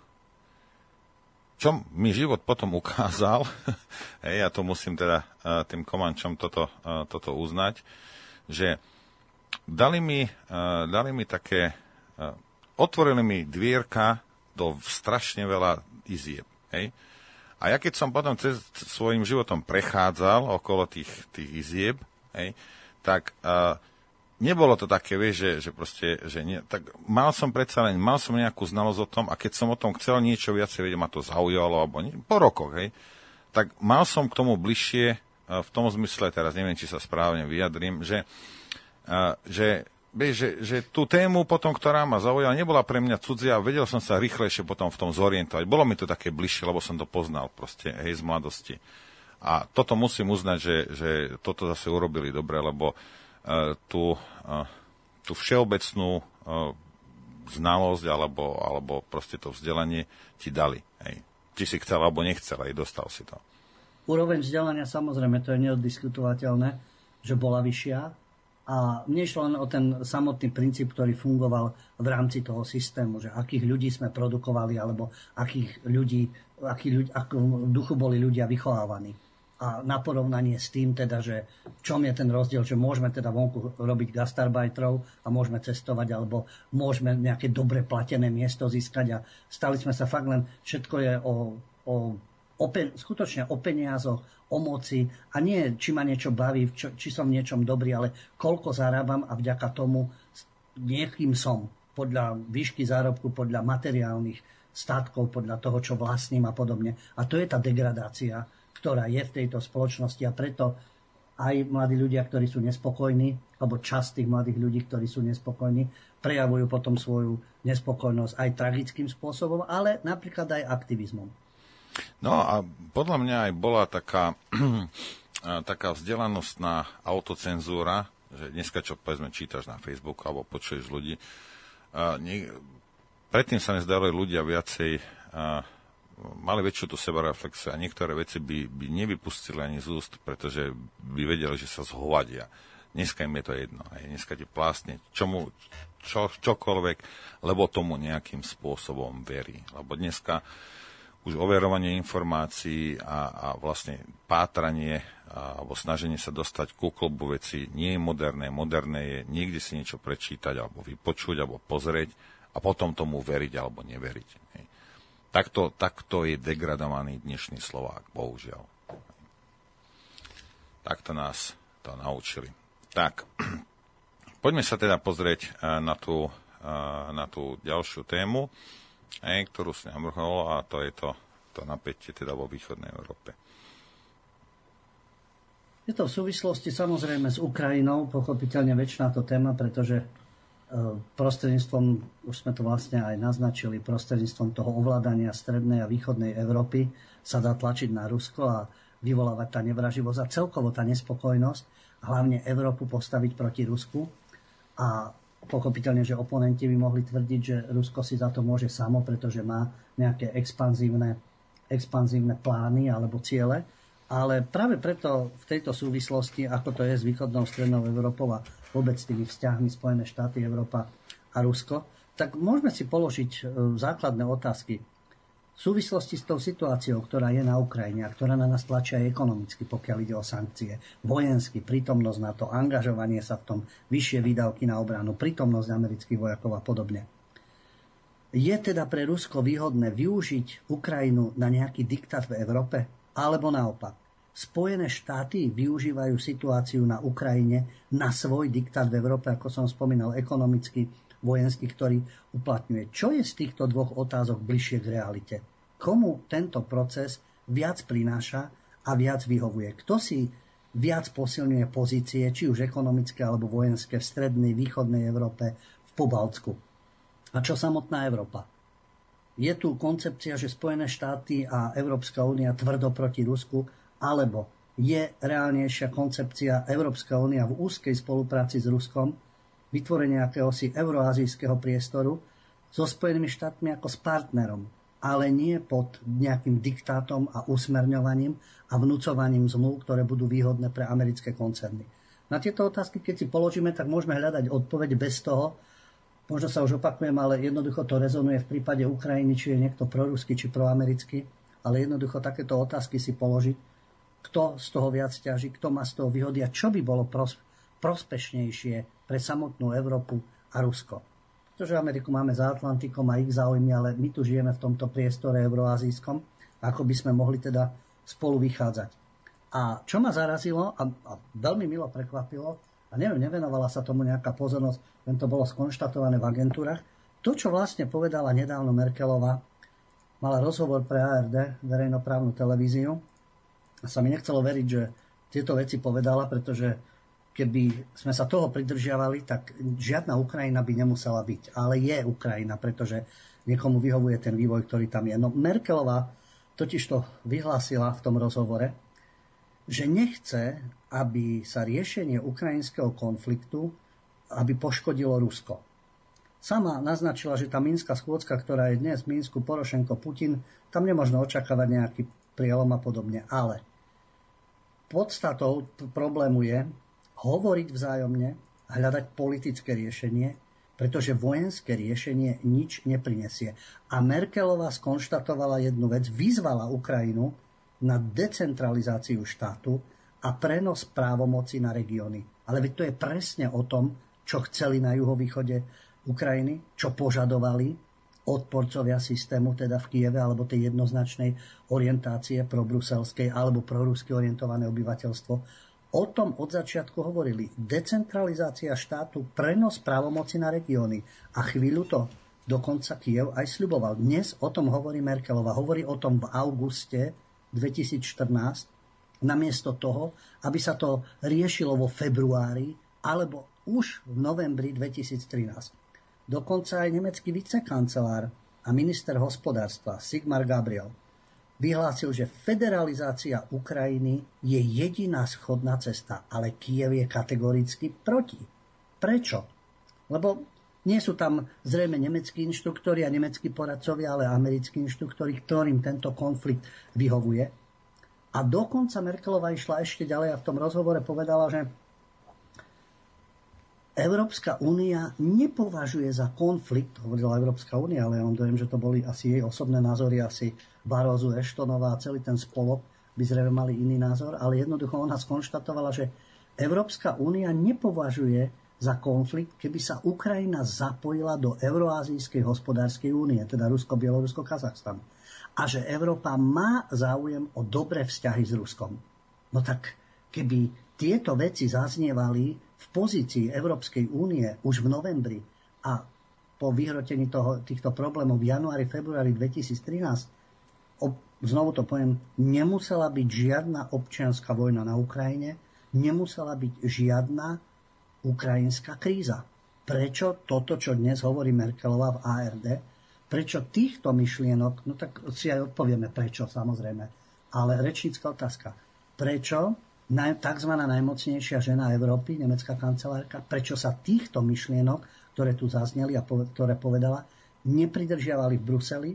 čo mi život potom ukázal, hej, ja to musím teda tým komančom toto, toto uznať, že dali mi, dali mi také, otvorili mi dvierka do strašne veľa izieb, hej. A ja keď som potom cez svojím životom prechádzal okolo tých, tých izieb, hej, tak uh, nebolo to také, vieš, že, že proste, že nie, tak mal som predsa len, mal som nejakú znalosť o tom a keď som o tom chcel niečo viacej vedieť, ma to zaujalo, alebo nie, po rokoch, hej, tak mal som k tomu bližšie, uh, v tom zmysle, teraz neviem, či sa správne vyjadrím, že, uh, že, vieš, že, že tú tému potom, ktorá ma zaujala, nebola pre mňa cudzia, vedel som sa rýchlejšie potom v tom zorientovať, bolo mi to také bližšie, lebo som to poznal proste, hej, z mladosti. A toto musím uznať, že, že toto zase urobili dobre, lebo uh, tú, uh, tú všeobecnú uh, znalosť alebo, alebo proste to vzdelanie ti dali. Hej. Či si chcel alebo nechcel, aj dostal si to. Úroveň vzdelania, samozrejme, to je neoddiskutovateľné, že bola vyššia. A mne išlo len o ten samotný princíp, ktorý fungoval v rámci toho systému, že akých ľudí sme produkovali, alebo akých ľudí, aký ľudí, akú duchu boli ľudia vychovávaní. A na porovnanie s tým teda, že čom je ten rozdiel, že môžeme teda vonku robiť gastarbajtrov a môžeme cestovať, alebo môžeme nejaké dobre platené miesto získať a stali sme sa fakt len, všetko je o, o, o pen, skutočne o peniazoch, o o moci a nie, či ma niečo baví, čo, či som v niečom dobrý, ale koľko zarábam a vďaka tomu niekým som. Podľa výšky zárobku, podľa materiálnych statkov, podľa toho, čo vlastním a podobne. A to je tá degradácia, ktorá je v tejto spoločnosti a preto aj mladí ľudia, ktorí sú nespokojní, alebo časť tých mladých ľudí, ktorí sú nespokojní, prejavujú potom svoju nespokojnosť aj tragickým spôsobom, ale napríklad aj aktivizmom. No a podľa mňa aj bola taká, taká vzdelanostná autocenzúra, že dneska, čo povedzme, čítaš na Facebooku alebo počuješ ľudí, a nie, predtým sa nezdali ľudia viacej, a, mali väčšiu tú sebareflexiu a niektoré veci by, by nevypustili ani z úst, pretože by vedeli, že sa zhovadia. Dneska im je to jedno. Hej. Dneska ti plásne čomu, čo, čokoľvek, lebo tomu nejakým spôsobom verí. Lebo dneska už overovanie informácií a, a vlastne pátranie a, alebo snaženie sa dostať ku klubu veci nie je moderné. Moderné je niekde si niečo prečítať alebo vypočuť alebo pozrieť a potom tomu veriť alebo neveriť. Hej. Takto, takto je degradovaný dnešný Slovák, bohužiaľ. Takto nás to naučili. Tak, poďme sa teda pozrieť na tú, na tú ďalšiu tému, Ej, ktorú si navrhol, a to je to, to napätie teda vo východnej Európe. Je to v súvislosti samozrejme s Ukrajinou, pochopiteľne väčšiná to téma, pretože prostredníctvom, už sme to vlastne aj naznačili, prostredníctvom toho ovládania strednej a východnej Európy sa dá tlačiť na Rusko a vyvolávať tá nevraživosť a celkovo tá nespokojnosť, hlavne Európu postaviť proti Rusku. A pochopiteľne, že oponenti by mohli tvrdiť, že Rusko si za to môže samo, pretože má nejaké expanzívne, expanzívne plány alebo ciele. Ale práve preto v tejto súvislosti, ako to je s východnou strednou Európou a vôbec tými vzťahmi Spojené štáty, Európa a Rusko, tak môžeme si položiť základné otázky. V súvislosti s tou situáciou, ktorá je na Ukrajine a ktorá na nás tlačí aj ekonomicky, pokiaľ ide o sankcie, vojensky, prítomnosť na to, angažovanie sa v tom, vyššie výdavky na obranu, prítomnosť amerických vojakov a podobne. Je teda pre Rusko výhodné využiť Ukrajinu na nejaký diktát v Európe? Alebo naopak? Spojené štáty využívajú situáciu na Ukrajine na svoj diktát v Európe, ako som spomínal, ekonomicky, vojenský, ktorý uplatňuje. Čo je z týchto dvoch otázok bližšie k realite? Komu tento proces viac prináša a viac vyhovuje? Kto si viac posilňuje pozície, či už ekonomické alebo vojenské, v strednej, východnej Európe, v Pobaltsku? A čo samotná Európa? Je tu koncepcia, že Spojené štáty a Európska únia tvrdo proti Rusku, alebo je reálnejšia koncepcia Európska únia v úzkej spolupráci s Ruskom, vytvorenie akéhosi euroazijského priestoru so Spojenými štátmi ako s partnerom, ale nie pod nejakým diktátom a usmerňovaním a vnúcovaním zmluv, ktoré budú výhodné pre americké koncerny. Na tieto otázky, keď si položíme, tak môžeme hľadať odpoveď bez toho, možno sa už opakujem, ale jednoducho to rezonuje v prípade Ukrajiny, či je niekto proruský, či proamerický, ale jednoducho takéto otázky si položiť, kto z toho viac ťaží, kto má z toho výhody a čo by bolo pros- prospešnejšie pre samotnú Európu a Rusko. Pretože Ameriku máme za Atlantikom a ich záujmy, ale my tu žijeme v tomto priestore euroazijskom, ako by sme mohli teda spolu vychádzať. A čo ma zarazilo a, a veľmi milo prekvapilo, a neviem, nevenovala sa tomu nejaká pozornosť, len to bolo skonštatované v agentúrach, to, čo vlastne povedala nedávno Merkelová, mala rozhovor pre á er dé, verejnoprávnu televíziu, a sa mi nechcelo veriť, že tieto veci povedala, pretože keby sme sa toho pridržiavali, tak žiadna Ukrajina by nemusela byť. Ale je Ukrajina, pretože niekomu vyhovuje ten vývoj, ktorý tam je. No Merkelová totiž to vyhlásila v tom rozhovore, že nechce, aby sa riešenie ukrajinského konfliktu, aby poškodilo Rusko. Sama naznačila, že tá minská schôdzka, ktorá je dnes v Minsku, Porošenko, Putin, tam nemožno očakávať nejaký prielom a podobne. Ale podstatou problému je hovoriť vzájomne a hľadať politické riešenie, pretože vojenské riešenie nič neprinesie. A Merkelová skonštatovala jednu vec, vyzvala Ukrajinu na decentralizáciu štátu a prenos právomoci na regióny. Ale veď to je presne o tom, čo chceli na juhovýchode Ukrajiny, čo požadovali odporcovia systému, teda v Kieve, alebo tej jednoznačnej orientácie probruselskej alebo prorusky orientované obyvateľstvo, o tom od začiatku hovorili. Decentralizácia štátu, prenos právomoci na regióny. A chvíľu to dokonca Kyjev aj sľuboval. Dnes o tom hovorí Merkelová. Hovorí o tom v auguste dvetisícštrnásť, namiesto toho, aby sa to riešilo vo februári alebo už v novembri dvetisíctrinásť. Dokonca aj nemecký vicekancelár a minister hospodárstva Sigmar Gabriel vyhlásil, že federalizácia Ukrajiny je jediná schodná cesta, ale Kyjev je kategoricky proti. Prečo? Lebo nie sú tam zrejme nemeckí inštruktori a nemeckí poradcovia, ale americkí inštruktori, ktorým tento konflikt vyhovuje. A dokonca Merkelová išla ešte ďalej a v tom rozhovore povedala, že Európska únia nepovažuje za konflikt, hovorila Európska únia, ale ja mám dojem, že to boli asi jej osobné názory, asi Barroso, Ashtonová a celý ten spolok by zrejme mali iný názor, ale jednoducho ona skonštatovala, že Európska únia nepovažuje za konflikt, keby sa Ukrajina zapojila do Euroazijskej hospodárskej únie, teda Rusko, Bielorusko, Kazachstan. A že Európa má záujem o dobré vzťahy s Ruskom. No tak, keby tieto veci zaznievali v pozícii Európskej únie už v novembri a po vyhrotení toho, týchto problémov v januári, februári dvetisíctrinásť, znovu to poviem, nemusela byť žiadna občianska vojna na Ukrajine, nemusela byť žiadna ukrajinská kríza. Prečo toto, čo dnes hovorí Merkelová v á er dé, prečo týchto myšlienok, no tak si aj odpovieme prečo, samozrejme, ale rečnícka otázka, prečo tzv. Najmocnejšia žena Európy, nemecká kancelárka, prečo sa týchto myšlienok, ktoré tu zazneli a ktoré povedala, nepridržiavali v Bruseli,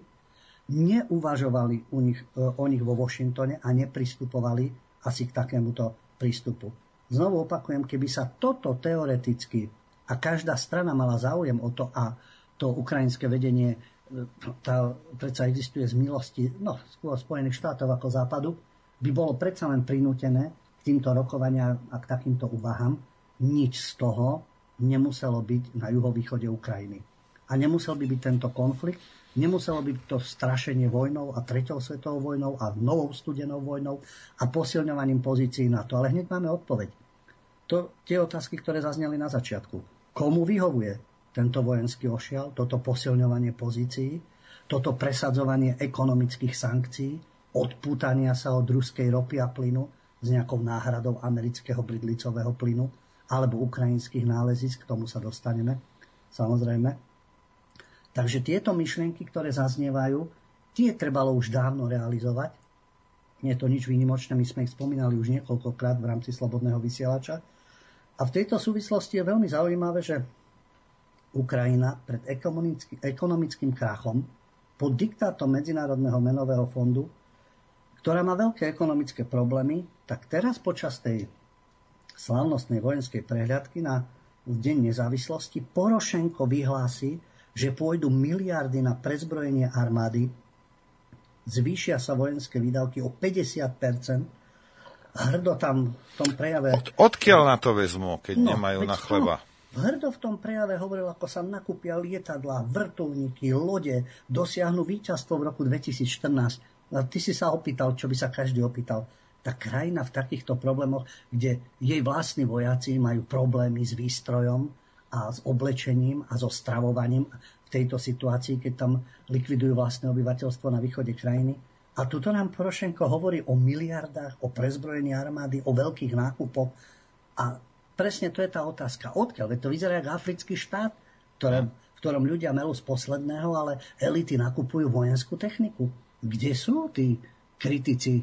neuvažovali u nich, o nich vo Washingtone a nepristupovali asi k takémuto prístupu. Znovu opakujem, keby sa toto teoreticky a každá strana mala záujem o to a to ukrajinské vedenie tá, predsa existuje z milosti no, skôr Spojených štátov ako západu, by bolo predsa len prinútené k týmto rokovaniam a k takýmto úvahám. Nič z toho nemuselo byť na juhovýchode Ukrajiny. A nemusel by byť tento konflikt, nemuselo by byť to strašenie vojnou a treťou svetovou vojnou a novou studenou vojnou a posilňovaním pozícií NATO. Ale hneď máme odpoveď. To, tie otázky, ktoré zazneli na začiatku. Komu vyhovuje tento vojenský ošial, toto posilňovanie pozícií, toto presadzovanie ekonomických sankcií, odpútania sa od ruskej ropy a plynu s nejakou náhradou amerického bridlicového plynu alebo ukrajinských nálezisk, k tomu sa dostaneme, samozrejme. Takže tieto myšlienky, ktoré zaznievajú, tie trebalo už dávno realizovať. Nie je to nič výnimočné, my sme ich spomínali už niekoľkokrát v rámci Slobodného vysielača. A v tejto súvislosti je veľmi zaujímavé, že Ukrajina pred ekonomický, ekonomickým krachom pod diktátom Medzinárodného menového fondu, ktorá má veľké ekonomické problémy, tak teraz počas tej slávnostnej vojenskej prehliadky na Deň nezávislosti Porošenko vyhlási, že pôjdu miliardy na prezbrojenie armády, zvýšia sa vojenské výdavky o päťdesiat percent. Hrdo tam v tom prejave... Od, odkiaľ na to vezmú, keď no, nemajú na chleba? No, Hrdo v tom prejave hovoril, ako sa nakúpia lietadlá, vrtuľníky, lode, dosiahnu víťazstvo v roku dvetisícštrnásť. A ty si sa opýtal, čo by sa každý opýtal. Tá krajina v takýchto problémoch, kde jej vlastní vojaci majú problémy s výstrojom a s oblečením a so stravovaním v tejto situácii, keď tam likvidujú vlastné obyvateľstvo na východe krajiny. A tuto nám Porošenko hovorí o miliardách, o prezbrojení armády, o veľkých nákupoch. A presne to je tá otázka. Odkiaľ? Veď to vyzerá ako africký štát, ktoré, v ktorom ľudia melú z posledného, ale elity nakupujú vojenskú techniku. Kde sú tí kritici,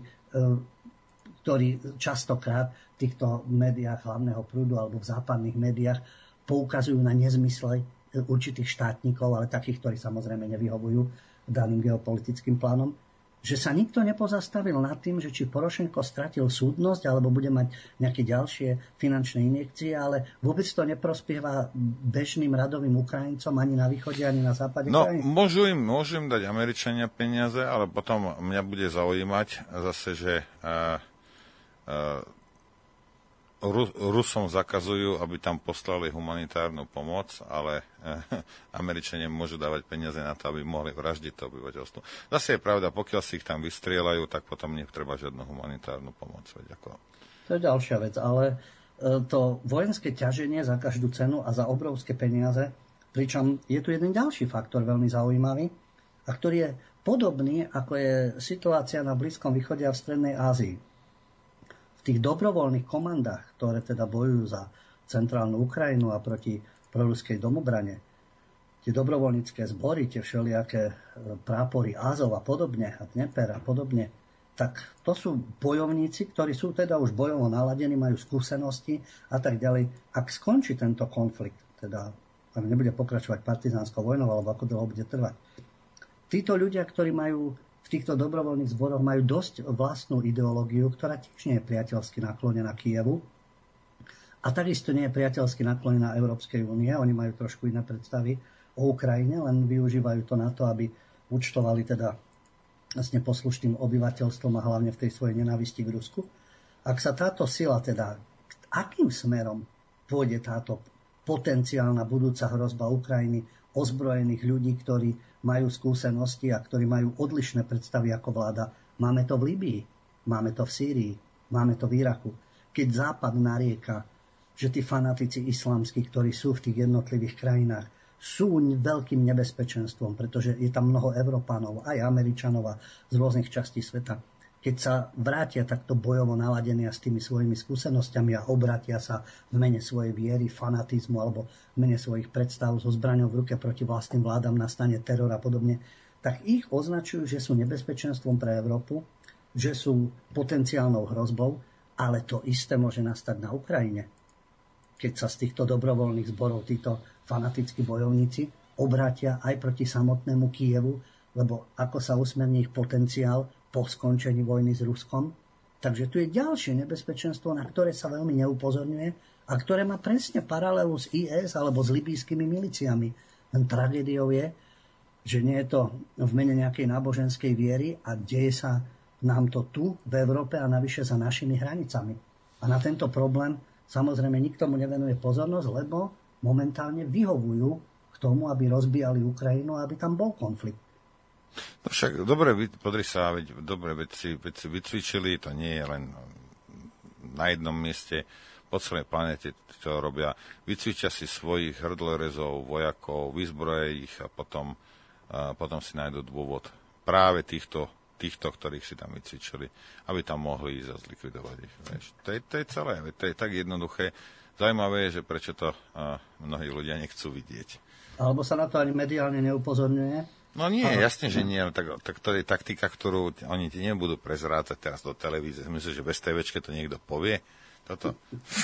ktorí častokrát v týchto médiách hlavného prúdu alebo v západných médiách poukazujú na nezmysle určitých štátnikov, ale takých, ktorí samozrejme nevyhovujú daným geopolitickým plánom, že sa nikto nepozastavil nad tým, že či Porošenko stratil súdnosť alebo bude mať nejaké ďalšie finančné injekcie, ale vôbec to neprospieva bežným radovým Ukrajincom ani na východe, ani na západe no, krajiny. Môžu im, môžu im dať Američania peniaze, ale potom mňa bude zaujímať zase, že uh, uh, Ru- Rusom zakazujú, aby tam poslali humanitárnu pomoc, ale eh, Američania môžu dávať peniaze na to, aby mohli vraždiť to obyvateľstvo. Zase je pravda, pokiaľ si ich tam vystrieľajú, tak potom netreba žiadnu humanitárnu pomoc. Veď ako... To je ďalšia vec, ale to vojenské ťaženie za každú cenu a za obrovské peniaze, pričom je tu jeden ďalší faktor veľmi zaujímavý, a ktorý je podobný, ako je situácia na Blízkom východe a v Strednej Ázii. V tých dobrovoľných komandách, ktoré teda bojujú za centrálnu Ukrajinu a proti proruskej domobrane, tie dobrovoľnícke zbory, tie všelijaké prápory Azov a podobne, a Dneper a podobne, tak to sú bojovníci, ktorí sú teda už bojovo naladení, majú skúsenosti a tak ďalej. Ak skončí tento konflikt, teda ak nebude pokračovať partizánskou vojnou, alebo ako dlho bude trvať, títo ľudia, ktorí majú v týchto dobrovoľných zboroch majú dosť vlastnú ideológiu, ktorá tiež nie je priateľsky naklonená Kyjevu a takisto nie je priateľsky naklonená Európskej únie. Oni majú trošku iné predstavy o Ukrajine, len využívajú to na to, aby účtovali teda vlastne poslušným obyvateľstvom a hlavne v tej svojej nenávisti k Rusku. Ak sa táto sila teda, akým smerom pôjde táto potenciálna budúca hrozba Ukrajiny, ozbrojených ľudí, ktorí majú skúsenosti a ktorí majú odlišné predstavy ako vláda. Máme to v Líbii, máme to v Sýrii, máme to v Iraku. Keď Západ narieka, že tí fanatici islamskí, ktorí sú v tých jednotlivých krajinách, sú veľkým nebezpečenstvom, pretože je tam mnoho Európanov, aj Američanov z rôznych častí sveta. Keď sa vrátia takto bojovo naladenia s tými svojimi skúsenosťami a obratia sa v mene svojej viery, fanatizmu alebo v mene svojich predstav so zbraňou v ruke proti vlastným vládam, nastane teror a podobne, tak ich označujú, že sú nebezpečenstvom pre Európu, že sú potenciálnou hrozbou, ale to isté môže nastať na Ukrajine. Keď sa z týchto dobrovoľných zborov títo fanatickí bojovníci obrátia aj proti samotnému Kyjevu, lebo ako sa usmerní ich potenciál po skončení vojny s Ruskom. Takže tu je ďalšie nebezpečenstvo, na ktoré sa veľmi neupozorňuje a ktoré má presne paralelu s í es alebo s libýskymi miliciami. Len tragédiou je, že nie je to v mene nejakej náboženskej viery a deje sa nám to tu v Európe a navyše za našimi hranicami. A na tento problém samozrejme nikto mu nevenuje pozornosť, lebo momentálne vyhovujú k tomu, aby rozbíjali Ukrajinu a aby tam bol konflikt. No však, dobre, podri sa, veď, dobre, veď si, veď si vycvičili, to nie je len na jednom mieste, po celej planete to robia. Vycvičia si svojich hrdlerezov, vojakov, vyzbroje ich a potom, a potom si nájdú dôvod práve týchto, týchto, ktorých si tam vycvičili, aby tam mohli ísť a zlikvidovať ich. Vieš. To, je, to je celé, to je tak jednoduché. Zaujímavé je, že prečo to a, mnohí ľudia nechcú vidieť. Alebo sa na to ani mediálne neupozorňuje. No nie, ale... jasne, že nie. Tak, tak to je taktika, ktorú oni ti nebudú prezrácať teraz do televízie. Myslím, že bez TVčke to niekto povie. Toto.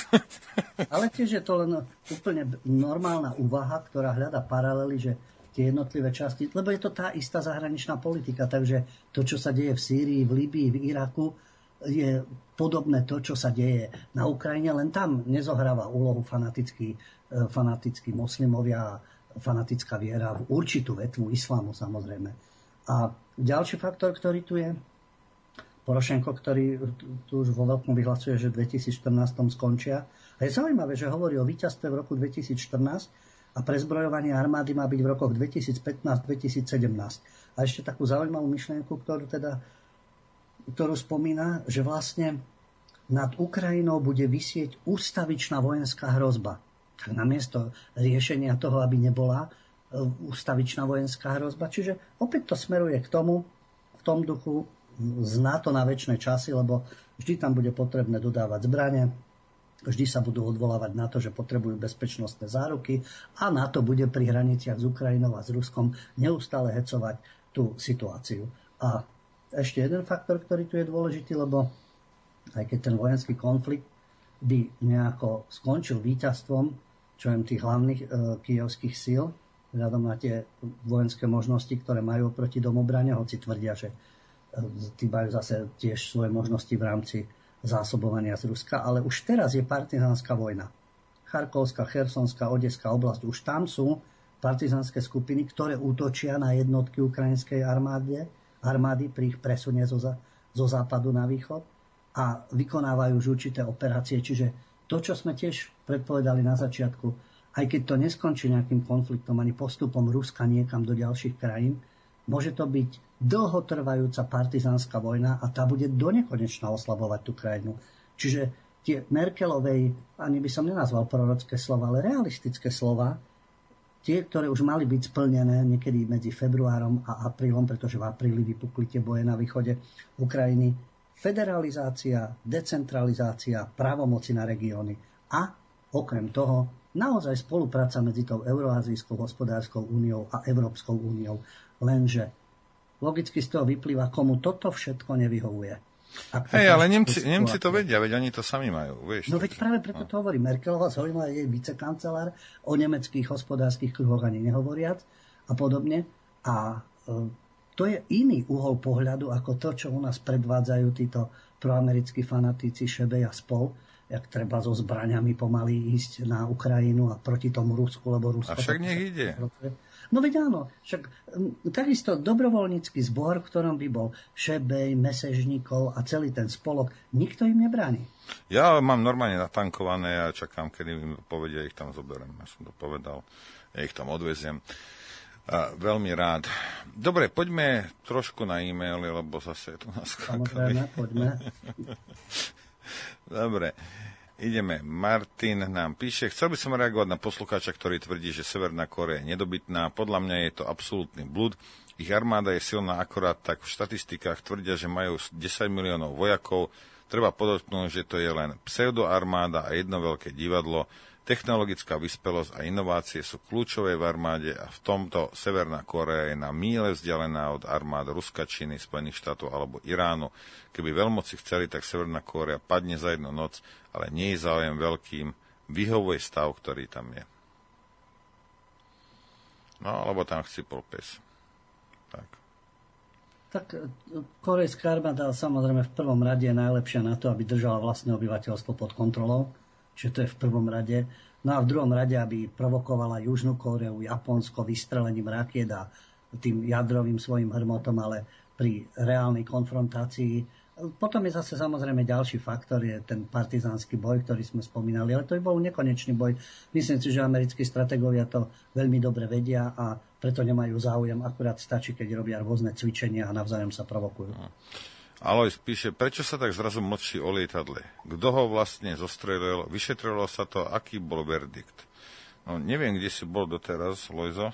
Ale tiež je to len úplne normálna úvaha, ktorá hľadá paralely, že tie jednotlivé časti, lebo je to tá istá zahraničná politika, takže to, čo sa deje v Sýrii, v Líbii, v Iraku, je podobné to, čo sa deje na Ukrajine, len tam nezohráva úlohu fanatickí, fanatickí moslimovia, fanatická viera v určitú vetvu islámu, samozrejme. A ďalší faktor, ktorý tu je, Porošenko, ktorý tu už vo veľkom vyhlasuje, že v dvetisícštrnásť skončia. A je zaujímavé, že hovorí o víťazstve v roku dvetisícštrnásť a prezbrojovanie armády má byť v rokoch dvetisícpätnásť dvetisícsedemnásť. A ešte takú zaujímavú myšlienku, ktorú, teda, ktorú spomína, že vlastne nad Ukrajinou bude visieť ústavičná vojenská hrozba. Tak namiesto riešenia toho, aby nebola ústavičná vojenská hrozba. Čiže opäť to smeruje k tomu, v tom duchu, z NATO na večné časy, lebo vždy tam bude potrebné dodávať zbrane, vždy sa budú odvolávať na to, že potrebujú bezpečnostné záruky a NATO bude pri hraniciach s Ukrajinou a s Ruskom neustále hecovať tú situáciu. A ešte jeden faktor, ktorý tu je dôležitý, lebo aj keď ten vojenský konflikt by nejako skončil víťazstvom, čo je tých hlavných e, kyjevských síl, vzhľadom na tie vojenské možnosti, ktoré majú proti domobrane, hoci tvrdia, že tí majú zase tiež svoje možnosti v rámci zásobovania z Ruska, ale už teraz je partizánska vojna. Charkovská, Chersonská, Odeská oblasť, už tam sú partizánske skupiny, ktoré útočia na jednotky ukrajinskej armády, armády pri ich presune zo, zo západu na východ a vykonávajú už určité operácie, čiže to, čo sme tiež predpovedali na začiatku, aj keď to neskončí nejakým konfliktom ani postupom Ruska niekam do ďalších krajín, môže to byť dlhotrvajúca partizánska vojna a tá bude donekonečna oslabovať tú krajinu. Čiže tie Merkelovej, ani by som nenazval prorocké slova, ale realistické slova, tie, ktoré už mali byť splnené niekedy medzi februárom a aprílom, pretože v apríli vypukli tie boje na východe Ukrajiny, federalizácia, decentralizácia, právomoci na regióny a okrem toho naozaj spolupráca medzi tou Euroazijskou hospodárskou úniou a Európskou úniou. Lenže logicky z toho vyplýva, komu toto všetko nevyhovuje. Hej, ale Nemci, Nemci to vedia, veď oni to sami majú. Vieš, no veď práve preto to hovorí. Merkelová zaujímavá jej vicekancelár, o nemeckých hospodárskych kruhoch ani nehovoriac a podobne. A e, to je iný uhol pohľadu ako to, čo u nás predvádzajú títo proamerickí fanatici Šebej a spol, jak treba so zbraňami pomaly ísť na Ukrajinu a proti tomu Rusku, lebo Rusko... A však nech ide. No veď áno, však takisto dobrovoľnícky zbor, v ktorom by bol Šebej, Mesežníkov a celý ten spolok, nikto im nebráni. Ja mám normálne natankované a čakám, kedy mi povedia, ich tam zoberiem. Ja som to povedal, ja ich tam odveziem. A veľmi rád. Dobre, poďme trošku na e-maily, lebo zase tu nás skákali. Samozrejme, poďme. Dobre, ideme. Martin nám píše, chcel by som reagovať na poslucháča, ktorý tvrdí, že Severná Kórea je nedobytná. Podľa mňa je to absolútny blud. Ich armáda je silná, akorát tak v štatistikách tvrdia, že majú desať miliónov vojakov. Treba podotknúť, že to je len pseudoarmáda a jedno veľké divadlo. Technologická vyspelosť a inovácie sú kľúčové v armáde a v tomto Severná Kórea je na míle vzdialená od armád Ruska, Číny, Spojených štátov alebo Iránu. Keby veľmoci chceli, tak Severná Kórea padne za jednu noc, ale nie je záujem veľkým, vyhovuje stav, ktorý tam je. No, alebo tam chcipol pes. Tak. Tak korejská armáda samozrejme v prvom rade je najlepšia na to, aby držala vlastné obyvateľstvo pod kontrolou. Čiže to je v prvom rade. No a v druhom rade, aby provokovala Južnú Kóreu, Japonsko vystrelením rakiet a tým jadrovým svojim hrmotom, ale pri reálnej konfrontácii. Potom je zase samozrejme ďalší faktor, je ten partizánsky boj, ktorý sme spomínali, ale to by bol nekonečný boj. Myslím si, že americkí stratégovia to veľmi dobre vedia a preto nemajú záujem. Akurát stačí, keď robia rôzne cvičenia a navzájom sa provokujú. Alojz píše, prečo sa tak zrazu mlčí o lietadle? Kto ho vlastne zostrelil? Vyšetrilo sa to, aký bol verdikt? No, neviem, kde si bol doteraz, Lojzo,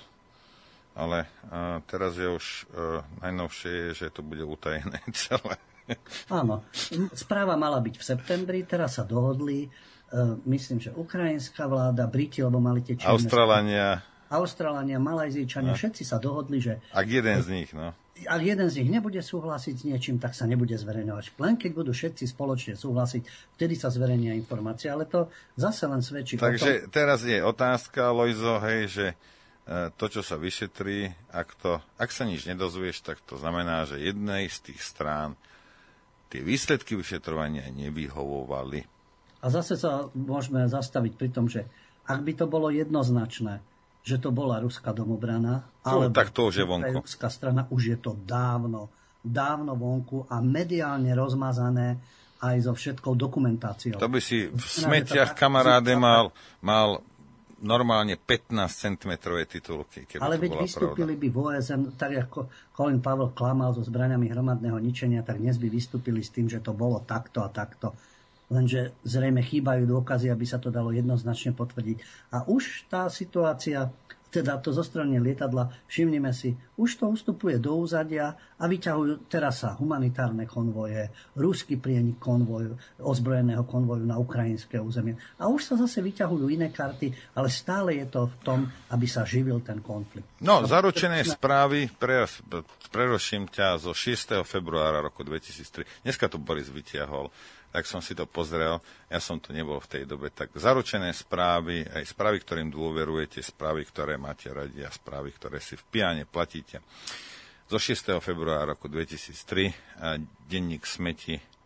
ale uh, teraz je už uh, najnovšie, že to bude utajené celé. Áno, správa mala byť v septembri, teraz sa dohodli, uh, myslím, že ukrajinská vláda, Briti, lebo mali tie čierne... Austrálania. Austrálania, Malajzíčania, no. Všetci sa dohodli, že... Ak jeden z nich, no. Ak jeden z nich nebude súhlasiť s niečím, tak sa nebude zverejňovať. Len keď budú všetci spoločne súhlasiť, vtedy sa zverejnia informácie. Ale to zase len svedčí. Takže tom... teraz je otázka, Lojzo, hej, že to, čo sa vyšetrí, ak, to, ak sa nič nedozvieš, tak to znamená, že jednej z tých strán tie výsledky vyšetrovania nevyhovovali. A zase sa môžeme zastaviť pri tom, že ak by to bolo jednoznačné, že to bola ruská domobrana, ale no, tak to už je vonku. Ruská strana, už je to dávno, dávno vonku a mediálne rozmazané aj so všetkou dokumentáciou. To by si v smetiach, kamaráde, mal, mal normálne pätnásť centimetrové titulky, keby ale to veď bola vystúpili pravda. by v ó es en, tak ako Colin Powell klamal so zbraňami hromadného ničenia, tak dnes by vystúpili s tým, že to bolo takto a takto. Lenže zrejme chýbajú dôkazy, aby sa to dalo jednoznačne potvrdiť. A už tá situácia, teda to zostrelenie lietadla, všimnime si, už to ustupuje do úzadia a vyťahujú teraz sa humanitárne konvoje, ruský prienik konvoju, ozbrojeného konvoju na ukrajinské územie. A už sa zase vyťahujú iné karty, ale stále je to v tom, aby sa živil ten konflikt. No, zaručené správy, pre, preroším ťa, zo šiesteho februára roku dvetisíctri. Dneska to Boris vytiahol. Tak som si to pozrel, ja som tu nebol v tej dobe, tak zaručené správy, aj správy, ktorým dôverujete, správy, ktoré máte radi a správy, ktoré si v piane platíte. Zo šiesteho februára roku dvetisíctri denník Smeti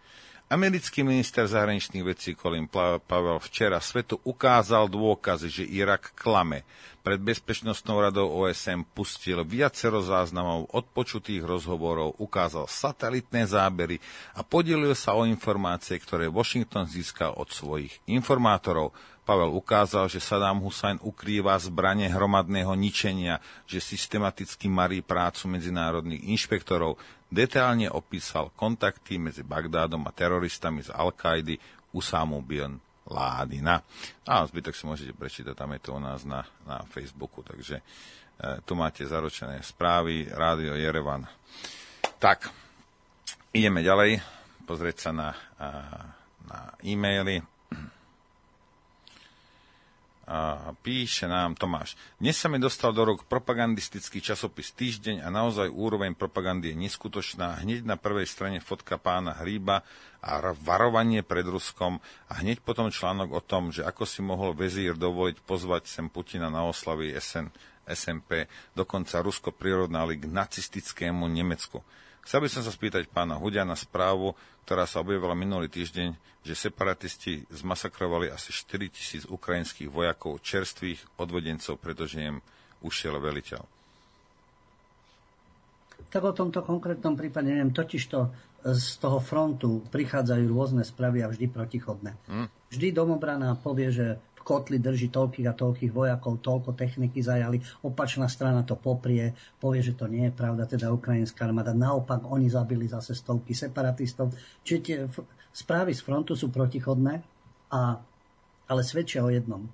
Americký minister zahraničných vecí Colin Powell včera svetu ukázal dôkazy, že Irak klame. Pred Bezpečnostnou radou ó es en pustil viacero záznamov odpočutých rozhovorov, ukázal satelitné zábery a podelil sa o informácie, ktoré Washington získal od svojich informátorov. Pavel ukázal, že Saddam Hussein ukrýva zbrane hromadného ničenia, že systematicky marí prácu medzinárodných inšpektorov. Detailne opísal kontakty medzi Bagdádom a teroristami z Al-Kaidy Usamu bin Ládina. A zbytok si môžete prečítať, tam je to u nás na, na Facebooku, takže e, tu máte zaručené správy, Rádio Jerevan. Tak, ideme ďalej, pozrieť sa na, na e-maily. A píše nám Tomáš. Dnes sa mi dostal do rúk propagandistický časopis Týždeň a naozaj úroveň propagandy je neskutočná. Hneď na prvej strane fotka pána Hríba a varovanie pred Ruskom a hneď potom článok o tom, že ako si mohol vezír dovoliť pozvať sem Putina na oslavy es en pé. Dokonca Rusko prirovnali k nacistickému Nemecku. Chcel by som sa spýtať pána Hudia na správu, ktorá sa objavila minulý týždeň, že separatisti zmasakrovali asi štyritisíc ukrajinských vojakov, čerstvých odvedencov, pretože im ušiel veliteľ. Tak o tomto konkrétnom prípade neviem, totižto z toho frontu prichádzajú rôzne správy a vždy protichodné. Hmm. Vždy domobrana povie, že v kotli drží toľkých a toľkých vojakov, toľko techniky zajali, opačná strana to poprie, povie, že to nie je pravda, teda ukrajinská armáda. Naopak, oni zabili zase stovky separatistov. Čiže tie f- správy z frontu sú protichodné, a, ale svedčia o jednom,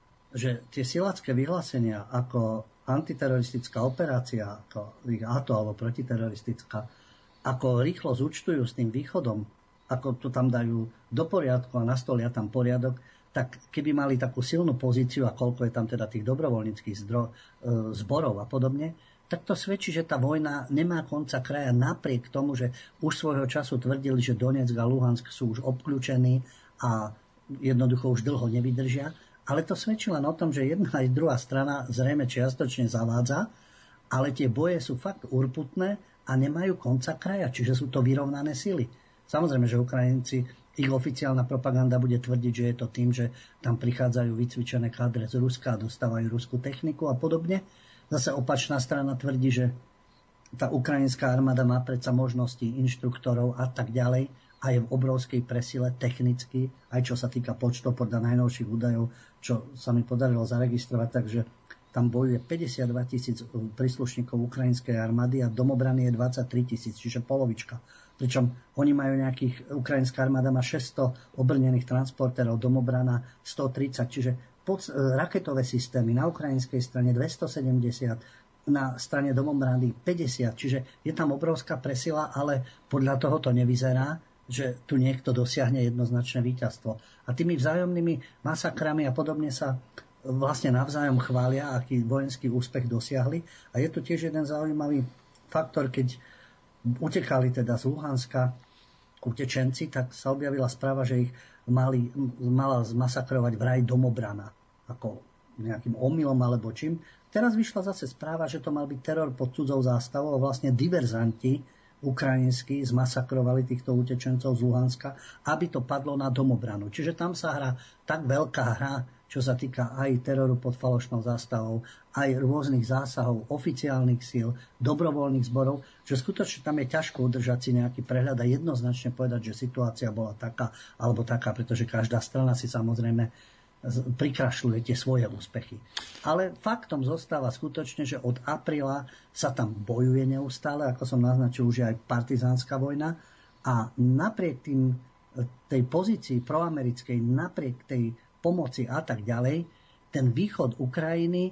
že tie silácké vyhlásenia ako antiteroristická operácia, ako á té ó alebo protiteroristická, ako rýchlo zúčtujú s tým východom, ako to tam dajú do poriadku a nastolia tam poriadok, tak keby mali takú silnú pozíciu, a koľko je tam teda tých dobrovoľníckych zdro, e, zborov a podobne, tak to svedčí, že tá vojna nemá konca kraja, napriek tomu, že už svojho času tvrdili, že Donetsk a Luhansk sú už obkľúčení a jednoducho už dlho nevydržia. Ale to svedčí len o tom, že jedna aj druhá strana zrejme čiastočne zavádza, ale tie boje sú fakt urputné a nemajú konca kraja, čiže sú to vyrovnané sily. Samozrejme, že Ukrajinci, ich oficiálna propaganda bude tvrdiť, že je to tým, že tam prichádzajú vycvičené kádre z Ruska a dostávajú ruskú techniku a podobne. Zase opačná strana tvrdí, že tá ukrajinská armáda má predsa možnosti inštruktorov a tak ďalej a je v obrovskej presile technicky, aj čo sa týka počtov podľa najnovších údajov, čo sa mi podarilo zaregistrovať, takže tam bojuje päťdesiatdva tisíc príslušníkov ukrajinskej armády a domobrany je dvadsaťtri tisíc, čiže polovička. Pričom oni majú nejakých, ukrajinská armáda má šesťsto obrnených transportérov, domobrana stotridsať, čiže pod, raketové systémy na ukrajinskej strane dvestosedemdesiat, na strane domobrany päťdesiat, čiže je tam obrovská presila, ale podľa toho to nevyzerá, že tu niekto dosiahne jednoznačné víťazstvo. A tými vzájomnými masakrami a podobne sa vlastne navzájom chvália, aký vojenský úspech dosiahli. A je tu tiež jeden zaujímavý faktor, keď utekali teda z Luhanska utečenci, tak sa objavila správa, že ich mali, mala zmasakrovať vraj domobrana, ako nejakým omylom alebo čím. Teraz vyšla zase správa, že to mal byť teror pod cudzou zástavou a vlastne diverzanti ukrajinskí zmasakrovali týchto utečencov z Luhanska, aby to padlo na domobranu. Čiže tam sa hrá tak veľká hra, čo sa týka aj teroru pod falošnou zástavou, aj rôznych zásahov oficiálnych síl, dobrovoľných zborov, že skutočne tam je ťažko udržať si nejaký prehľad a jednoznačne povedať, že situácia bola taká alebo taká, pretože každá strana si samozrejme prikrašľuje tie svoje úspechy. Ale faktom zostáva skutočne, že od apríla sa tam bojuje neustále, ako som naznačil, už aj partizánska vojna a napriek tým, tej pozícii proamerickej, napriek tej pomoci a tak ďalej, ten východ Ukrajiny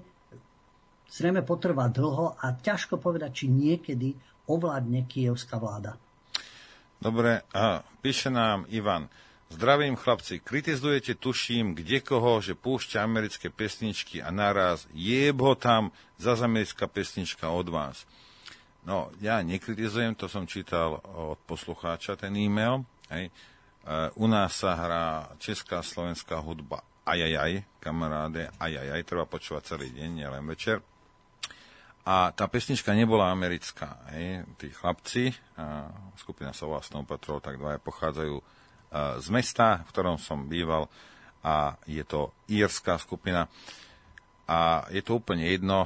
zrejme potrvá dlho a ťažko povedať, či niekedy ovládne kievská vláda. Dobre, a píše nám Ivan. Zdravím chlapci, kritizujete tuším kdekoho, že púšťa americké pesničky a naraz jeb ho tam, zas americká pesnička od vás. No, ja nekritizujem, to som čítal od poslucháča, ten e-mail, hej. U nás sa hrá česká slovenská hudba ajajaj, kamaráde, ajajaj, treba počúvať celý deň, nielen večer. A tá pesnička nebola americká. Hej. Tí chlapci, a skupina sa vlastnou patrol, tak dvaja pochádzajú z mesta, v ktorom som býval, a je to írska skupina. A je to úplne jedno.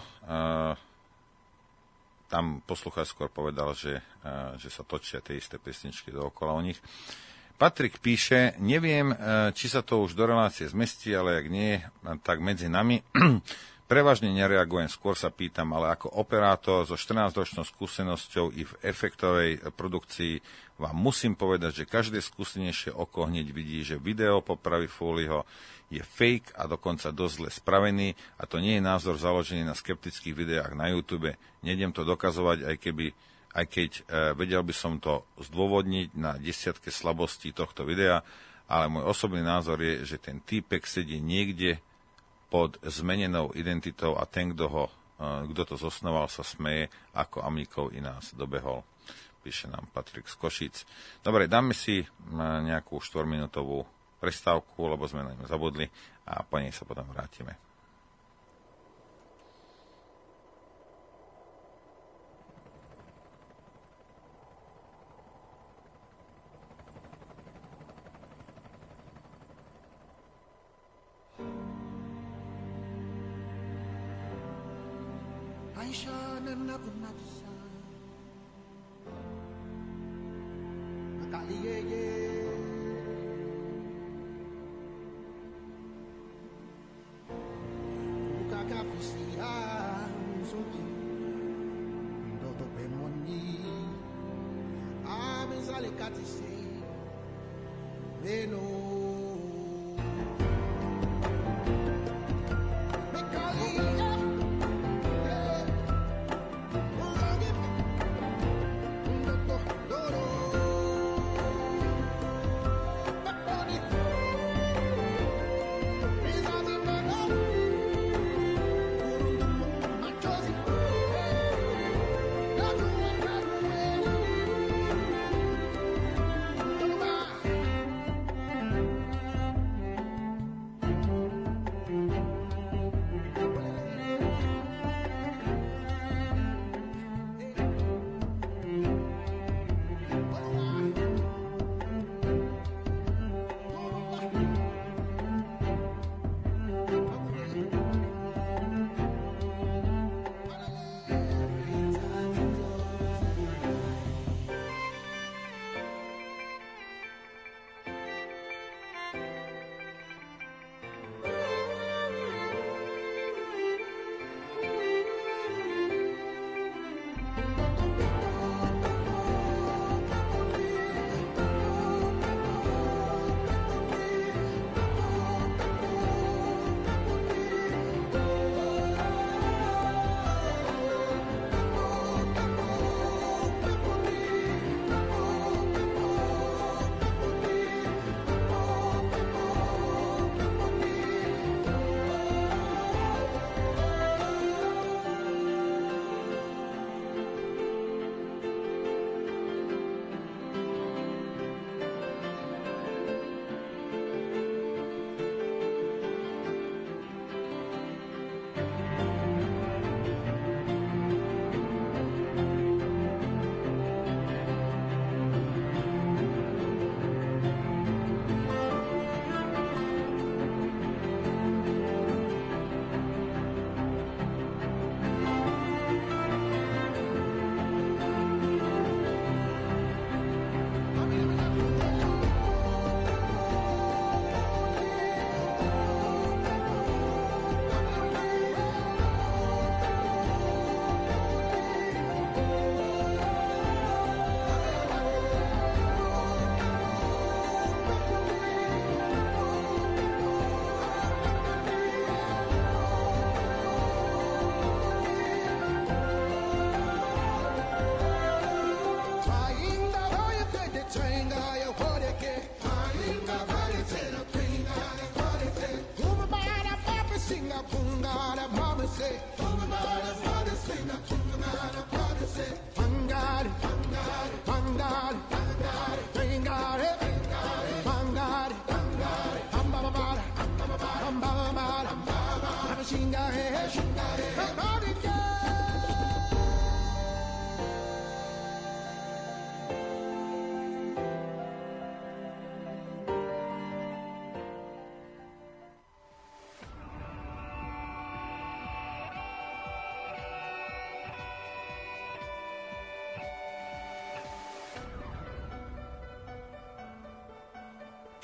Tam poslucháč skôr povedal, že, že sa točia tie isté pesničky dookola o nich. Patrik píše, neviem, či sa to už do relácie zmestí, ale ak nie, tak medzi nami. Prevažne nereagujem, skôr sa pýtam, ale ako operátor so štrnásťročnou skúsenosťou i v efektovej produkcii vám musím povedať, že každé skúsenejšie oko hneď vidí, že video popravy Fóliho je fake a dokonca dosť zle spravený a to nie je názor založený na skeptických videách na YouTube. Nejdem to dokazovať, aj keby aj keď e, vedel by som to zdôvodniť na desiatke slabostí tohto videa, ale môj osobný názor je, že ten týpek sedí niekde pod zmenenou identitou a ten, kto, ho, e, kto to zosnoval, sa smeje, ako Amíkov i nás dobehol. Píše nám Patrik z Košíc. Dobre, dáme si e, nejakú štvorminútovú prestávku, lebo sme na ňu zabudli a po nej sa potom vrátime.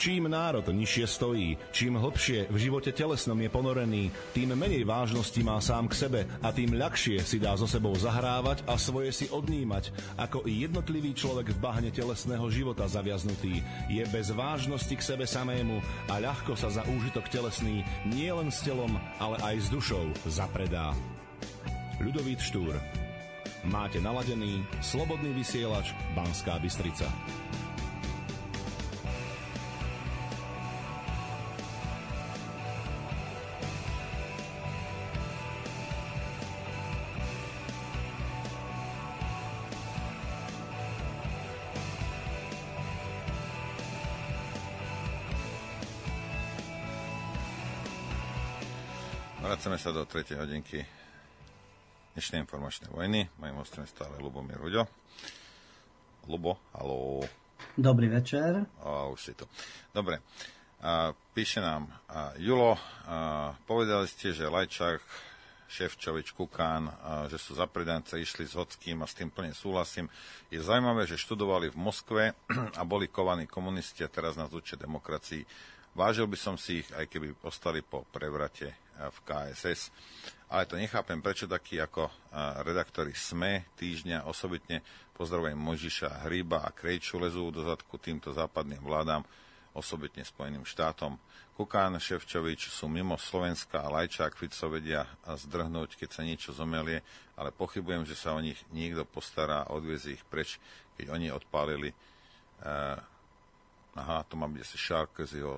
Čím národ nižšie stojí, čím hlbšie v živote telesnom je ponorený, tým menej vážnosti má sám k sebe a tým ľahšie si dá so sebou zahrávať a svoje si odnímať, ako i jednotlivý človek v bahne telesného života zaviaznutý je bez vážnosti k sebe samému a ľahko sa za úžitok telesný nielen s telom, ale aj s dušou zapredá. Ľudovít Štúr. Máte naladený slobodný vysielač Banská Bystrica. Vracame sa do tretej hodinky dnešnej informačnej vojny. Mojím hostom je stále Ľubomír Huďo. Ľubo, haló. Dobrý večer. A už si to. Dobre. A, píše nám a, Julo, a, povedali ste, že Lajčák, Šefčovič, Kukán, a, že sú zapredance, išli s Hockým a s tým plne súhlasím. Je zaujímavé, že študovali v Moskve a boli kovaní komunisti a teraz nás učia demokracii. Vážil by som si ich, aj keby ostali po prevrate v ká es es. Ale to nechápem, prečo takí ako redaktori SME, Týždňa, osobitne pozdravujem Mojžiša, Hríba a Krejču lezú do zadku týmto západným vládám, osobitne Spojeným štátom. Kukán, Šefčovič sú mimo Slovenska a Lajčák, Fico vedia zdrhnúť, keď sa niečo zomelie, ale pochybujem, že sa o nich niekto postará a odviezie ich preč, keď oni odpálili uh, aha, to má byť asi Sarkozyho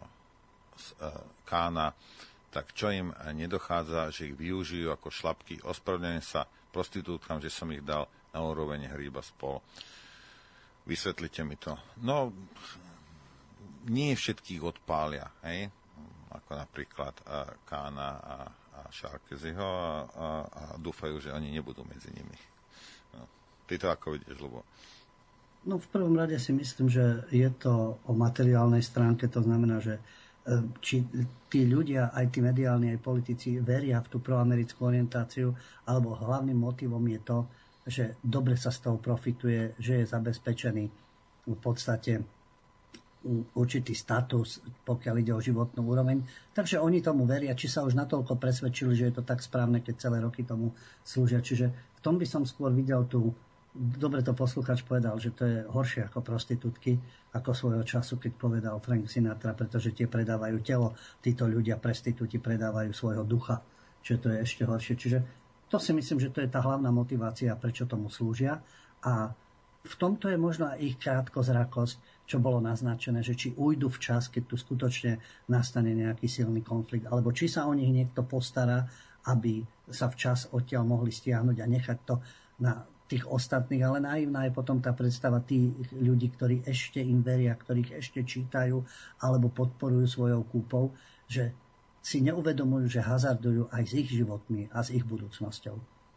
Kána, tak čo im nedochádza, že ich využijú ako šlapky. Ospravedlňujem sa prostitútkam, že som ich dal na úroveň Hríba spol. Vysvetlite mi to. No, nie všetkých odpália, hej? Ako napríklad a, Kána a, a Sarkozyho a, a, a dúfajú, že oni nebudú medzi nimi. No. Ty to ako vidíš, Ľubo? No v prvom rade si myslím, že je to o materiálnej stránke, to znamená, že či tí ľudia, aj tí mediálni, aj politici veria v tú proamerickú orientáciu, alebo hlavným motivom je to, že dobre sa z toho profituje, že je zabezpečený v podstate určitý status, pokiaľ ide o životnú úroveň. Takže oni tomu veria, či sa už natoľko presvedčili, že je to tak správne, keď celé roky tomu slúžia. Čiže v tom by som skôr videl tú, dobre to posluchač povedal, že to je horšie ako prostitútky, ako svojho času, keď povedal Frank Sinatra, pretože tie predávajú telo, títo ľudia, prostitúti, predávajú svojho ducha, čiže to je ešte horšie. Čiže to si myslím, že to je tá hlavná motivácia, prečo tomu slúžia. A v tomto je možno aj ich krátkozrakosť, čo bolo naznačené, že či ujdu včas, keď tu skutočne nastane nejaký silný konflikt, alebo či sa o nich niekto postará, aby sa včas odtiaľ mohli stiahnuť a nechať to na tých ostatných, ale naivná je potom tá predstava tých ľudí, ktorí ešte im veria, ktorých ešte čítajú alebo podporujú svojou kúpou, že si neuvedomujú, že hazardujú aj s ich životmi a s ich budúcnosťou.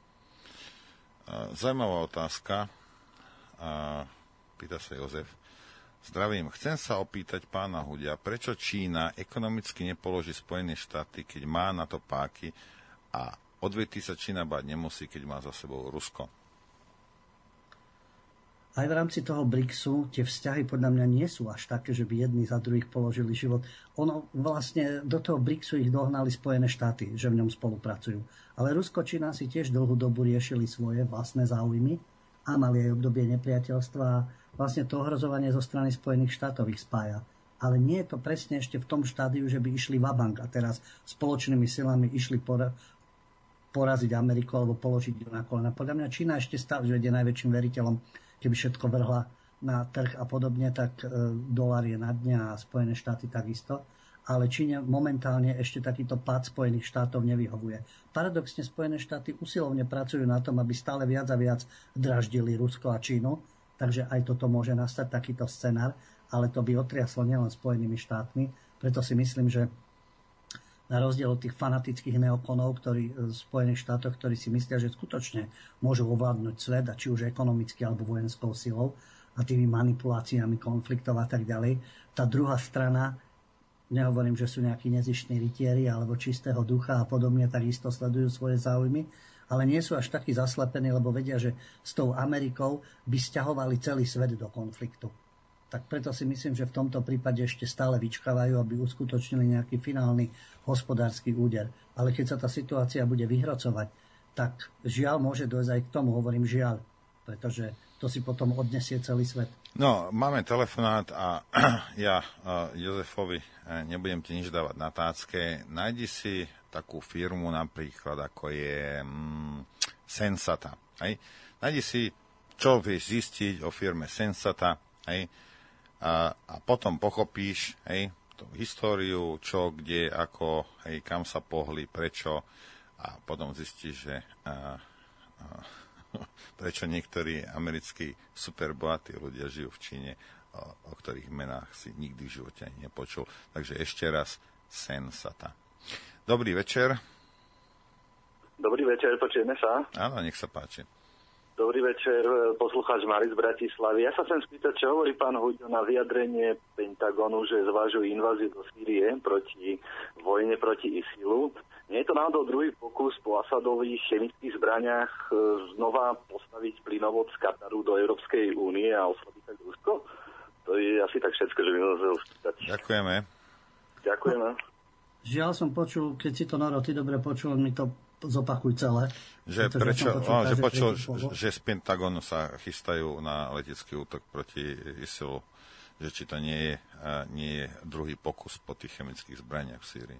Zajímavá otázka. Pýta sa Jozef. Zdravím. Chcem sa opýtať pána Huďa, prečo Čína ekonomicky nepoloží Spojené štáty, keď má na to páky, a odvetí sa Čína báť nemusí, keď má za sebou Rusko? Aj v rámci toho BRICSu tie vzťahy podľa mňa nie sú až také, že by jedni za druhých položili život. Ono vlastne do toho BRICSu ich dohnali Spojené štáty, že v ňom spolupracujú. Ale Rusko, Čína si tiež dlhú dobu riešili svoje vlastné záujmy a mali aj obdobie nepriateľstva a vlastne to ohrozovanie zo strany Spojených štátov ich spája. Ale nie je to presne ešte v tom štádiu, že by išli vabank a teraz spoločnými silami išli por- poraziť Ameriku alebo položiť ju na kolena. Podľa mňa Čína ešte stále je najväčším veriteľom. Keby všetko vrhla na trh a podobne, tak e, dolár je na dne a Spojené štáty takisto. Ale Číne momentálne ešte takýto pád Spojených štátov nevyhovuje. Paradoxne Spojené štáty usilovne pracujú na tom, aby stále viac a viac draždili Rusko a Čínu. Takže aj toto môže nastať, takýto scenár. Ale to by otriaslo nielen Spojenými štátmi. Preto si myslím, že na rozdiel od tých fanatických neokonov, ktorí v Spojených štátoch, ktorí si myslia, že skutočne môžu ovládnuť svet, a či už ekonomicky alebo vojenskou silou a tými manipuláciami konfliktov a tak ďalej. Tá druhá strana, nehovorím, že sú nejakí nezištní rytieri alebo čistého ducha a podobne, takisto sledujú svoje záujmy, ale nie sú až takí zaslepení, lebo vedia, že s tou Amerikou by sťahovali celý svet do konfliktu. Tak preto si myslím, že v tomto prípade ešte stále vyčkávajú, aby uskutočnili nejaký finálny hospodársky úder. Ale keď sa tá situácia bude vyhrocovať, tak žiaľ môže dojsť aj k tomu, hovorím žiaľ, pretože to si potom odnesie celý svet. No, máme telefonát a ja uh, Jozefovi nebudem ti nič dávať na tácke. Najdi si takú firmu napríklad, ako je um, Sensata. Hej? Najdi si, čo vieš zistiť o firme Sensata, hej? A, a potom pochopíš, hej, tú históriu, čo, kde, ako, hej, kam sa pohli, prečo, a potom zistíš, že a, a, prečo niektorí americkí superbohatí ľudia žijú v Číne, o, o ktorých menách si nikdy v živote ani nepočul. Takže ešte raz Sensata. Dobrý večer. Dobrý večer, počujeme sa? Áno, nech sa páči. Dobrý večer, poslucháč Mari z Bratislavy. Ja sa chcem spýtať, čo hovorí pán Huďo na vyjadrenie Pentagonu, že zvažujú inváziu do Sýrie proti vojne proti ISILu. Nie je to náhodou druhý pokus po Asadových chemických zbraniach znova postaviť plynovod z Kataru do Európskej únie a oslabiť tak Rusko? To je asi tak všetko, že by sme chceli spýtať. Ďakujeme. Ďakujeme. Žiaľ som počul, keď si to, Noro, ty dobre počul, mi to zopakuj celé. Že prečo, počul, no, že počul, že z Pentagonu sa chystajú na letecký útok proti ISILu, že či to nie je, nie je druhý pokus po tých chemických zbraniach v Sýrii.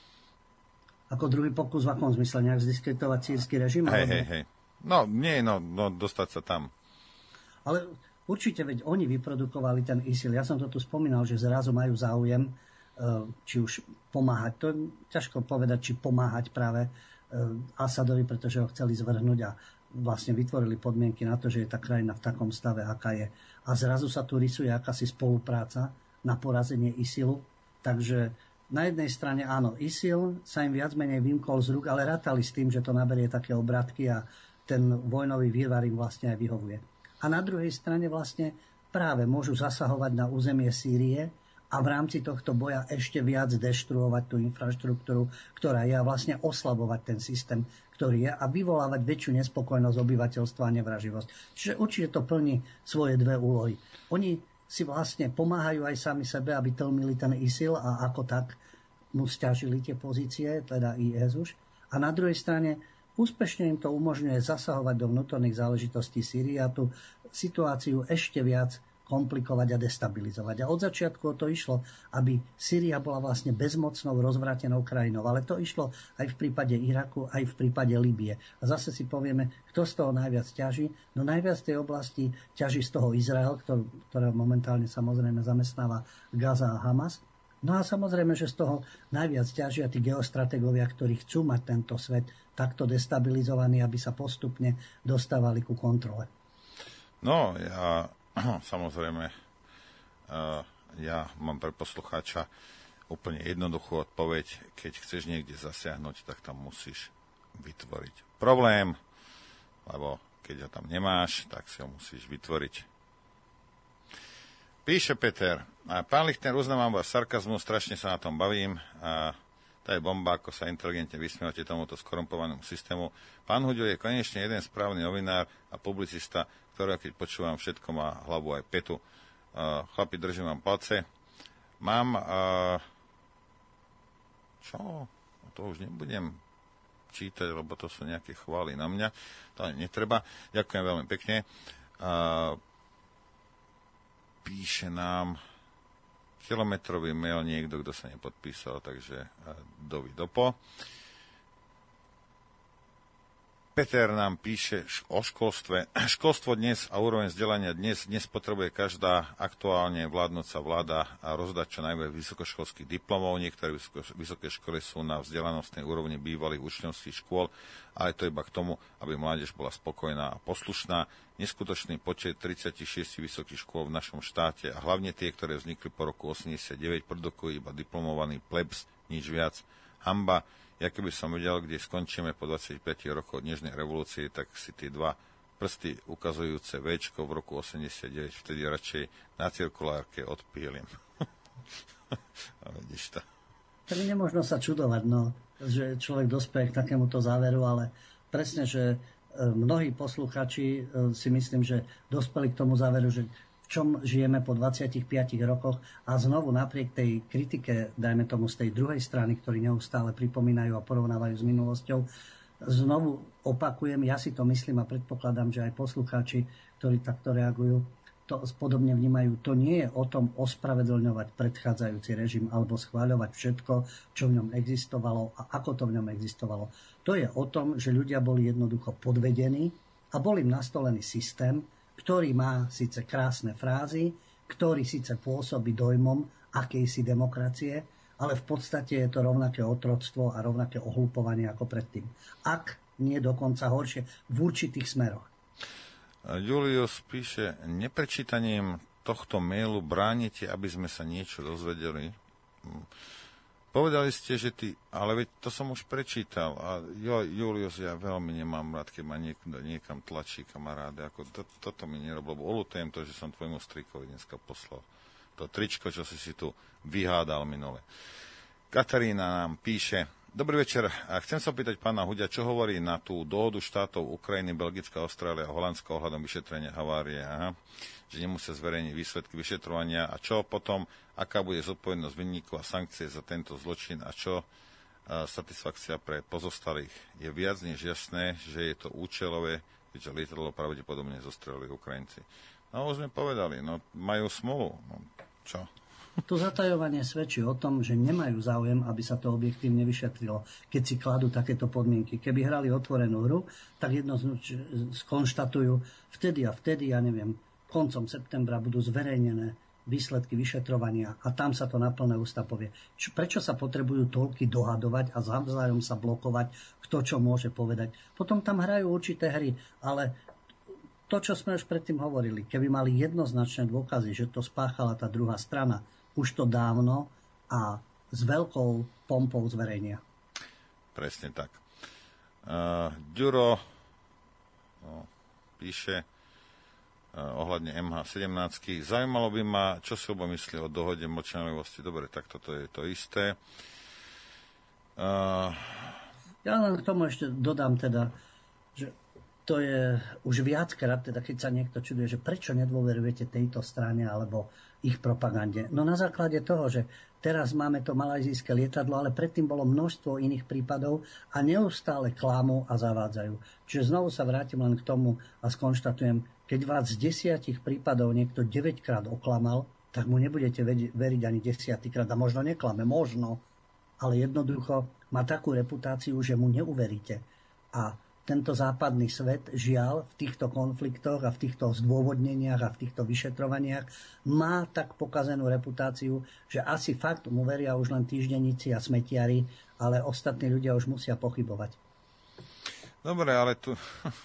Ako druhý pokus v akom zmysle? Nejak zdiskreditovať sírsky režim? Hej, hej, hej. No, nie, no, no, dostať sa tam. Ale určite, veď oni vyprodukovali ten ISIL. Ja som to tu spomínal, že zrazu majú záujem, či už pomáhať. To je ťažko povedať, či pomáhať práve Asadovi, pretože ho chceli zvrhnúť a vlastne vytvorili podmienky na to, že je tá krajina v takom stave, aká je. A zrazu sa tu rysuje akási spolupráca na porazenie ISILu. Takže na jednej strane áno, ISIL sa im viac menej vymkol z rúk, ale rátali s tým, že to naberie také obratky a ten vojnový vývar im vlastne aj vyhovuje. A na druhej strane vlastne práve môžu zasahovať na územie Sýrie a v rámci tohto boja ešte viac deštruovať tú infraštruktúru, ktorá je, a vlastne oslabovať ten systém, ktorý je, a vyvolávať väčšiu nespokojnosť obyvateľstva a nevraživosť. Čiže určite to plní svoje dve úlohy. Oni si vlastne pomáhajú aj sami sebe, aby tlmili ten ISIL a ako tak mu sťažili tie pozície, teda í es už. A na druhej strane úspešne im to umožňuje zasahovať do vnútorných záležitostí Sýrie a tú situáciu ešte viac komplikovať a destabilizovať. A od začiatku o to išlo, aby Sýria bola vlastne bezmocnou, rozvrátenou krajinou. Ale to išlo aj v prípade Iraku, aj v prípade Líbie. A zase si povieme, kto z toho najviac ťaží. No najviac tej oblasti ťaží z toho Izrael, ktorá momentálne samozrejme zamestnáva Gaza a Hamas. No a samozrejme, že z toho najviac ťažia tí geostrategovia, ktorí chcú mať tento svet takto destabilizovaný, aby sa postupne dostávali ku kontrole. No, ja... Samozrejme, ja mám pre poslucháča úplne jednoduchú odpoveď. Keď chceš niekde zasiahnuť, tak tam musíš vytvoriť problém, lebo keď ho tam nemáš, tak si ho musíš vytvoriť. Píše Peter: pán Lichtner, uznávam váš sarkazmus, strašne sa na tom bavím. To je bomba, ako sa inteligentne vysmievate tomuto skorumpovanému systému. Pán Huďo je konečne jeden správny novinár a publicista, ktorého, keď počúvam všetko, má hlavu aj petu. Uh, chlapi, držím vám palce. Mám... Uh, čo? No to už nebudem čítať, lebo to sú nejaké chvály na mňa. To netreba. Ďakujem veľmi pekne. Uh, píše nám kilometrový mail niekto, kto sa nepodpísal, takže uh, dovi dopo. Peter nám píše o školstve. Školstvo dnes a úroveň vzdelania dnes, dnes potrebuje každá aktuálne vládnúca vláda a rozdať čo najviac vysokoškolských diplomov. Niektoré vysoké školy sú na vzdelanostnej úrovni bývalých učňovských škôl, ale to iba k tomu, aby mládež bola spokojná a poslušná. Neskutočný počet tridsaťšesť vysokých škôl v našom štáte a hlavne tie, ktoré vznikli po roku osemdesiatdeväť, produkujú iba diplomovaný plebs, nič viac. Hanba. Ja keby som vedel, kde skončíme po dvadsaťpäť rokoch od dnešnej revolúcie, tak si tie dva prsty ukazujúce Včko v roku osemdesiatdeväť vtedy radšej na cirkulárke odpílim. Vidíš to. Tak nemožno sa čudovať, no, že človek dospeje k takémuto záveru, ale presne, že mnohí posluchači si myslím, že dospeli k tomu záveru, že v čom žijeme po dvadsiatich piatich rokoch a znovu napriek tej kritike, dajme tomu z tej druhej strany, ktorí neustále pripomínajú a porovnávajú s minulosťou, znovu opakujem, ja si to myslím a predpokladám, že aj poslucháči, ktorí takto reagujú, to podobne vnímajú. To nie je o tom ospravedlňovať predchádzajúci režim alebo schváľovať všetko, čo v ňom existovalo a ako to v ňom existovalo. To je o tom, že ľudia boli jednoducho podvedení a bol im nastolený systém, ktorý má síce krásne frázy, ktorý síce pôsobí dojmom akejsi demokracie, ale v podstate je to rovnaké otroctvo a rovnaké ohlupovanie ako predtým. Ak nie dokonca horšie v určitých smeroch. Julius píše, neprečítaním tohto mailu bránite, aby sme sa niečo dozvedeli. Povedali ste, že ty, ale veď to som už prečítal. A jo, Julius, ja veľmi nemám rád, keď ma niekto niekam tlačí, kamaráde. Ako to, toto mi nerobilo. Olutujem to, že som tvojmu strikovi dneska poslal to tričko, čo si si tu vyhádal minule. Katarína nám píše, dobrý večer. Chcem sa opýtať pána Huďa, čo hovorí na tú dohodu štátov Ukrajiny, Belgická, Austrália a Holandska ohľadom vyšetrenia havárie. Aha. Že nemusia zverejniť výsledky vyšetrovania a čo potom, aká bude zodpovednosť vinníkov a sankcie za tento zločin a čo a satisfakcia pre pozostalých. Je viac než jasné, že je to účelové, keďže lietadlo pravdepodobne zostrelili Ukrajinci. No už sme povedali, no majú smolu. No, čo? To zatajovanie svedčí o tom, že nemajú záujem, aby sa to objektívne vyšetrilo, keď si kladú takéto podmienky. Keby hrali otvorenú hru, tak jednoznačne skonštatujú vtedy a vtedy, ja neviem, koncom septembra budú zverejnené výsledky vyšetrovania a tam sa to na plné ústa povie. Č- prečo sa potrebujú toľky dohadovať a navzájom sa blokovať, kto čo môže povedať. Potom tam hrajú určité hry, ale to, čo sme už predtým hovorili, keby mali jednoznačné dôkazy, že to spáchala tá druhá strana, už to dávno a s veľkou pompou zverejnia. Presne tak. Uh, Ďuro no, píše uh, ohľadne em há sedemnásť. Zaujímalo by ma, čo si obo myslí o dohode mlčanlivosti. Dobre, tak toto je to isté. Uh... Ja len k tomu ešte dodám teda, že to je už viackrát, teda keď sa niekto čuduje, že prečo nedôverujete tejto strane alebo ich propagande. No na základe toho, že teraz máme to malajzijské lietadlo, ale predtým bolo množstvo iných prípadov a neustále klamú a zavádzajú. Čiže znovu sa vrátim len k tomu a skonštatujem, keď vás z desiatich prípadov niekto deväťkrát oklamal, tak mu nebudete veriť ani desiatýkrát a možno neklame, možno, ale jednoducho má takú reputáciu, že mu neuveríte. A tento západný svet, žiaľ, v týchto konfliktoch a v týchto zdôvodneniach a v týchto vyšetrovaniach má tak pokazenú reputáciu, že asi fakt mu veria už len týždenníci a smetiari, ale ostatní ľudia už musia pochybovať. Dobre, ale tu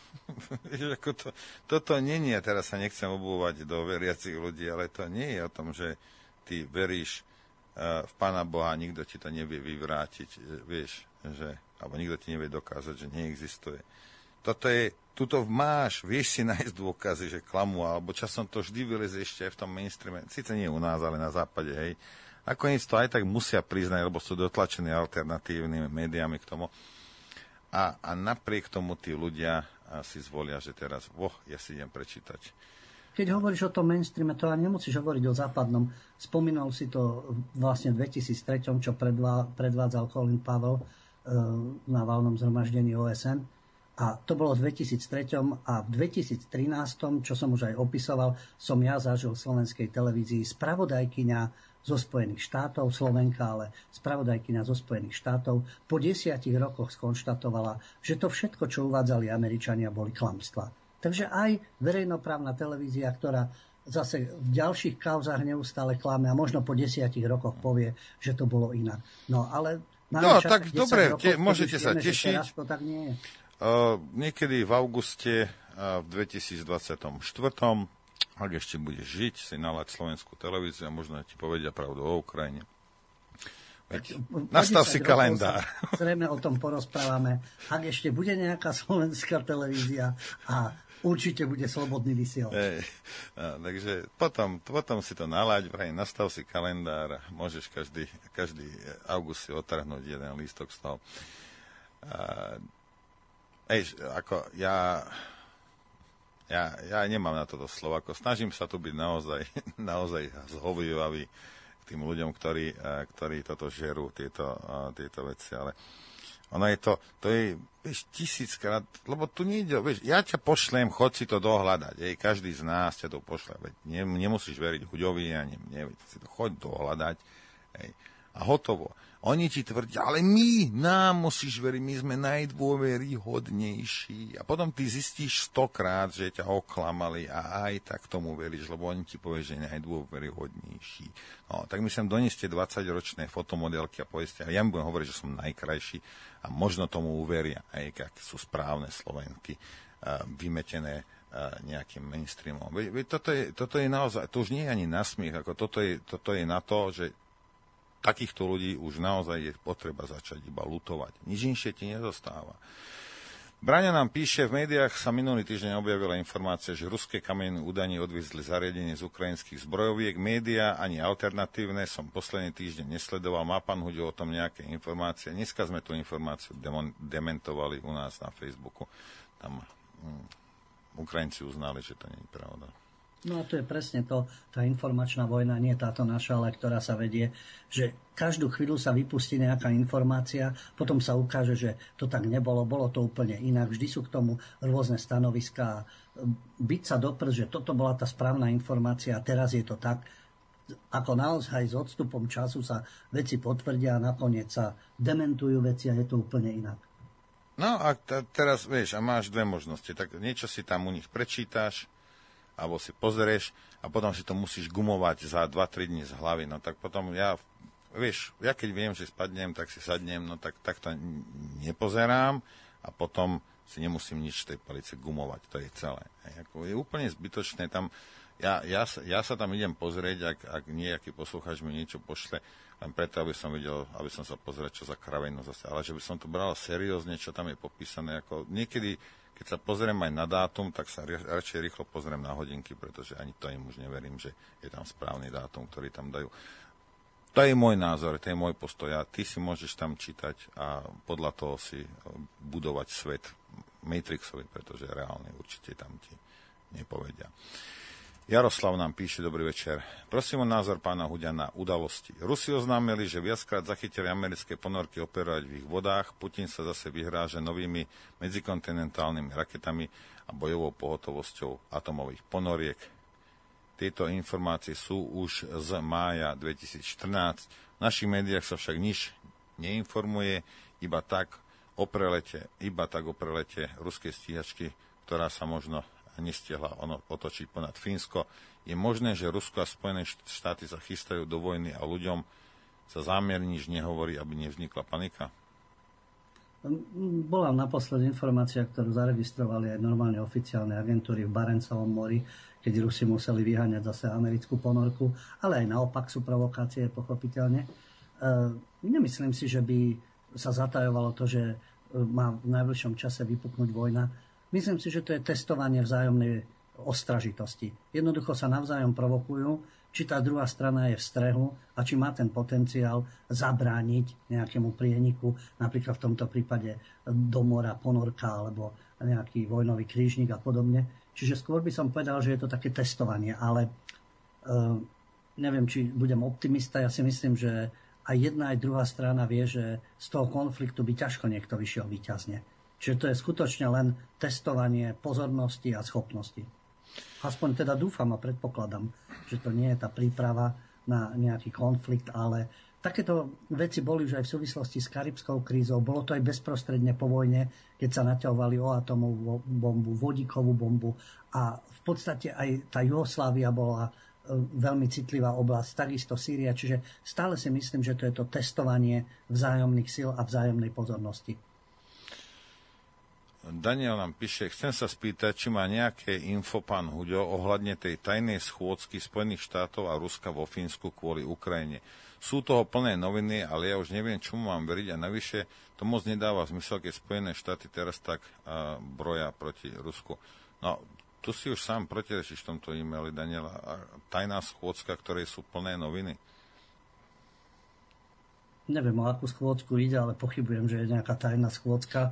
ako to, toto nie je, teraz sa nechcem obúvať do veriacich ľudí, ale to nie je o tom, že ty veríš uh, v Pána Boha, nikto ti to nevie vyvrátiť, vieš, že alebo nikto ti nevie dokázať, že neexistuje. Toto je, tuto máš, vieš si nájsť dôkazy, že klamú, alebo časom to vždy vylezie ešte aj v tom mainstreame, síce nie u nás, ale na západe, hej. Nakoniec to aj tak musia priznať, lebo sú dotlačení alternatívnymi médiami k tomu. A, a napriek tomu tí ľudia si zvolia, že teraz, voh, ja si idem prečítať. Keď hovoríš o tom mainstreame, to ani nemusíš hovoriť o západnom. Spomínal si to vlastne v dvetisíctri, čo predvá, predvádzal Colin Powell na valnom zhromaždení ó es en. A to bolo v dvetisíctri a v dvetisíctrinásť, čo som už aj opisoval, som ja zažil v slovenskej televízii spravodajkyňa zo Spojených štátov, Slovenka, ale spravodajkyňa zo Spojených štátov, po desiatich rokoch skonštatovala, že to všetko, čo uvádzali Američania, boli klamstvá. Takže aj verejnoprávna televízia, ktorá zase v ďalších kauzách neustále klame a možno po desiatich rokoch povie, že to bolo inak. No ale no, tak dobre, te, môžete sa vieme, tešiť. To tak nie je. Uh, niekedy v auguste uh, v dvetisícdvadsaťštyri, ak ešte budeš žiť, si nalať slovenskú televíziu a možno ti povedia pravdu o Ukrajine. Veď, nastav si kalendár. Zrejme o tom porozprávame. Ak ešte bude nejaká slovenská televízia a určite bude slobodný vysielač. Hey, no, takže potom, potom si to nalaď, vraj, nastav si kalendár, môžeš každý, každý august si otrhnúť jeden lístok z toho. Uh, ej, ako ja, Ja, ja nemám na toto Slováko. Snažím sa tu byť naozaj, naozaj zhovývavý k tým ľuďom, ktorí, ktorí toto žerú, tieto, tieto veci, ale ono je to, to je, vieš, tisíckrát, lebo tu nejde, vieš, ja ťa pošlem, chod si to dohľadať, ej, každý z nás ťa to pošle, veď ne, nemusíš veriť Huďovi, ani mne, veď si to choď dohľadať, ej, a hotovo. Oni ti tvrdia, ale my, nám musíš veriť, my sme najdôveryhodnejší. A potom ty zistíš stokrát, že ťa oklamali a aj tak tomu veríš, lebo oni ti povie, že najdôveryhodnejší. No, tak my sem doneste dvadsaťročné fotomodelky a povedzte, a ja mi budem hovoriť, že som najkrajší a možno tomu uveria, aj ak sú správne Slovenky, vymetené nejakým mainstreamom. Toto je, toto je naozaj, to už nie je ani na smiech, ako toto je, toto je na to, že takýchto ľudí už naozaj je potreba začať iba lutovať. Nič inšie ti nezostáva. Braňa nám píše, v médiách sa minulý týždeň objavila informácia, že ruské kamienné údajne odviezli zariadenie z ukrajinských zbrojoviek. Média ani alternatívne som posledný týždeň nesledoval. Má pán Huďo o tom nejaké informácie? Dneska sme tú informáciu demon, dementovali u nás na Facebooku. Tam hm, Ukrajinci uznali, že to nie je pravda. No a to je presne to, tá informačná vojna, nie táto naša, ale ktorá sa vedie, že každú chvíľu sa vypustí nejaká informácia, potom sa ukáže, že to tak nebolo, bolo to úplne inak. Vždy sú k tomu rôzne stanoviská. Byť sa do prst, že toto bola tá správna informácia a teraz je to tak, ako naozaj s odstupom času sa veci potvrdia a nakoniec sa dementujú veci a je to úplne inak. No a t- teraz, vieš, a máš dve možnosti. Tak niečo si tam u nich prečítaš, alebo si pozrieš a potom si to musíš gumovať za dva tri dní z hlavy. No tak potom ja, vieš, ja keď viem, že spadnem, tak si sadnem, no tak, tak to nepozerám a potom si nemusím nič tej palice gumovať. To je celé. Jako je úplne zbytočné tam. Ja, ja, ja sa tam idem pozrieť, ak, ak nejaký poslucháč mi niečo pošle, len preto, aby som videl, aby som sa pozrel, čo za kravinu zase. Ale že by som to bral seriózne, čo tam je popísané. Ako niekedy, keď sa pozriem aj na dátum, tak sa radšej rýchlo pozriem na hodinky, pretože ani to im už neverím, že je tam správny dátum, ktorý tam dajú. To je môj názor, to je môj postoj a ty si môžeš tam čítať a podľa toho si budovať svet Matrixovi, pretože reálne určite tam ti nepovedia. Jaroslav nám píše, dobrý večer. Prosím o názor pána Huďa na udalosti. Rusi oznámili, že viackrát zachytili americké ponorky operovať v ich vodách. Putin sa zase vyhráža novými medzikontinentálnymi raketami a bojovou pohotovosťou atomových ponoriek. Tieto informácie sú už z mája dvetisícštrnásť. V našich médiách sa však nič neinformuje, iba tak o prelete, iba tak o prelete ruskej stíhačky, ktorá sa možno nestihla ono otočiť ponad Fínsko. Je možné, že Rusko a Spojené štáty sa chystajú do vojny a ľuďom sa zámerne nič nehovorí, aby nevznikla panika? Bola naposled informácia, ktorú zaregistrovali aj normálne oficiálne agentúry v Barencovom mori, keď Rusi museli vyháňať zase americkú ponorku, ale aj naopak sú provokácie, pochopiteľne. E, nemyslím si, že by sa zatajovalo to, že má v najbližšom čase vypuknúť vojna. Myslím si, že to je testovanie vzájomnej ostražitosti. Jednoducho sa navzájom provokujú, či tá druhá strana je v strehu a či má ten potenciál zabrániť nejakému prieniku, napríklad v tomto prípade do mora ponorka alebo nejaký vojnový krížnik a podobne. Čiže skôr by som povedal, že je to také testovanie, ale e, neviem, či budem optimista. Ja si myslím, že aj jedna, aj druhá strana vie, že z toho konfliktu by ťažko niekto vyšiel víťazne. Čiže to je skutočne len testovanie pozornosti a schopnosti. Aspoň teda dúfam a predpokladám, že to nie je tá príprava na nejaký konflikt, ale takéto veci boli už aj v súvislosti s karibskou krízou. Bolo to aj bezprostredne po vojne, keď sa naťahovali o atomovú bombu, vodíkovú bombu a v podstate aj tá Juhoslávia bola veľmi citlivá oblasť, takisto Sýria. Čiže stále si myslím, že to je to testovanie vzájomných síl a vzájomnej pozornosti. Daniel nám píše, chcem sa spýtať, či má nejaké info pán Huďo ohľadne tej tajnej schôdzky Spojených štátov a Ruska vo Fínsku kvôli Ukrajine. Sú toho plné noviny, ale ja už neviem, čomu mám veriť a navyše to moc nedáva zmysel, keď Spojené štáty teraz tak uh, broja proti Rusku. No, tu si už sám protirečíš v tomto e-maili, Daniela. Tajná schôdzka, ktorej sú plné noviny. Neviem, o akú schôdzku ide, ale pochybujem, že je nejaká tajná schôdzka. V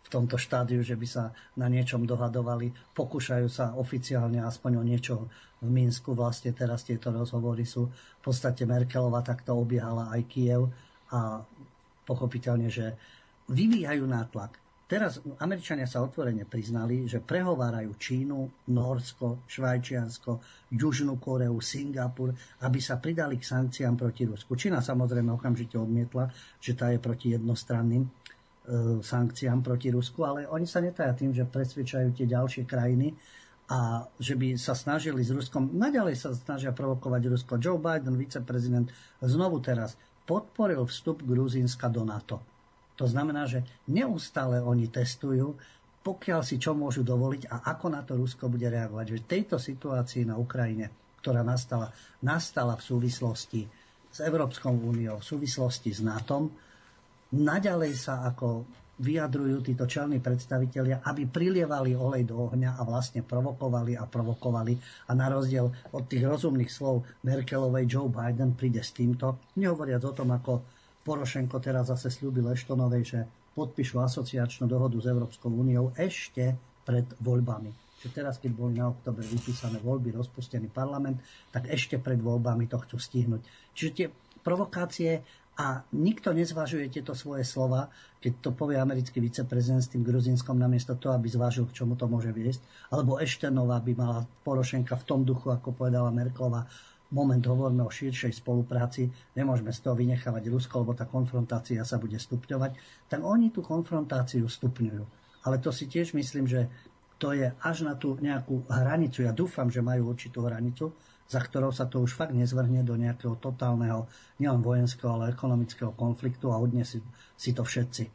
v tomto štádiu, že by sa na niečom dohadovali. Pokúšajú sa oficiálne aspoň o niečo v Minsku. Vlastne teraz tieto rozhovory sú v podstate Merkelová takto obiehala aj Kyjev a pochopiteľne, že vyvíjajú nátlak. Teraz Američania sa otvorene priznali, že prehovárajú Čínu, Nórsko, Švajčiarsko, Južnú Koreu, Singapur, aby sa pridali k sankciám proti Rusku. Čína samozrejme okamžite odmietla, že tá je proti jednostranným sankciám proti Rusku, ale oni sa netaja tým, že presvedčajú tie ďalšie krajiny a že by sa snažili s Ruskom, naďalej sa snažia provokovať Rusko. Joe Biden, viceprezident, znovu teraz podporil vstup Gruzínska do NATO. To znamená, že neustále oni testujú, pokiaľ si čo môžu dovoliť a ako na to Rusko bude reagovať. Že v tejto situácii na Ukrajine, ktorá nastala, nastala v súvislosti s Európskou úniou, v súvislosti s NATO, naďalej sa ako vyjadrujú títo čelní predstavitelia, aby prilievali olej do ohňa a vlastne provokovali a provokovali. A na rozdiel od tých rozumných slov Merkelovej, Joe Biden príde s týmto, nehovoriac o tom, ako Porošenko teraz zase sľúbil Eštonovej, že podpíšu asociačnú dohodu s Európskou úniou ešte pred voľbami. Že teraz, keď boli na október vypísané voľby, rozpustený parlament, tak ešte pred voľbami to chcú stihnúť. Čiže tie provokácie. A nikto nezvažuje tieto svoje slova, keď to povie americký viceprezident s tým Gruzínskom namiesto toho, aby zvážil, k čomu to môže viesť. Alebo Eštenová by mala Porošenka v tom duchu, ako povedala Merkelová, moment hovoríme o širšej spolupráci, nemôžeme z toho vynechávať Rusko, lebo tá konfrontácia sa bude stupňovať. Tak oni tú konfrontáciu stupňujú. Ale to si tiež myslím, že to je až na tú nejakú hranicu. Ja dúfam, že majú určitú hranicu, za ktorou sa to už fakt nezvrhne do nejakého totálneho, nielen vojenského, ale ekonomického konfliktu a odniesie si to všetci.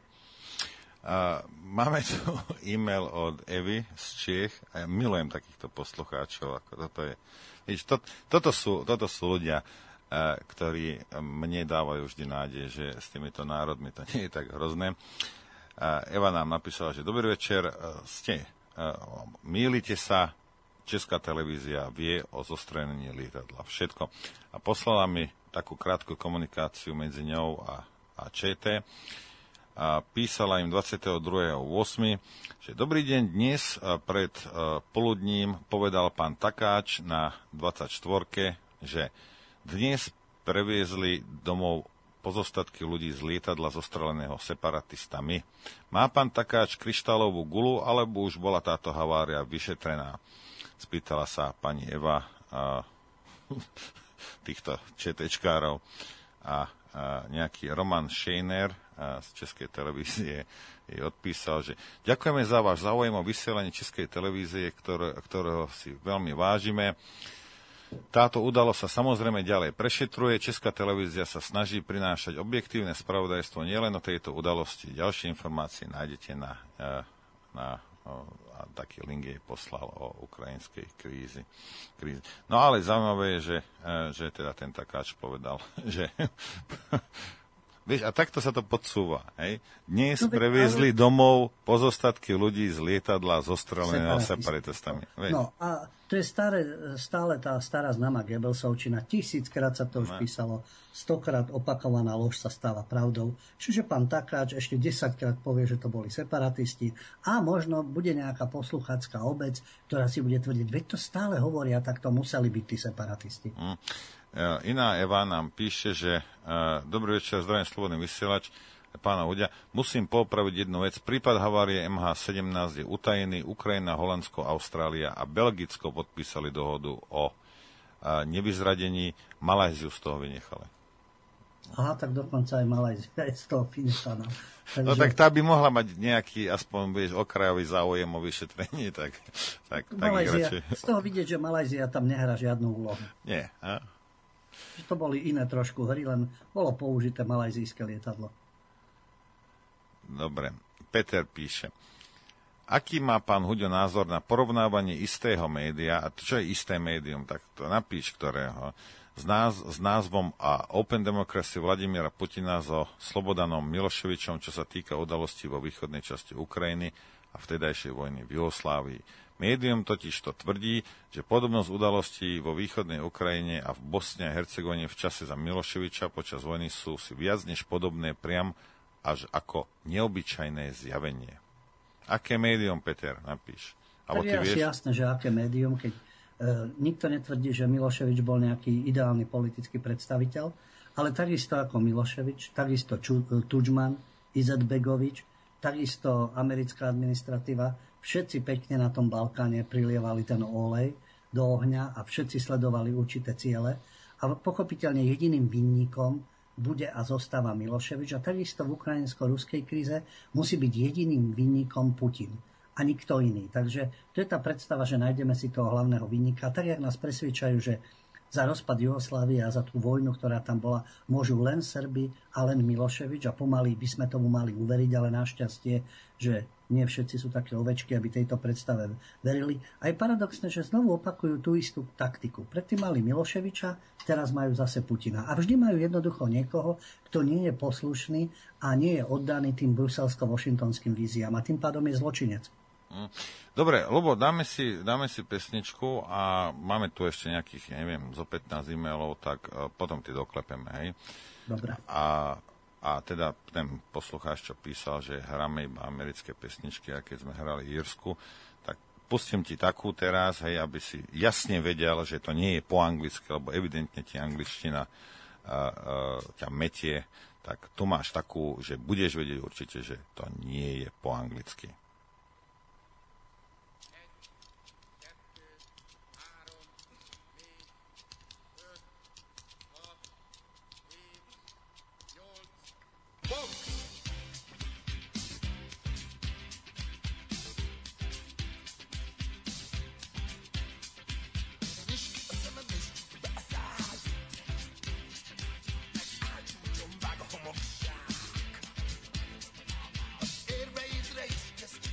Uh, máme tu e-mail od Evy z Čiech a ja milujem takýchto poslucháčov. Ako toto, je. Víš, to, toto, sú, toto sú ľudia, uh, ktorí mne dávajú vždy nádej, že s týmito národmi to nie je tak hrozné. Uh, Eva nám napísala, že dobrý večer, uh, ste, uh, mýlite sa, Česká televízia vie o zostrelení lietadla. Všetko. A poslala mi takú krátku komunikáciu medzi ňou a, a ČT. A písala im dvadsiateho druhého ôsmeho že dobrý deň, dnes pred uh, poludním povedal pán Takáč na dvadsaťštvorke, že dnes previezli domov pozostatky ľudí z lietadla zostreleného separatistami. Má pán Takáč kryštálovú gulu, alebo už bola táto havária vyšetrená? Spýtala sa pani Eva a, týchto četečkárov a, a nejaký Roman Šejner z Českej televízie jej odpísal, že ďakujeme za váš záujem o vysielanie Českej televízie, ktoré, ktorého si veľmi vážime. Táto udalosť sa samozrejme ďalej prešetruje. Česká televízia sa snaží prinášať objektívne spravodajstvo nielen o tejto udalosti. Ďalšie informácie nájdete na, na a taký link jej poslal o ukrajinskej krízi. krízi. No ale zaujímavé je, že, že teda ten Takáč povedal, že vieš, a takto sa to podsúva. Hej? Dnes no, previezli ale... domov pozostatky ľudí z lietadla zostreleného separatistami. No a to je staré, stále tá stará známa Goebbelsovčina. Tisíckrát sa to už no. písalo. Stokrát opakovaná lož sa stáva pravdou. Čiže pán Takáč ešte desaťkrát povie, že to boli separatisti. A možno bude nejaká posluchácka obec, ktorá si bude tvrdiť, veď to stále hovoria, tak to museli byť tí separatisti. Mm. Iná Eva nám píše, že uh, dobrý večer, zdravím slobodný vysielač pána Udia. Musím popraviť jednu vec. Prípad havárie em há sedemnásť je utajený. Ukrajina, Holandsko, Austrália a Belgicko podpísali dohodu o uh, nevyzradení. Malajziu z toho vynechali. Aha, tak dokonca aj Malajzia je z toho vynechaná. Takže... No tak tá by mohla mať nejaký, aspoň vieš, okrajový záujem o vyšetrenie, tak, tak, tak Malajzia, z toho vidieť, že Malajzia tam nehrá žiadnu úlohu. Nie, a? Že to boli iné trošku hry, len bolo použité malajzijské lietadlo. Dobre. Peter píše. Aký má pán Huďo názor na porovnávanie istého média, a to čo je isté médium, tak to napíš ktorého, s, náz, s názvom a Open Democracy Vladimíra Putina so Slobodanom Miloševičom, čo sa týka udalostí vo východnej časti Ukrajiny a vtedajšej vojny v Jugoslávii. Médium totiž to tvrdí, že podobnosť udalostí vo východnej Ukrajine a v Bosne a Hercegovine v čase za Miloševiča počas vojny sú si viac než podobné, priam až ako neobyčajné zjavenie. Aké médium, Peter, napíš. Tak je asi jasné, že aké médium, keď e, nikto netvrdí, že Miloševič bol nejaký ideálny politický predstaviteľ, ale takisto ako Miloševič, takisto Ču, Tudžman, Izetbegovič, takisto americká administratíva, všetci pekne na tom Balkáne prilievali ten olej do ohňa a všetci sledovali určité ciele. A pochopiteľne jediným vinníkom bude a zostáva Miloševič a takisto v ukrajinsko-ruskej kríze musí byť jediným vinníkom Putin a nikto iný. Takže to je tá predstava, že nájdeme si toho hlavného vinníka. Tak, jak nás presvedčajú, že za rozpad Jugoslávie a za tú vojnu, ktorá tam bola, môžu len Srbi a len Miloševič a pomaly by sme tomu mali uveriť, ale našťastie, že nie všetci sú také ovečky, aby tejto predstave verili. A je paradoxné, že znovu opakujú tú istú taktiku. Predtým mali Miloševiča, teraz majú zase Putina. A vždy majú jednoducho niekoho, kto nie je poslušný a nie je oddaný tým bruselsko-washingtonským víziám a tým pádom je zločinec. Dobre, Ľubo, dáme si, dáme si pesničku a máme tu ešte nejakých, neviem, zo pätnásť e-mailov, tak uh, potom ty doklepeme, hej? Dobre. A, a teda ten poslucháč, čo písal, že hráme iba americké pesničky, a keď sme hrali Írsku, tak pustím ti takú teraz, hej, aby si jasne vedel, že to nie je po anglicky, lebo evidentne ti angličtina uh, uh, ťa metie, tak tu máš takú, že budeš vedieť určite, že to nie je po anglicky. Just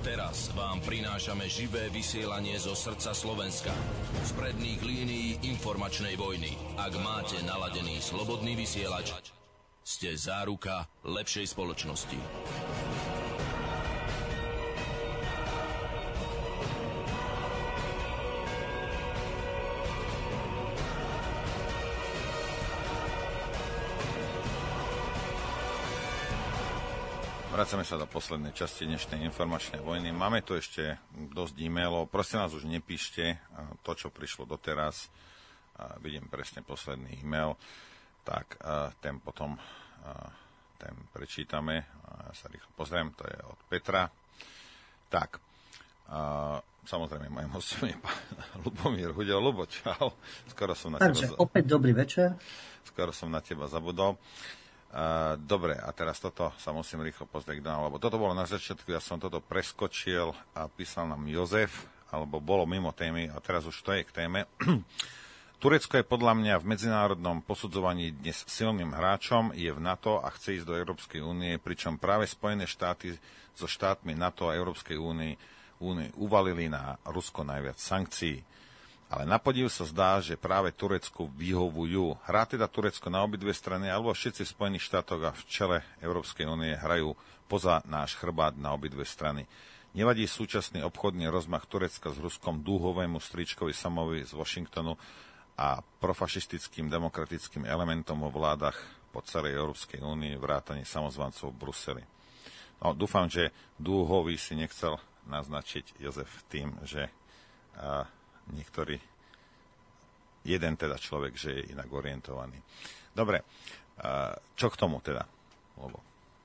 Teraz vám prinášame živé vysielanie zo srdca Slovenska. Z predných línií informačnej vojny. Ak máte naladený slobodný vysielač, ste záruka lepšej spoločnosti. Vracame sa do poslednej časti dnešnej informačnej vojny. Máme tu ešte dosť e-mailov. Prosím nás, už nepíšte to, čo prišlo doteraz. Vidím presne posledný e-mail. Tak ten potom ten prečítame. Ja sa rýchlo pozriem, to je od Petra. Tak, samozrejme, mojím hostom je pán Ľubomír Hudel. Ľubo, čau. Skoro som na Takže teba... opäť dobrý večer. Skoro som na teba zabudol. Uh, dobre, a teraz toto sa musím rýchlo pozrieť, lebo toto bolo na začiatku, ja som toto preskočil a písal nám Jozef, alebo bolo mimo témy, a teraz už to je k téme. Turecko je podľa mňa v medzinárodnom posudzovaní dnes silným hráčom, je v NATO a chce ísť do Európskej únie, pričom práve Spojené štáty so štátmi NATO a Európskej únie uvalili na Rusko najviac sankcií. Ale na podiv sa zdá, že práve Turecku vyhovujú. Hrá teda Turecko na obidve strany, alebo všetci v Spojených štátoch a v čele Európskej únie hrajú poza náš chrbát na obidve strany. Nevadí súčasný obchodný rozmach Turecka s Ruskom dúhovému stričkovi Samovi z Washingtonu a profašistickým demokratickým elementom vo vládach po celej Európskej únii vrátane samozvancov v Bruseli. No, dúfam, že dúhový si nechcel naznačiť Jozef tým, že... A, niektorý, jeden teda človek, že je inak orientovaný. Dobre, čo k tomu teda? Lebo...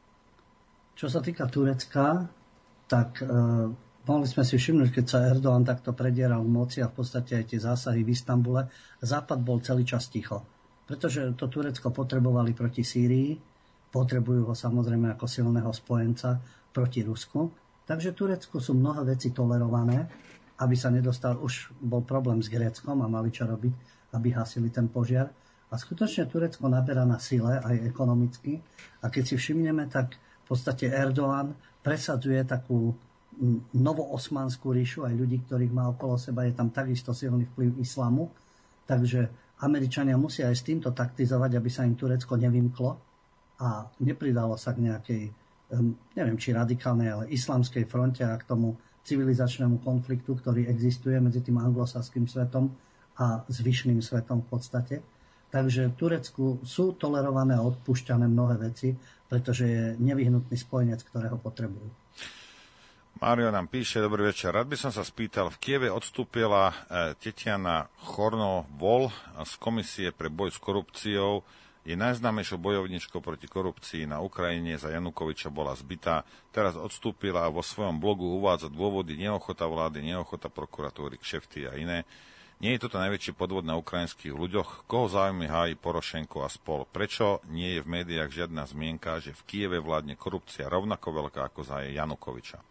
Čo sa týka Turecka, tak uh, mohli sme si všimnúť, keď sa Erdogan takto predieral v moci a v podstate aj tie zásahy v Istanbule, Západ bol celý čas ticho. Pretože to Turecko potrebovali proti Sýrii, potrebujú ho samozrejme ako silného spojenca proti Rusku. Takže Turecku sú mnohé veci tolerované, aby sa nedostal, už bol problém s Gréckom a mali čo robiť, aby hasili ten požiar. A skutočne Turecko naberá na sile, aj ekonomicky. A keď si všimneme, tak v podstate Erdogan presadzuje takú novoosmanskú ríšu, aj ľudí, ktorých má okolo seba, je tam takisto silný vplyv islamu. Takže Američania musia aj s týmto taktizovať, aby sa im Turecko nevymklo a nepridalo sa k nejakej, neviem, či radikálnej, ale islamskej fronte a k tomu civilizačnému konfliktu, ktorý existuje medzi tým anglosaským svetom a zvyšným svetom v podstate. Takže v Turecku sú tolerované a odpúšťané mnohé veci, pretože je nevyhnutný spojenec, ktorého potrebujú. Mário nám píše, dobrý večer. Rád by som sa spýtal, v Kieve odstúpila Tetiana Chornovol z Komisie pre boj s korupciou. Je najznámejšou bojovničkou proti korupcii na Ukrajine, za Janukoviča bola zbytá. Teraz odstúpila a vo svojom blogu uvádza dôvody neochota vlády, neochota prokuratúry, kšefty a iné. Nie je toto najväčší podvod na ukrajinských ľuďoch? Koho záujmy hájí Porošenko a spol? Prečo nie je v médiách žiadna zmienka, že v Kieve vládne korupcia rovnako veľká ako za Janukoviča?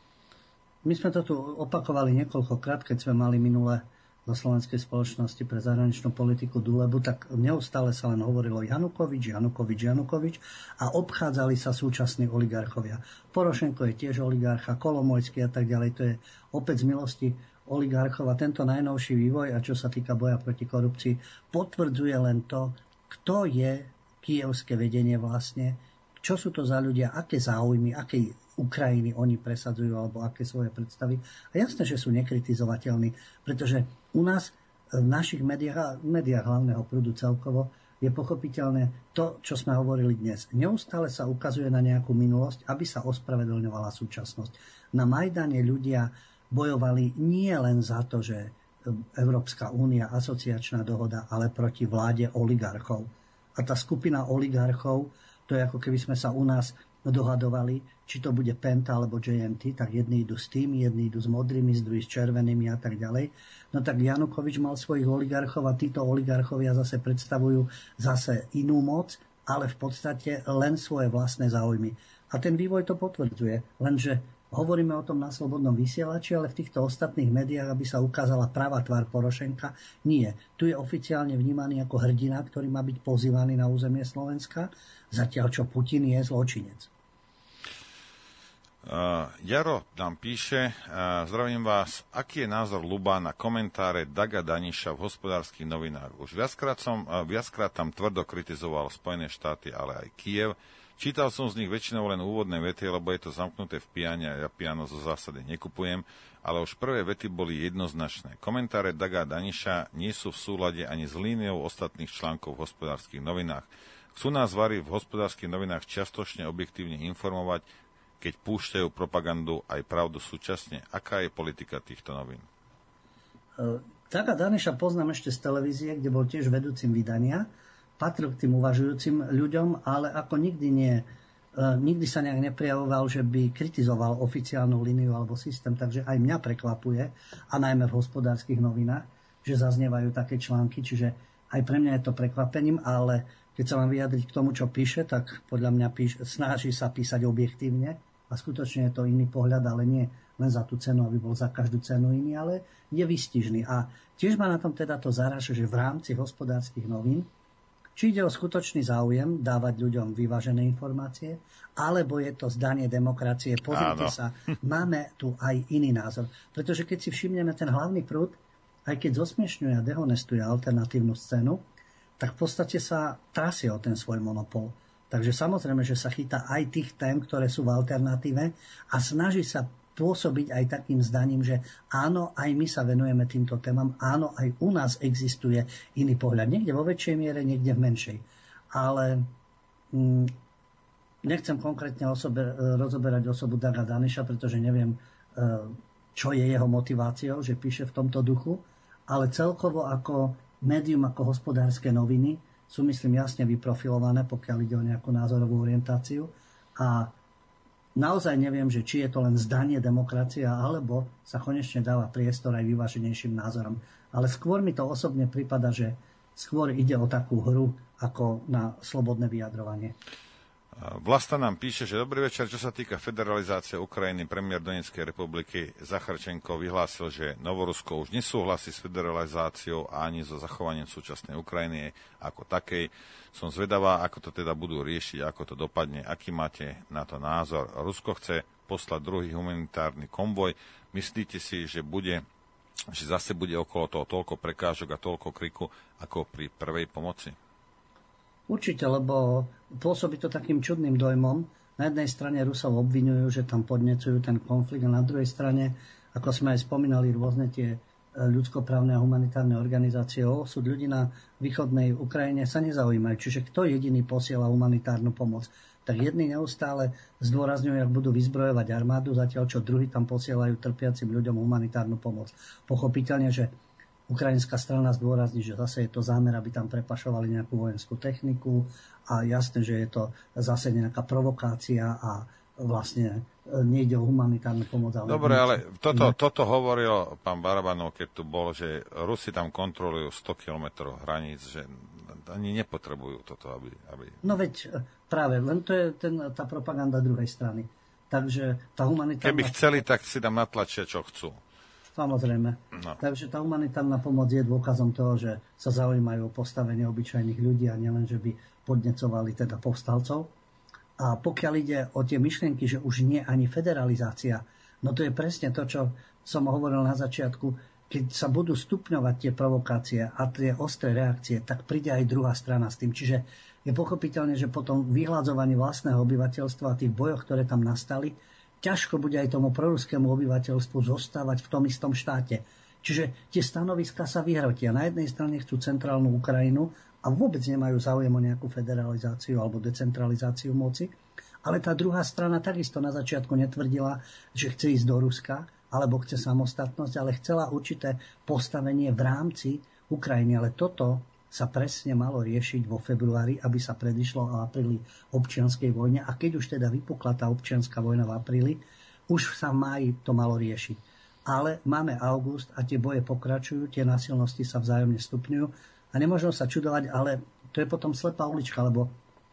My sme to tu opakovali niekoľkokrát, keď sme mali minulé do Slovenskej spoločnosti pre zahraničnú politiku Dulebu, tak neustále sa len hovorilo Janukovič, Janukovič, Janukovič a obchádzali sa súčasní oligarchovia. Porošenko je tiež oligarcha, Kolomojský a tak ďalej. To je opäť z milosti oligarchov a tento najnovší vývoj, a čo sa týka boja proti korupcii, potvrdzuje len to, kto je kievské vedenie vlastne, čo sú to za ľudia, aké záujmy, aké Ukrajiny oni presadzujú alebo aké svoje predstavy. A jasné, že sú nekritizovateľní, pretože u nás v našich médiách, médiách hlavného prúdu celkovo je pochopiteľné to, čo sme hovorili dnes. Neustále sa ukazuje na nejakú minulosť, aby sa ospravedlňovala súčasnosť. Na Majdane ľudia bojovali nie len za to, že Európska únia, asociačná dohoda, ale proti vláde oligarchov. A tá skupina oligarchov, to je ako keby sme sa u nás dohadovali, či to bude Penta alebo J M T, tak jedni idú s tým, jedni idú s modrými, s druhými s červenými a tak ďalej. No tak Janukovič mal svojich oligarchov a títo oligarchovia zase predstavujú zase inú moc, ale v podstate len svoje vlastné záujmy. A ten vývoj to potvrdzuje, lenže hovoríme o tom na Slobodnom vysielači, ale v týchto ostatných médiách, aby sa ukázala pravá tvár Porošenka, nie. Tu je oficiálne vnímaný ako hrdina, ktorý má byť pozývaný na územie Slovenska, zatiaľ čo Putin je zločinec. Uh, Jaro nám píše, uh, zdravím vás, aký je názor Luba na komentáre Daga Daniša v Hospodárskych novinách? Už viackrát, som, uh, viackrát tam tvrdo kritizoval Spojené štáty, ale aj Kyjev. Čítal som z nich väčšinou len úvodné vety, lebo je to zamknuté v piane a ja piano zo zásady nekupujem, ale už prvé vety boli jednoznačné. Komentáre Daga Daniša nie sú v súlade ani s líniou ostatných článkov v Hospodárskych novinách. Chcú nás vari v Hospodárskych novinách čiastočne objektívne informovať, keď púšťajú propagandu aj pravdu súčasne. Aká je politika týchto novín? Daga Daniša poznám ešte z televízie, kde bol tiež vedúcim vydania. Patril k tým uvažujúcim ľuďom, ale ako nikdy nie, nikdy sa nejak neprijavoval, že by kritizoval oficiálnu líniu alebo systém, takže aj mňa prekvapuje, a najmä v Hospodárskych novinách, že zaznievajú také články, čiže aj pre mňa je to prekvapením, ale keď sa mám vyjadriť k tomu, čo píše, tak podľa mňa píš, snaží sa písať objektívne a skutočne je to iný pohľad, ale nie len za tú cenu, aby bol za každú cenu iný, ale je výstižný. A tiež ma na tom teda to zaráža, že v rámci Hospodárskych novín, či ide o skutočný záujem dávať ľuďom vyvážené informácie, alebo je to zdanie demokracie. Pozrite Áno. sa, máme tu aj iný názor. Pretože keď si všimneme ten hlavný prúd, aj keď zosmiešňuje a dehonestuje alternatívnu scénu, tak v podstate sa trasie o ten svoj monopol. Takže samozrejme, že sa chytá aj tých tém, ktoré sú v alternatíve a snaží sa pôsobiť aj takým zdaním, že áno, aj my sa venujeme týmto témam, áno, aj u nás existuje iný pohľad. Niekde vo väčšej miere, niekde v menšej. Ale hm, nechcem konkrétne osobe, rozoberať osobu Daga Daniša, pretože neviem, čo je jeho motiváciou, že píše v tomto duchu, ale celkovo ako médium, ako Hospodárske noviny sú, myslím, jasne vyprofilované, pokiaľ ide o nejakú názorovú orientáciu. A naozaj neviem, že či je to len zdanie demokracia, alebo sa konečne dáva priestor aj vyváženejším názorom. Ale skôr mi to osobne prípada, že skôr ide o takú hru, ako na slobodné vyjadrovanie. Vlasta nám píše, že dobrý večer, čo sa týka federalizácie Ukrajiny, premiér Donetskej republiky Zacharčenko vyhlásil, že Novorusko už nesúhlasí s federalizáciou a ani so zachovaním súčasnej Ukrajiny ako takej. Som zvedavá, ako to teda budú riešiť, ako to dopadne, aký máte na to názor. Rusko chce poslať druhý humanitárny konvoj. Myslíte si, že bude, že zase bude okolo toho toľko prekážok a toľko kriku, ako pri prvej pomoci? Určite, lebo pôsobí to takým čudným dojmom. Na jednej strane Rusov obviňujú, že tam podnecujú ten konflikt, a na druhej strane, ako sme aj spomínali, rôzne tie ľudskoprávne a humanitárne organizácie o osud ľudí na východnej Ukrajine sa nezaujímajú. Čiže kto jediný posiela humanitárnu pomoc? Tak jedni neustále zdôrazňujú, jak budú vyzbrojovať armádu, zatiaľ čo druhí tam posielajú trpiacim ľuďom humanitárnu pomoc. Pochopiteľne, že ukrajinská strana zdôrazní, že zase je to zámer, aby tam prepašovali nejakú vojenskú techniku a jasné, že je to zase nejaká provokácia a vlastne nejde o humanitárnu pomoc. Ale Dobre, ale toto, toto hovoril pán Barabanov, keď tu bol, že Rusi tam kontrolujú sto kilometrov hraníc, že ani nepotrebujú toto, aby... aby... No veď práve, len to je ten, tá propaganda druhej strany. Takže tá humanitárna... Keby chceli, tak si tam natlačia, čo chcú. Samozrejme. No. Takže tá humanitárna pomoc je dôkazom toho, že sa zaujímajú o postavenie obyčajných ľudí a nielen, že by podnecovali teda povstalcov. A pokiaľ ide o tie myšlienky, že už nie ani federalizácia, no to je presne to, čo som hovoril na začiatku. Keď sa budú stupňovať tie provokácie a tie ostré reakcie, tak príde aj druhá strana s tým. Čiže je pochopiteľné, že potom vyhľadzovaní vlastného obyvateľstva a tých bojoch, ktoré tam nastali, ťažko bude aj tomu proruskému obyvateľstvu zostávať v tom istom štáte. Čiže tie stanoviská sa vyhrotia. Na jednej strane chcú centrálnu Ukrajinu a vôbec nemajú záujem o nejakú federalizáciu alebo decentralizáciu moci. Ale tá druhá strana takisto na začiatku netvrdila, že chce ísť do Ruska alebo chce samostatnosť, ale chcela určité postavenie v rámci Ukrajiny. Ale toto sa presne malo riešiť vo februári, aby sa predišlo v apríli občianskej vojne. A keď už teda vypukla tá občianská vojna v apríli, už sa v máji to malo riešiť. Ale máme august a tie boje pokračujú, tie násilnosti sa vzájomne stupňujú a nemôžno sa čudovať, ale to je potom slepá ulička, lebo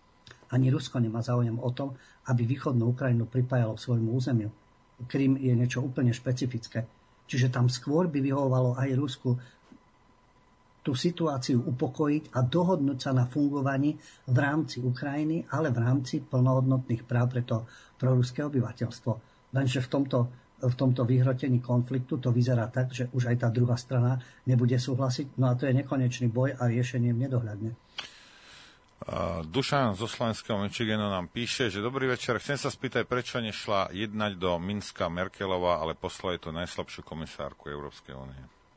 ani Rusko nemá záujem o tom, aby východnú Ukrajinu pripájalo k svojmu územiu. Krym je niečo úplne špecifické. Čiže tam skôr by vyhovovalo aj Rusku tú situáciu upokojiť a dohodnúť sa na fungovaní v rámci Ukrajiny, ale v rámci plnohodnotných práv pre to proruské obyvateľstvo. Lenže v tomto, v tomto vyhrotení konfliktu to vyzerá tak, že už aj tá druhá strana nebude súhlasiť. No a to je nekonečný boj a riešenie v nedohľadne. Uh, Dušan zo Slovenského Michiganu nám píše, že dobrý večer, chcem sa spýtať, prečo nešla jednať do Minska Merkelová, ale poslali tú najslabšiu komisárku Európskej únie.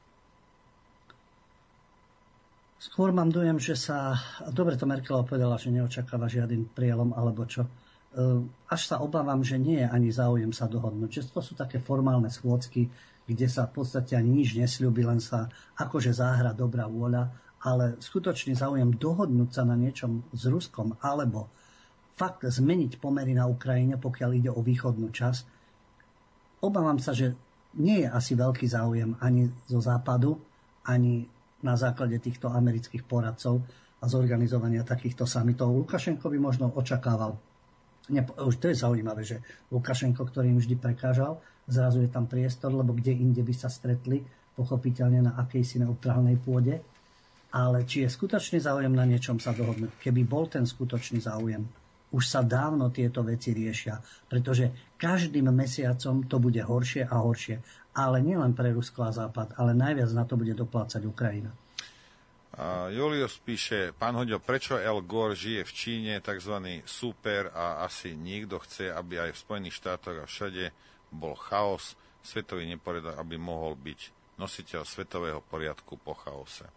Skôr mám dojem, že sa... Dobre to Merkelová povedala, že neočakáva žiaden prielom alebo čo. Až sa obávam, že nie je ani záujem sa dohodnúť. Že to sú také formálne schôdzky, kde sa v podstate ani nič nesľúbi, len sa akože záhra dobrá vôľa, ale skutočný záujem dohodnúť sa na niečom s Ruskom alebo fakt zmeniť pomery na Ukrajine, pokiaľ ide o východnú časť. Obávam sa, že nie je asi veľký záujem ani zo západu, ani na základe týchto amerických poradcov a zorganizovania takýchto samitov. Lukašenko by možno očakával, ne, už to je zaujímavé, že Lukašenko, ktorý im vždy prekážal, zrazu je tam priestor, lebo kde inde by sa stretli, pochopiteľne na akejsi neutrálnej pôde. Ale či je skutočný záujem na niečom sa dohodnúť? Keby bol ten skutočný záujem, už sa dávno tieto veci riešia, pretože každým mesiacom to bude horšie a horšie. Ale nielen pre Rusko a Západ, ale najviac na to bude doplácať Ukrajina. Uh, Julius píše, pán Hoďo, prečo Al Gore žije v Číne, tzv. Super, a asi niekto chce, aby aj v Spojených štátoch a všade bol chaos, svetový neporiadok, aby mohol byť nositeľ svetového poriadku po chaose.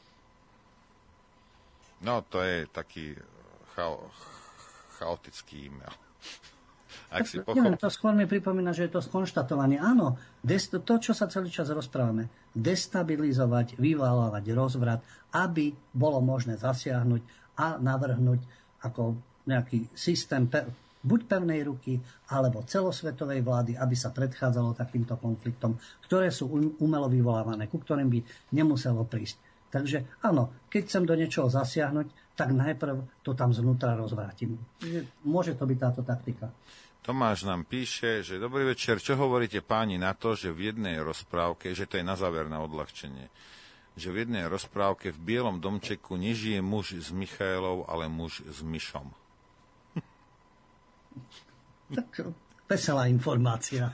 No, to je taký chao, chaotický e-mail. Ak si pochop... Neviem, to skôr mi pripomína, že je to skonštatovanie. Áno, to, čo sa celý čas rozprávame, destabilizovať, vyvolávať rozvrat, aby bolo možné zasiahnuť a navrhnúť ako nejaký systém buď pevnej ruky, alebo celosvetovej vlády, aby sa predchádzalo takýmto konfliktom, ktoré sú umelo vyvolávané, ku ktorým by nemuselo prísť. Takže áno, keď chcem do niečoho zasiahnuť, tak najprv to tam znútra rozvrátim. Môže to byť táto taktika. Tomáš nám píše, že dobrý večer, čo hovoríte páni na to, že v jednej rozprávke, že to je na záver na odľahčenie, že v jednej rozprávke v Bielom domčeku nežije muž s Michailou, ale muž s myšom. Tak veselá informácia.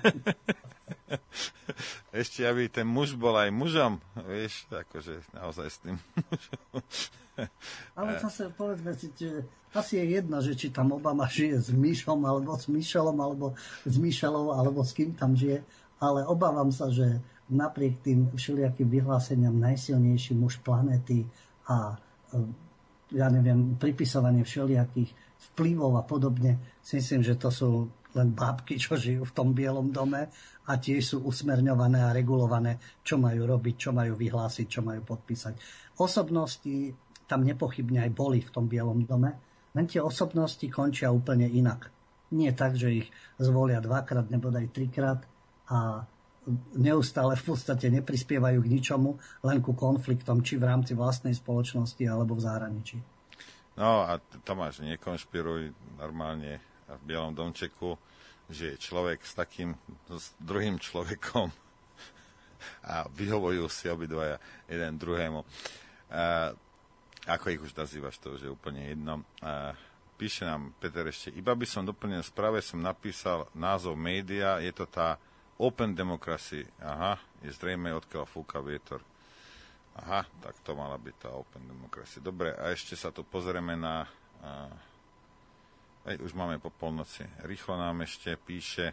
Ešte, aby ten muž bol aj mužom, vieš, akože naozaj s tým mužom. Ale zase povedzme si, že asi je jedno, že či tam Obama žije s Myšom, alebo s Michelom, alebo s Michelou, alebo s kým tam žije, ale obávam sa, že napriek tým všelijakým vyhláseniam najsilnejší muž planéty a ja neviem, pripisovanie všelijakých vplyvov a podobne, si myslím, že to sú len bábky, čo žijú v tom Bielom dome a tiež sú usmerňované a regulované, čo majú robiť, čo majú vyhlásiť, čo majú podpísať. Osobnosti tam nepochybne aj boli v tom Bielom dome, len tie osobnosti končia úplne inak. Nie tak, že ich zvolia dvakrát, nebo aj trikrát a neustále v podstate neprispievajú k ničomu, len ku konfliktom, či v rámci vlastnej spoločnosti, alebo v zahraničí. No a Tomáš, nekonšpiruj normálne v Bielom domčeku, že je človek s takým s druhým človekom a vyhovujú si obidvaja jeden druhému. A, ako ich už nazývaš, to už je úplne jedno. A, píše nám Peter ešte, iba by som doplnil správe, som napísal názov média, je to tá Open Democracy. Aha, je zrejme odkiaľ fúka vietor. Aha, tak to mala byť tá Open Democracy. Dobre, a ešte sa tu pozrieme na... A, aj už máme po polnoci. Rýchlo nám ešte píše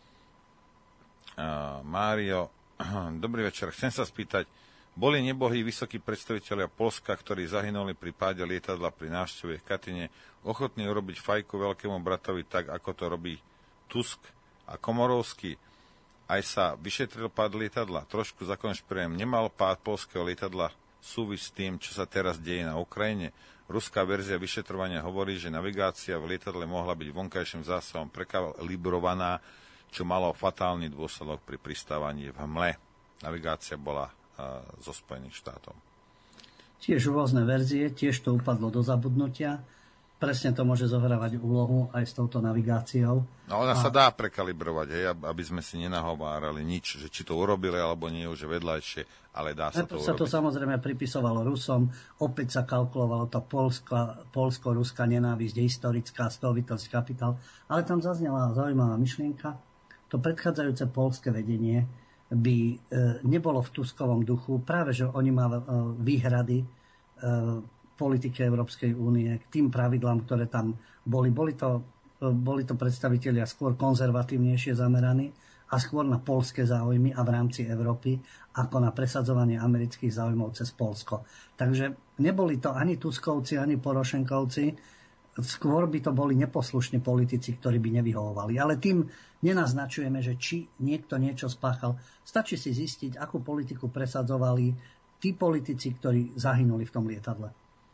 uh, Mário. Dobrý večer. Chcem sa spýtať, boli nebohí vysokí predstavitelia Poľska, ktorí zahynuli pri páde lietadla pri návšteve v Katyne, ochotní urobiť fajku veľkému bratovi tak, ako to robí Tusk a Komorovský? Aj sa vyšetril pád lietadla. Trošku zakonšpirujem, nemal pád poľského lietadla súvisť s tým, čo sa teraz deje na Ukrajine? Ruská verzia vyšetrovania hovorí, že navigácia v lietadle mohla byť vonkajším zásahom prekalibrovaná, čo malo fatálny dôsledok pri pristávaní v Hmle. Navigácia bola uh, zo Spojených štátov. Tiež rôzne verzie, tiež to upadlo do zabudnutia. Presne to môže zohrávať úlohu aj s touto navigáciou. No ona a... sa dá prekalibrovať, hej, aby sme si nenahovárali nič, že či to urobili, alebo nie, už je vedľajšie, ale dá sa to urobiť. Sa to samozrejme pripisovalo Rusom, opäť sa kalkulovalo to polsko-ruská nenávisť, historická, z toho vytvoriť kapitál, ale tam zaznela zaujímavá myšlienka, to predchádzajúce poľské vedenie by e, nebolo v Tuskovom duchu, práve že oni majú e, výhrady e, politike Európskej únie k tým pravidlám, ktoré tam boli. Boli to, e, boli to predstavitelia skôr konzervatívnejšie zameraní a skôr na poľské záujmy a v rámci Európy, ako na presadzovanie amerických záujmov cez Poľsko. Takže neboli to ani Tuskovci, ani Porošenkovci, skôr by to boli neposlušní politici, ktorí by nevyhovovali. Ale tým nenaznačujeme, že či niekto niečo spáchal. Stačí si zistiť, akú politiku presadzovali tí politici, ktorí zahynuli v tom lietadle.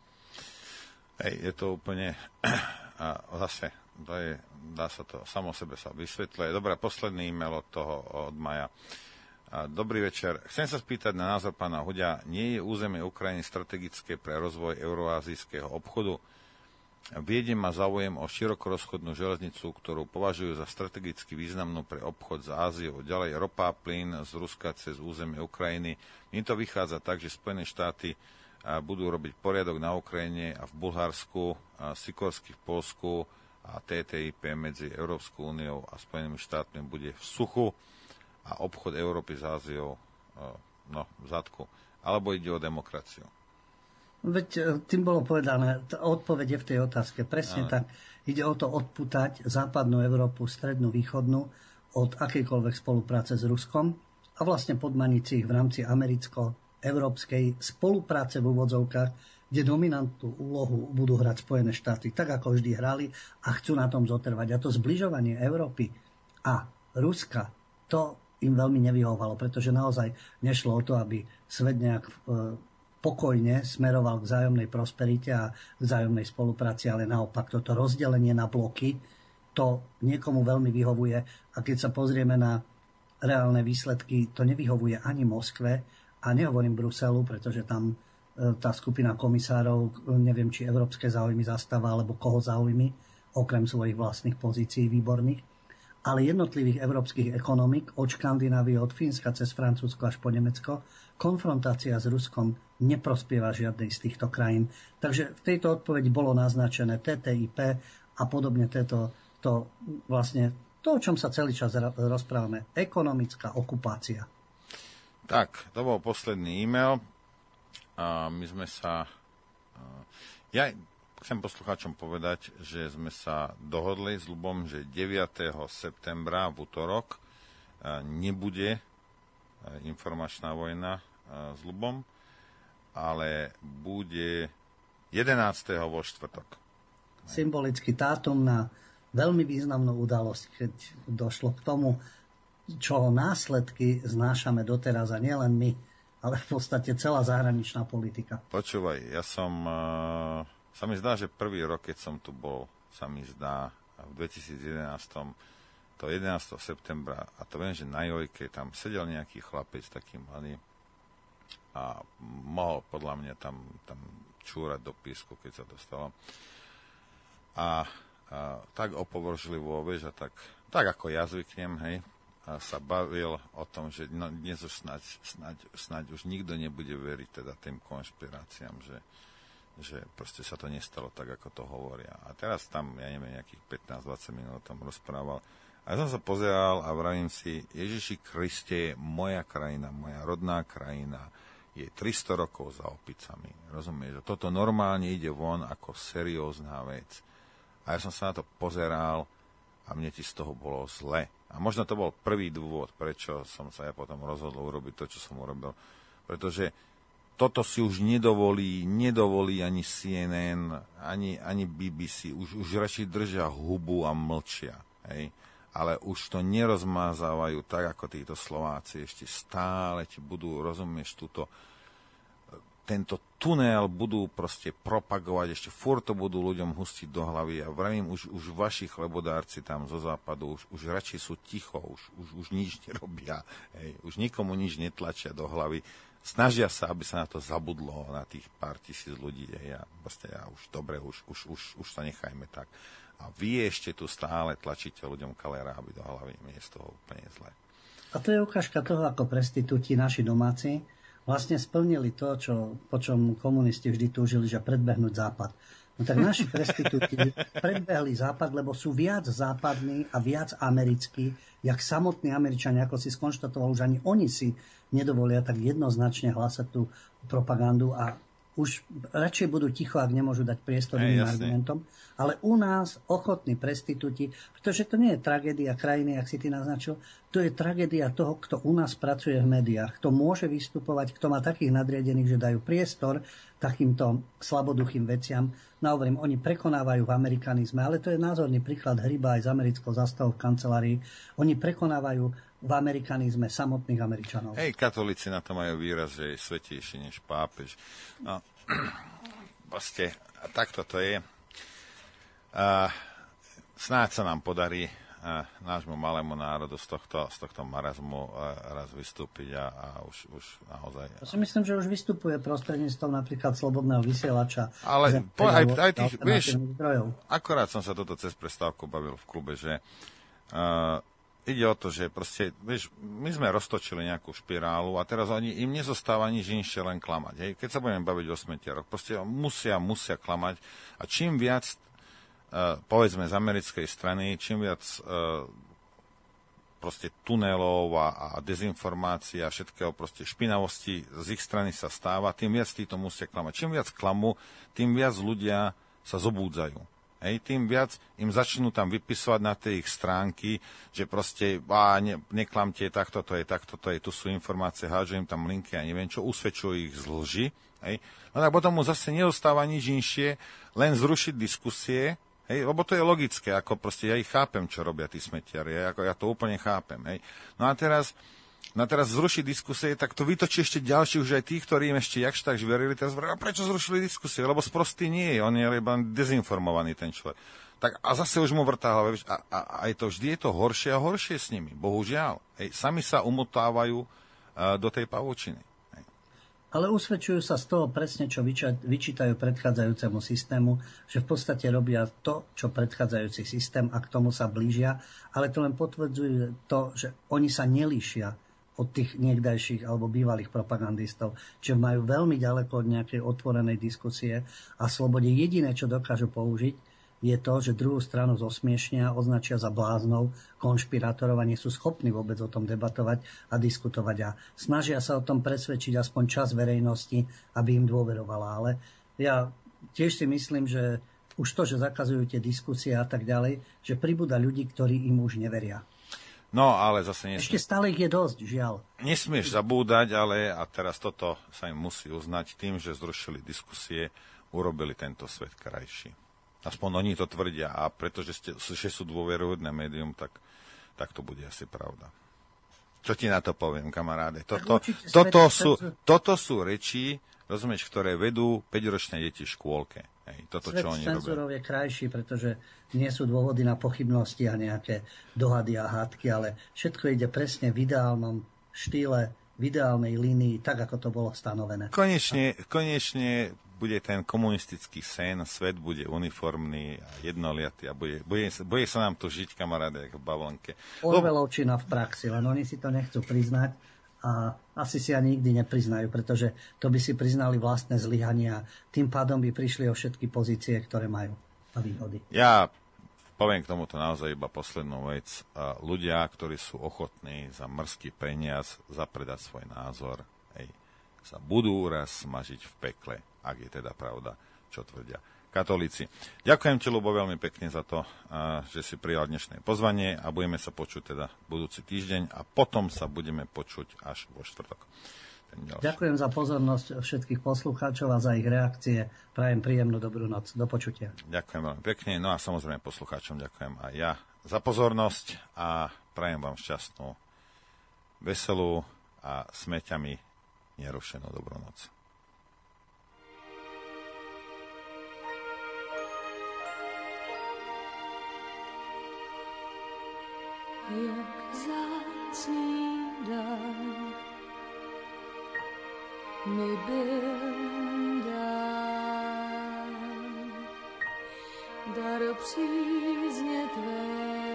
Hej, je to úplne... A zase, to je, dá sa to, samo sebe sa vysvetľuje. Dobre, posledný e-mail od toho, od Maja. Dobrý večer. Chcem sa spýtať na názor pána Huďa. Nie je územie Ukrajiny strategické pre rozvoj euroazijského obchodu? Viede ma záujem o širokorozchodnú železnicu, ktorú považujú za strategicky významnú pre obchod s Áziou. Ďalej ropa, plyn z Ruska cez územie Ukrajiny. Mne to vychádza tak, že Spojené štáty budú robiť poriadok na Ukrajine a v Bulharsku, a Sikorsky v Poľsku a T T I P medzi Európskou úniou a Spojenými štátmi bude v suchu a obchod Európy s Áziou no, v zadku. Alebo ide o demokraciu. Veď tým bolo povedané, odpovede v tej otázke. Presne tak. Ide o to odputať západnú Európu, strednú, východnú od akejkoľvek spolupráce s Ruskom a vlastne podmaniť si ich v rámci americko-európskej spolupráce v úvodzovkách, kde dominantnú úlohu budú hrať Spojené štáty, tak ako vždy hrali a chcú na tom zotrvať. A to zbližovanie Európy a Ruska, to im veľmi nevyhovalo, pretože naozaj nešlo o to, aby svet nejak pokojne smeroval k vzájomnej prosperite a k vzájomnej spolupráci, ale naopak toto rozdelenie na bloky, to niekomu veľmi vyhovuje. A keď sa pozrieme na reálne výsledky, to nevyhovuje ani Moskve a nehovorím Bruselu, pretože tam tá skupina komisárov, neviem, či európske záujmy zastáva, alebo koho záujmy, okrem svojich vlastných pozícií výborných, ale jednotlivých európskych ekonomik, od Škandinávie, od Fínska cez Francúzsko až po Nemecko, konfrontácia s Ruskom neprospieva žiadnej z týchto krajín. Takže v tejto odpovedi bolo naznačené T T I P a podobne této, to vlastne to, o čom sa celý čas rozprávame, ekonomická okupácia. Tak, to bol posledný e-mail. A my sme sa... Ja chcem poslucháčom povedať, že sme sa dohodli s Ľubom, že deviateho septembra v utorok nebude informačná vojna s Ľubom, ale bude jedenásteho vo štvrtok. Symbolický dátum na veľmi významnú udalosť, keď došlo k tomu, čo následky znášame doteraz a nielen my, ale v podstate celá zahraničná politika. Počúvaj, ja som, uh, sa mi zdá, že prvý rok, keď som tu bol, sa mi zdá, v dvetisícjedenásť, to jedenásteho septembra, a to viem, že na Jojke tam sedel nejaký chlapec taký mladý a mohol podľa mňa tam, tam čúrať do písku, keď sa dostalo. A, a tak opovržlivo, vieš, a tak, tak ako ja zvyknem, hej, a sa bavil o tom, že no, dnes už snáď, snáď, snáď už nikto nebude veriť teda tým konšpiráciám, že, že proste sa to nestalo tak, ako to hovoria. A teraz tam, ja neviem, nejakých pätnásť dvadsať minút tam rozprával. A ja som sa pozeral a vravím si, Ježiši Kriste, moja krajina, moja rodná krajina je tristo rokov za opicami. Rozumieš? Toto normálne ide von ako seriózna vec. A ja som sa na to pozeral a mne ti z toho bolo zle. A možno to bol prvý dôvod, prečo som sa ja potom rozhodol urobiť to, čo som urobil. Pretože toto si už nedovolí, nedovolí ani C N N, ani, ani B B C. Už, už radšej držia hubu a mlčia. Hej? Ale už to nerozmázávajú tak, ako títo Slováci. Ešte stále ti budú, rozumieš, túto, tento tunel budú proste propagovať, ešte furt to budú ľuďom hustiť do hlavy. A vravím, už, už vaši chlebodárci tam zo západu, už, už radšej sú ticho, už, už, už nič nerobia, hej. Už nikomu nič netlačia do hlavy. Snažia sa, aby sa na to zabudlo, na tých pár tisíc ľudí. Hej. A proste ja už dobre, už, už, už, už sa nechajme tak. A vy ešte tu stále tlačíte ľuďom kaleráby do hlavy. Mne je z toho úplne zle. A to je ukážka toho, ako prestitúti naši domáci vlastne splnili to, čo, po čom komunisti vždy túžili, že predbehnúť Západ. No tak naši prestitúti predbehli Západ, lebo sú viac západní a viac americkí, jak samotní Američania, ako si skonštatoval, už ani oni si nedovolia tak jednoznačne hlásať tú propagandu a už radšej budú ticho, ak nemôžu dať priestor iným argumentom. Ale u nás ochotní prestitúti, pretože to nie je tragédia krajiny, ak si ty naznačil, to je tragédia toho, kto u nás pracuje v médiách, kto môže vystupovať, kto má takých nadriadených, že dajú priestor takýmto slaboduchým veciam. No hovorím, oni prekonávajú v amerikanizme, ale to je názorný príklad Hryba aj z americkou zastavou v kancelárii. Oni prekonávajú v amerikanizme samotných Američanov. Hej, katolíci na to majú výraz, že je svätejší než pápež. No, vlastne, takto to je. Uh, snáď sa nám podarí uh, nášmu malému národu z tohto, z tohto marazmu uh, raz vystúpiť a, a už, už naozaj... Ja si myslím, že už vystupuje prostredníctvom napríklad slobodného vysielača. Ale po, aj, aj tých, vieš, akorát som sa toto cez prestávku bavil v klube, že uh, ide o to, že proste, vieš, my sme roztočili nejakú špirálu a teraz oni, im nezostáva nič inšie, len klamať. Hej. Keď sa budeme baviť o smetiaroch, proste musia, musia klamať a čím viac Uh, povedzme z americkej strany, čím viac uh, proste tunelov a, a dezinformácií a všetkého proste špinavosti z ich strany sa stáva, tým viac títo musia klamať. Čím viac klamu, tým viac ľudia sa zobúdzajú. Hej, tým viac im začnú tam vypisovať na tie ich stránky, že proste á, ne, neklamte, takto to je, takto to je, tu sú informácie, hádžu im tam linky a neviem čo, usvedčujú ich z lži. Hej. No tak potom mu zase neostáva nič inšie, len zrušiť diskusie. Hej, lebo to je logické, ako proste ja ich chápem, čo robia tí smetiari, ja, ako ja to úplne chápem. Hej. No a teraz, no a teraz zrušiť diskusie, tak to vytočí ešte ďalší, už aj tí, ktorí im ešte jakž tak verili, teraz vrá, prečo zrušili diskusie? Lebo sprostý nie je, on je iba dezinformovaný ten človek. Tak a zase už mu vrtá hlava, a, a, a aj to vždy je to horšie a horšie s nimi, bohužiaľ. Hej, sami sa umotávajú uh, do tej pavučiny. Ale usvedčujú sa z toho presne, čo vyčítajú predchádzajúcemu systému, že v podstate robia to, čo predchádzajúci systém a k tomu sa blížia, ale to len potvrdzuje to, že oni sa nelíšia od tých niekdajších alebo bývalých propagandistov, že majú veľmi ďaleko od nejakej otvorenej diskusie a slobode. Jediné, čo dokážu použiť, je to, že druhú stranu zosmiešnia, označia za bláznov, konšpirátorov a nie sú schopní vôbec o tom debatovať a diskutovať a snažia sa o tom presvedčiť aspoň časť verejnosti, aby im dôverovala. Ale ja tiež si myslím, že už to, že zakazujú tie diskusie a tak ďalej, že pribúda ľudí, ktorí im už neveria. No, ale zase nesmieš. Ešte stále ich je dosť, žiaľ. Nesmieš zabúdať, ale a teraz toto sa im musí uznať tým, že zrušili diskusie, urobili tento svet krajší. Aspoň oni to tvrdia a pretože ste, že sú dôveruhodné médium, tak, tak to bude asi pravda. Čo ti na to poviem, kamaráde? Toto, toto, sú, toto sú reči, rozumieš, ktoré vedú päťročné deti v škôlke. Hej, toto, svet čo oni cenzúrov robia. Je krajší, pretože nie sú dôvody na pochybnosti a nejaké dohady a hádky, ale všetko ide presne v ideálnom štýle, v ideálnej línii, tak, ako to bolo stanovené. Konečne, konečne bude ten komunistický sen, svet bude uniformný a jednoliatý a bude, bude, bude sa nám tu žiť, kamaráde, ako v bavlnke. Orwellovčina v praxi, len oni si to nechcú priznať a asi si ani nikdy nepriznajú, pretože to by si priznali vlastné zlyhania a tým pádom by prišli o všetky pozície, ktoré majú a výhody. Ja poviem k tomuto naozaj iba poslednú vec. Ľudia, ktorí sú ochotní za mrzký peniaz zapredať svoj názor, hej, sa budú raz smažiť v pekle, ak je teda pravda, čo tvrdia katolíci. Ďakujem ti, Ľubo, veľmi pekne za to, že si prijal dnešné pozvanie a budeme sa počuť teda budúci týždeň a potom sa budeme počuť až vo štvrtok. Ďakujem za pozornosť všetkých poslucháčov a za ich reakcie. Prajem príjemnú dobrú noc. Do počutia. Ďakujem veľmi pekne. No a samozrejme poslucháčom ďakujem aj ja za pozornosť a prajem vám šťastnú, veselú a smeťami nerušenú dobrú noc. Jak vzácný dar mi byl dán, dar přízně tvé.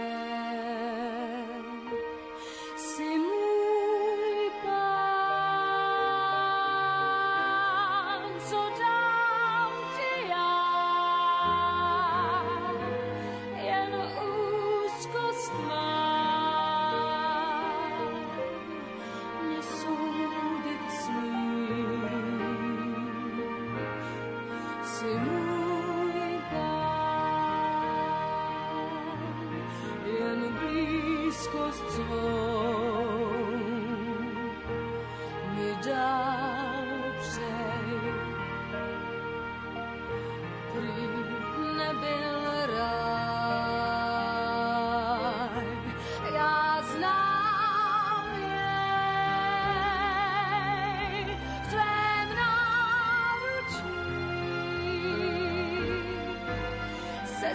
Jsi můj pán, co dám ti já, jen úzkost má.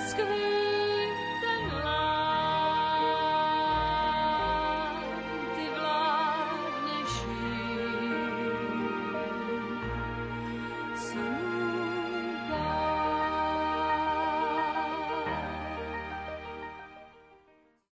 skvělý.